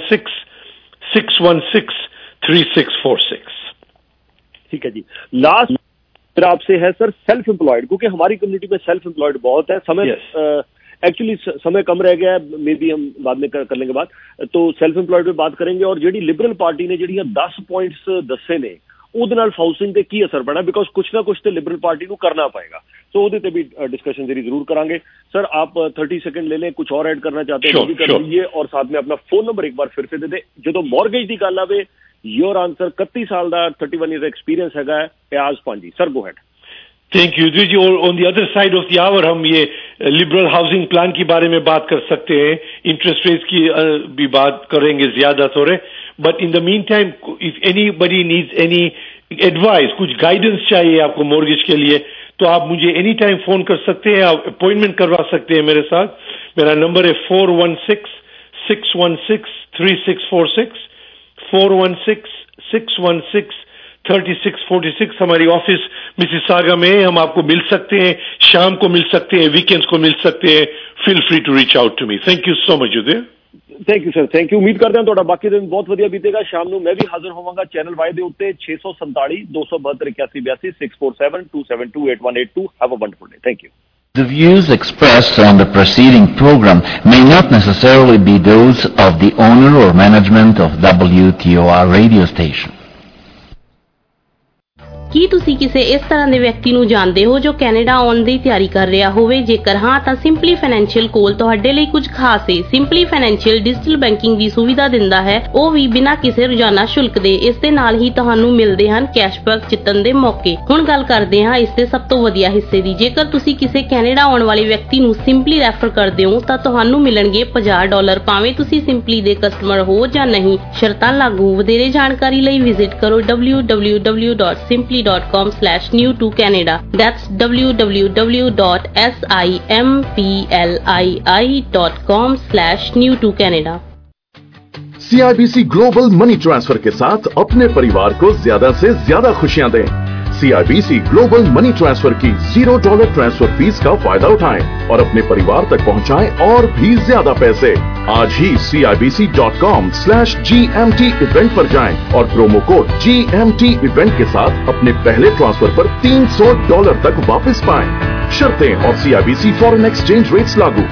416-616-3646. ठीक है जी. लास्ट आपसे है सर सेल्फ एम्प्लॉयड, क्योंकि हमारी कम्युनिटी में सेल्फ एम्प्लॉयड बहुत है. समय एक्चुअली समय कम रह गया है, मे बी हम बाद में कर लेंगे बात. तो सेल्फ एम्प्लॉयड पे बात करेंगे, और जी लिबरल पार्टी ने जी 10 पॉइंट्स दसे ने ਉਹਦੇ ਨਾਲ ਹਾਊਸਿੰਗ ਤੇ ਕੀ ਅਸਰ ਪੜਾ, ਬਿਕੋਜ਼ ਕੁਛ ਨਾ ਕੁਛ ਤੇ ਲਿਬਰਲ ਪਾर्टी ਨੂੰ करना पड़ेगा. सो ਉਹਦੇ ਤੇ भी डिस्कशन जरूर करांगे. सर आप 30 सेकंड ले लें, कुछ और ऐड करना चाहते हैं भी कर लीजिए, और साथ में अपना फोन नंबर एक बार फिर से दे दे. जो मॉर्गेज की गल आवे, योर आंसर 31 साल का 31 ईयर एक्सपीरियंस है प्याज पांजी. Sir go ahead. Thank you जी. और on the other side of the hour हम ये लिबरल हाउसिंग प्लान के बारे में बात कर सकते हैं, इंटरेस्ट रेट्स की भी बात करेंगे ज्यादा थोड़े. But in the meantime if anybody needs any advice, कुछ गाइडेंस चाहिए आपको मॉर्गेज के लिए, तो आप मुझे एनी टाइम फोन कर सकते हैं, आप अपॉइंटमेंट करवा सकते हैं मेरे साथ. मेरा नंबर है 416-616-3646, 416-616-3646. हमारी ऑफिस मिसिसागा में, हम आपको मिल सकते हैं, शाम को मिल सकते हैं, वीकेंड्स को मिल सकते हैं. Feel free to reach out to me. Thank you so much Yudhveer. Thank you sir, thank you. उम्मीद करते हैं ਤੁਹਾਡਾ ਬਾਕੀ ਦਿਨ ਬਹੁਤ ਵਧੀਆ ਬੀਤੇਗਾ. ਸ਼ਾਮ ਨੂੰ ਮੈਂ ਵੀ ਹਾਜ਼ਰ ਹੋਵਾਂਗਾ ਚੈਨਲ ਵਾਈ ਦੇ ਉੱਤੇ 647-272-8182-647-272-8182. Have a wonderful day. Thank you. The views expressed on the preceding program may not necessarily be those of the owner or management of WTOR radio station. ਕੀ ਤੁਸੀਂ ਕਿਸੇ ਇਸ ਤਰ੍ਹਾਂ ਦੇ ਵਿਅਕਤੀ ਨੂੰ ਜਾਣਦੇ ਹੋ ਜੋ ਕੈਨੇਡਾ ਆਉਣ ਦੀ ਤਿਆਰੀ ਕਰ ਰਿਹਾ ਹੋਵੇ? ਜੇਕਰ ਹਾਂ ਤਾਂ ਸਿੰਪਲੀ ਫਾਈਨੈਂਸ਼ੀਅਲ ਕੋਲ ਤੁਹਾਡੇ ਲਈ ਕੁਝ ਖਾਸ ਹੈ. ਸਿੰਪਲੀ ਫਾਈਨੈਂਸ਼ੀਅਲ ਡਿਜੀਟਲ ਬੈਂਕਿੰਗ ਦੀ ਸੁਵਿਧਾ ਦਿੰਦਾ ਹੈ, ਉਹ ਵੀ ਬਿਨਾਂ ਕਿਸੇ ਰੋਜ਼ਾਨਾ ਸ਼ੁਲਕ ਦੇ. ਇਸ ਦੇ ਨਾਲ ਹੀ ਤੁਹਾਨੂੰ ਮਿਲਦੇ ਹਨ ਕੈਸ਼ਬੈਕ ਜਿੱਤਣ ਦੇ ਮੌਕੇ. ਹੁਣ ਗੱਲ ਕਰਦੇ ਹਾਂ ਇਸ ਦੇ ਸਭ ਤੋਂ ਵਧੀਆ ਹਿੱਸੇ ਦੀ. ਜੇਕਰ ਤੁਸੀਂ ਕਿਸੇ ਕੈਨੇਡਾ ਆਉਣ ਵਾਲੇ ਵਿਅਕਤੀ ਨੂੰ ਸਿੰਪਲੀ ਰੈਫਰ ਕਰਦੇ ਹੋ ਤਾਂ ਤੁਹਾਨੂੰ ਮਿਲਣਗੇ $50, ਭਾਵੇਂ ਤੁਸੀਂ ਸਿੰਪਲੀ ਦੇ ਕਸਟਮਰ ਹੋ ਜਾਂ ਨਹੀਂ. ਸ਼ਰਤਾਂ ਲਾਗੂ. ਵਧੇਰੇ ਜਾਣਕਾਰੀ ਲਈ ਵਿਜ਼ਿਟ ਕਰੋ www.simply.com/new2canada. That's www.simplii.com/new2canada. CIBC global money transfer के साथ अपने परिवार को ज्यादा से ज्यादा खुशियां दें. CIBC ग्लोबल मनी ट्रांसफर की $0 ट्रांसफर फीस का फायदा उठाएं और अपने परिवार तक पहुंचाएं और भी ज्यादा पैसे. आज ही CIBC.com/GMT इवेंट पर जाएं और प्रोमो कोड GMT इवेंट के साथ अपने पहले ट्रांसफर पर $300 तक वापस पाएं. शर्तें और CIBC फॉरेन एक्सचेंज रेट्स लागू.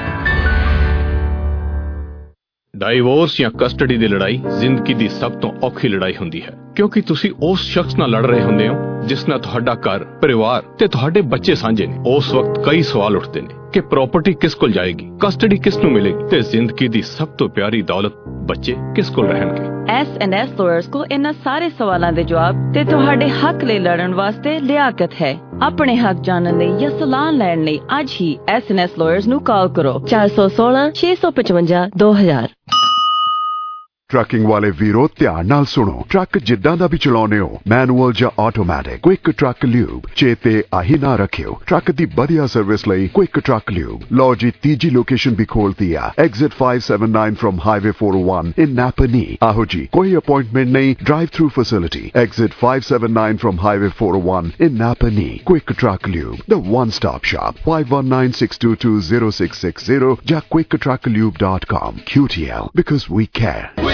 डाइवोर्स या कस्टडी ਦੀ ਲੜਾਈ ਜ਼ਿੰਦਗੀ ਦੀ ਸਭ ਤੋਂ ਔਖੀ ਲੜਾਈ ਹੁੰਦੀ ਹੈ. ਕਿਉਂਕਿ ਤੁਸੀਂ ਉਸ ਸ਼ਖਸ ਨਾਲ ਲੜ ਰਹੇ ਹੁੰਦੇ ਹੋ ਜਿਸ ਨਾਲ ਤੁਹਾਡਾ ਘਰ, ਪਰਿਵਾਰ ਤੇ ਤੁਹਾਡੇ ਬੱਚੇ ਸਾਂਝੇ ਨੇ। ਉਸ ਵਕਤ ਕਈ ਸਵਾਲ ਉੱਠਦੇ ਨੇ ਕਿ ਪ੍ਰਾਪਰਟੀ ਕਿਸ ਕੋਲ ਜਾਏਗੀ, ਕਸਟਡੀ ਕਿਸ ਨੂੰ ਮਿਲੇਗੀ ਤੇ ਜ਼ਿੰਦਗੀ ਦੀ ਸਭ ਤੋਂ ਪਿਆਰੀ ਦੌਲਤ ਬੱਚੇ ਕਿਸ ਕੋਲ ਰਹਿਣਗੇ। S&S ਲਾਇਰਸ ਕੋਲ ਇਹਨਾਂ ਸਾਰੇ ਸਵਾਲਾਂ ਦੇ ਜਵਾਬ ਤੇ ਤੁਹਾਡੇ ਹੱਕ ਲਈ ਲੜਨ ਵਾਸਤੇ ਲਿਆਕਤ ਹੈ। ਆਪਣੇ ਹੱਕ ਜਾਣਨ ਲਈ ਜਾਂ ਸਲਾਹ ਲੈਣ ਲਈ ਅੱਜ ਹੀ S&S ਲਾਇਰਸ ਨੂੰ ਕਾਲ ਕਰੋ 416 655 2000। ਟਰੱਕਿੰਗ ਵਾਲੇ ਵੀਰੋ ਧਿਆਨ ਨਾਲ ਸੁਣੋ। ਟਰੱਕ ਜਿੱਦਾਂ ਦਾ ਵੀ ਚਲਾਉਨੇ ਹੋ, ਮੈਨੂਅਲ ਜਾਂ ਆਟੋਮੈਟਿਕ, ਕੁਇਕ ਟਰੱਕ ਲਿਊਬ ਚੇਤੇ ਆਹੀ ਨਾ ਰੱਖਿਓ। ਟਰੱਕ ਦੀ ਵਧੀਆ ਸਰਵਿਸ ਲਈ ਕੁਇਕ ਟਰੱਕ ਲਿਊਬ। ਲਓ ਜੀ ਤੀਜੀ ਲੋਕੇਸ਼ਨ ਵੀ ਖੋਲਤੀ ਆ, exit 579 from highway 401 in Napanee. ਆਹੋ ਜੀ, ਕੋਈ ਅਪਾਇੰਟਮੈਂਟ ਨਹੀਂ, drive through facility. Exit 579 from highway 401 in Napanee. Quick truck lube, the one stop shop. 5196220660 ਜਾਂ quicktrucklube.com। QTL, because we care।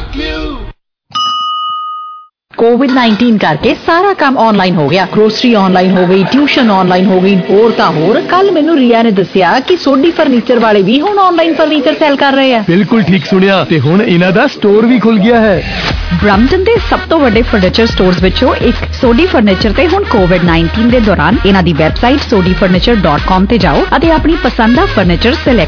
कोविड-19 करके सारा काम ऑनलाइन हो गया। ग्रोसरी ऑनलाइन हो गई, ट्यूशन ऑनलाइन हो गई, होर तां होर। कल मैनू रिया ने दसिया कि सोडी फर्नीचर वाले भी हुण ऑनलाइन फर्नीचर सेल कर रहे हैं। बिल्कुल ठीक सुनिया ते हुण इन्हां दा स्टोर भी खुल गया है। ब्रम्पटन दे सब तो वड्डे फर्नीचर स्टोर्स विचों एक सोडी फर्नीचर ते हुण कोविड-19 दे दौरान इन्हां दी वैबसाइट sodifurniture.com ते जाओ अते अपनी पसंद दा फर्नीचर सिलेक्ट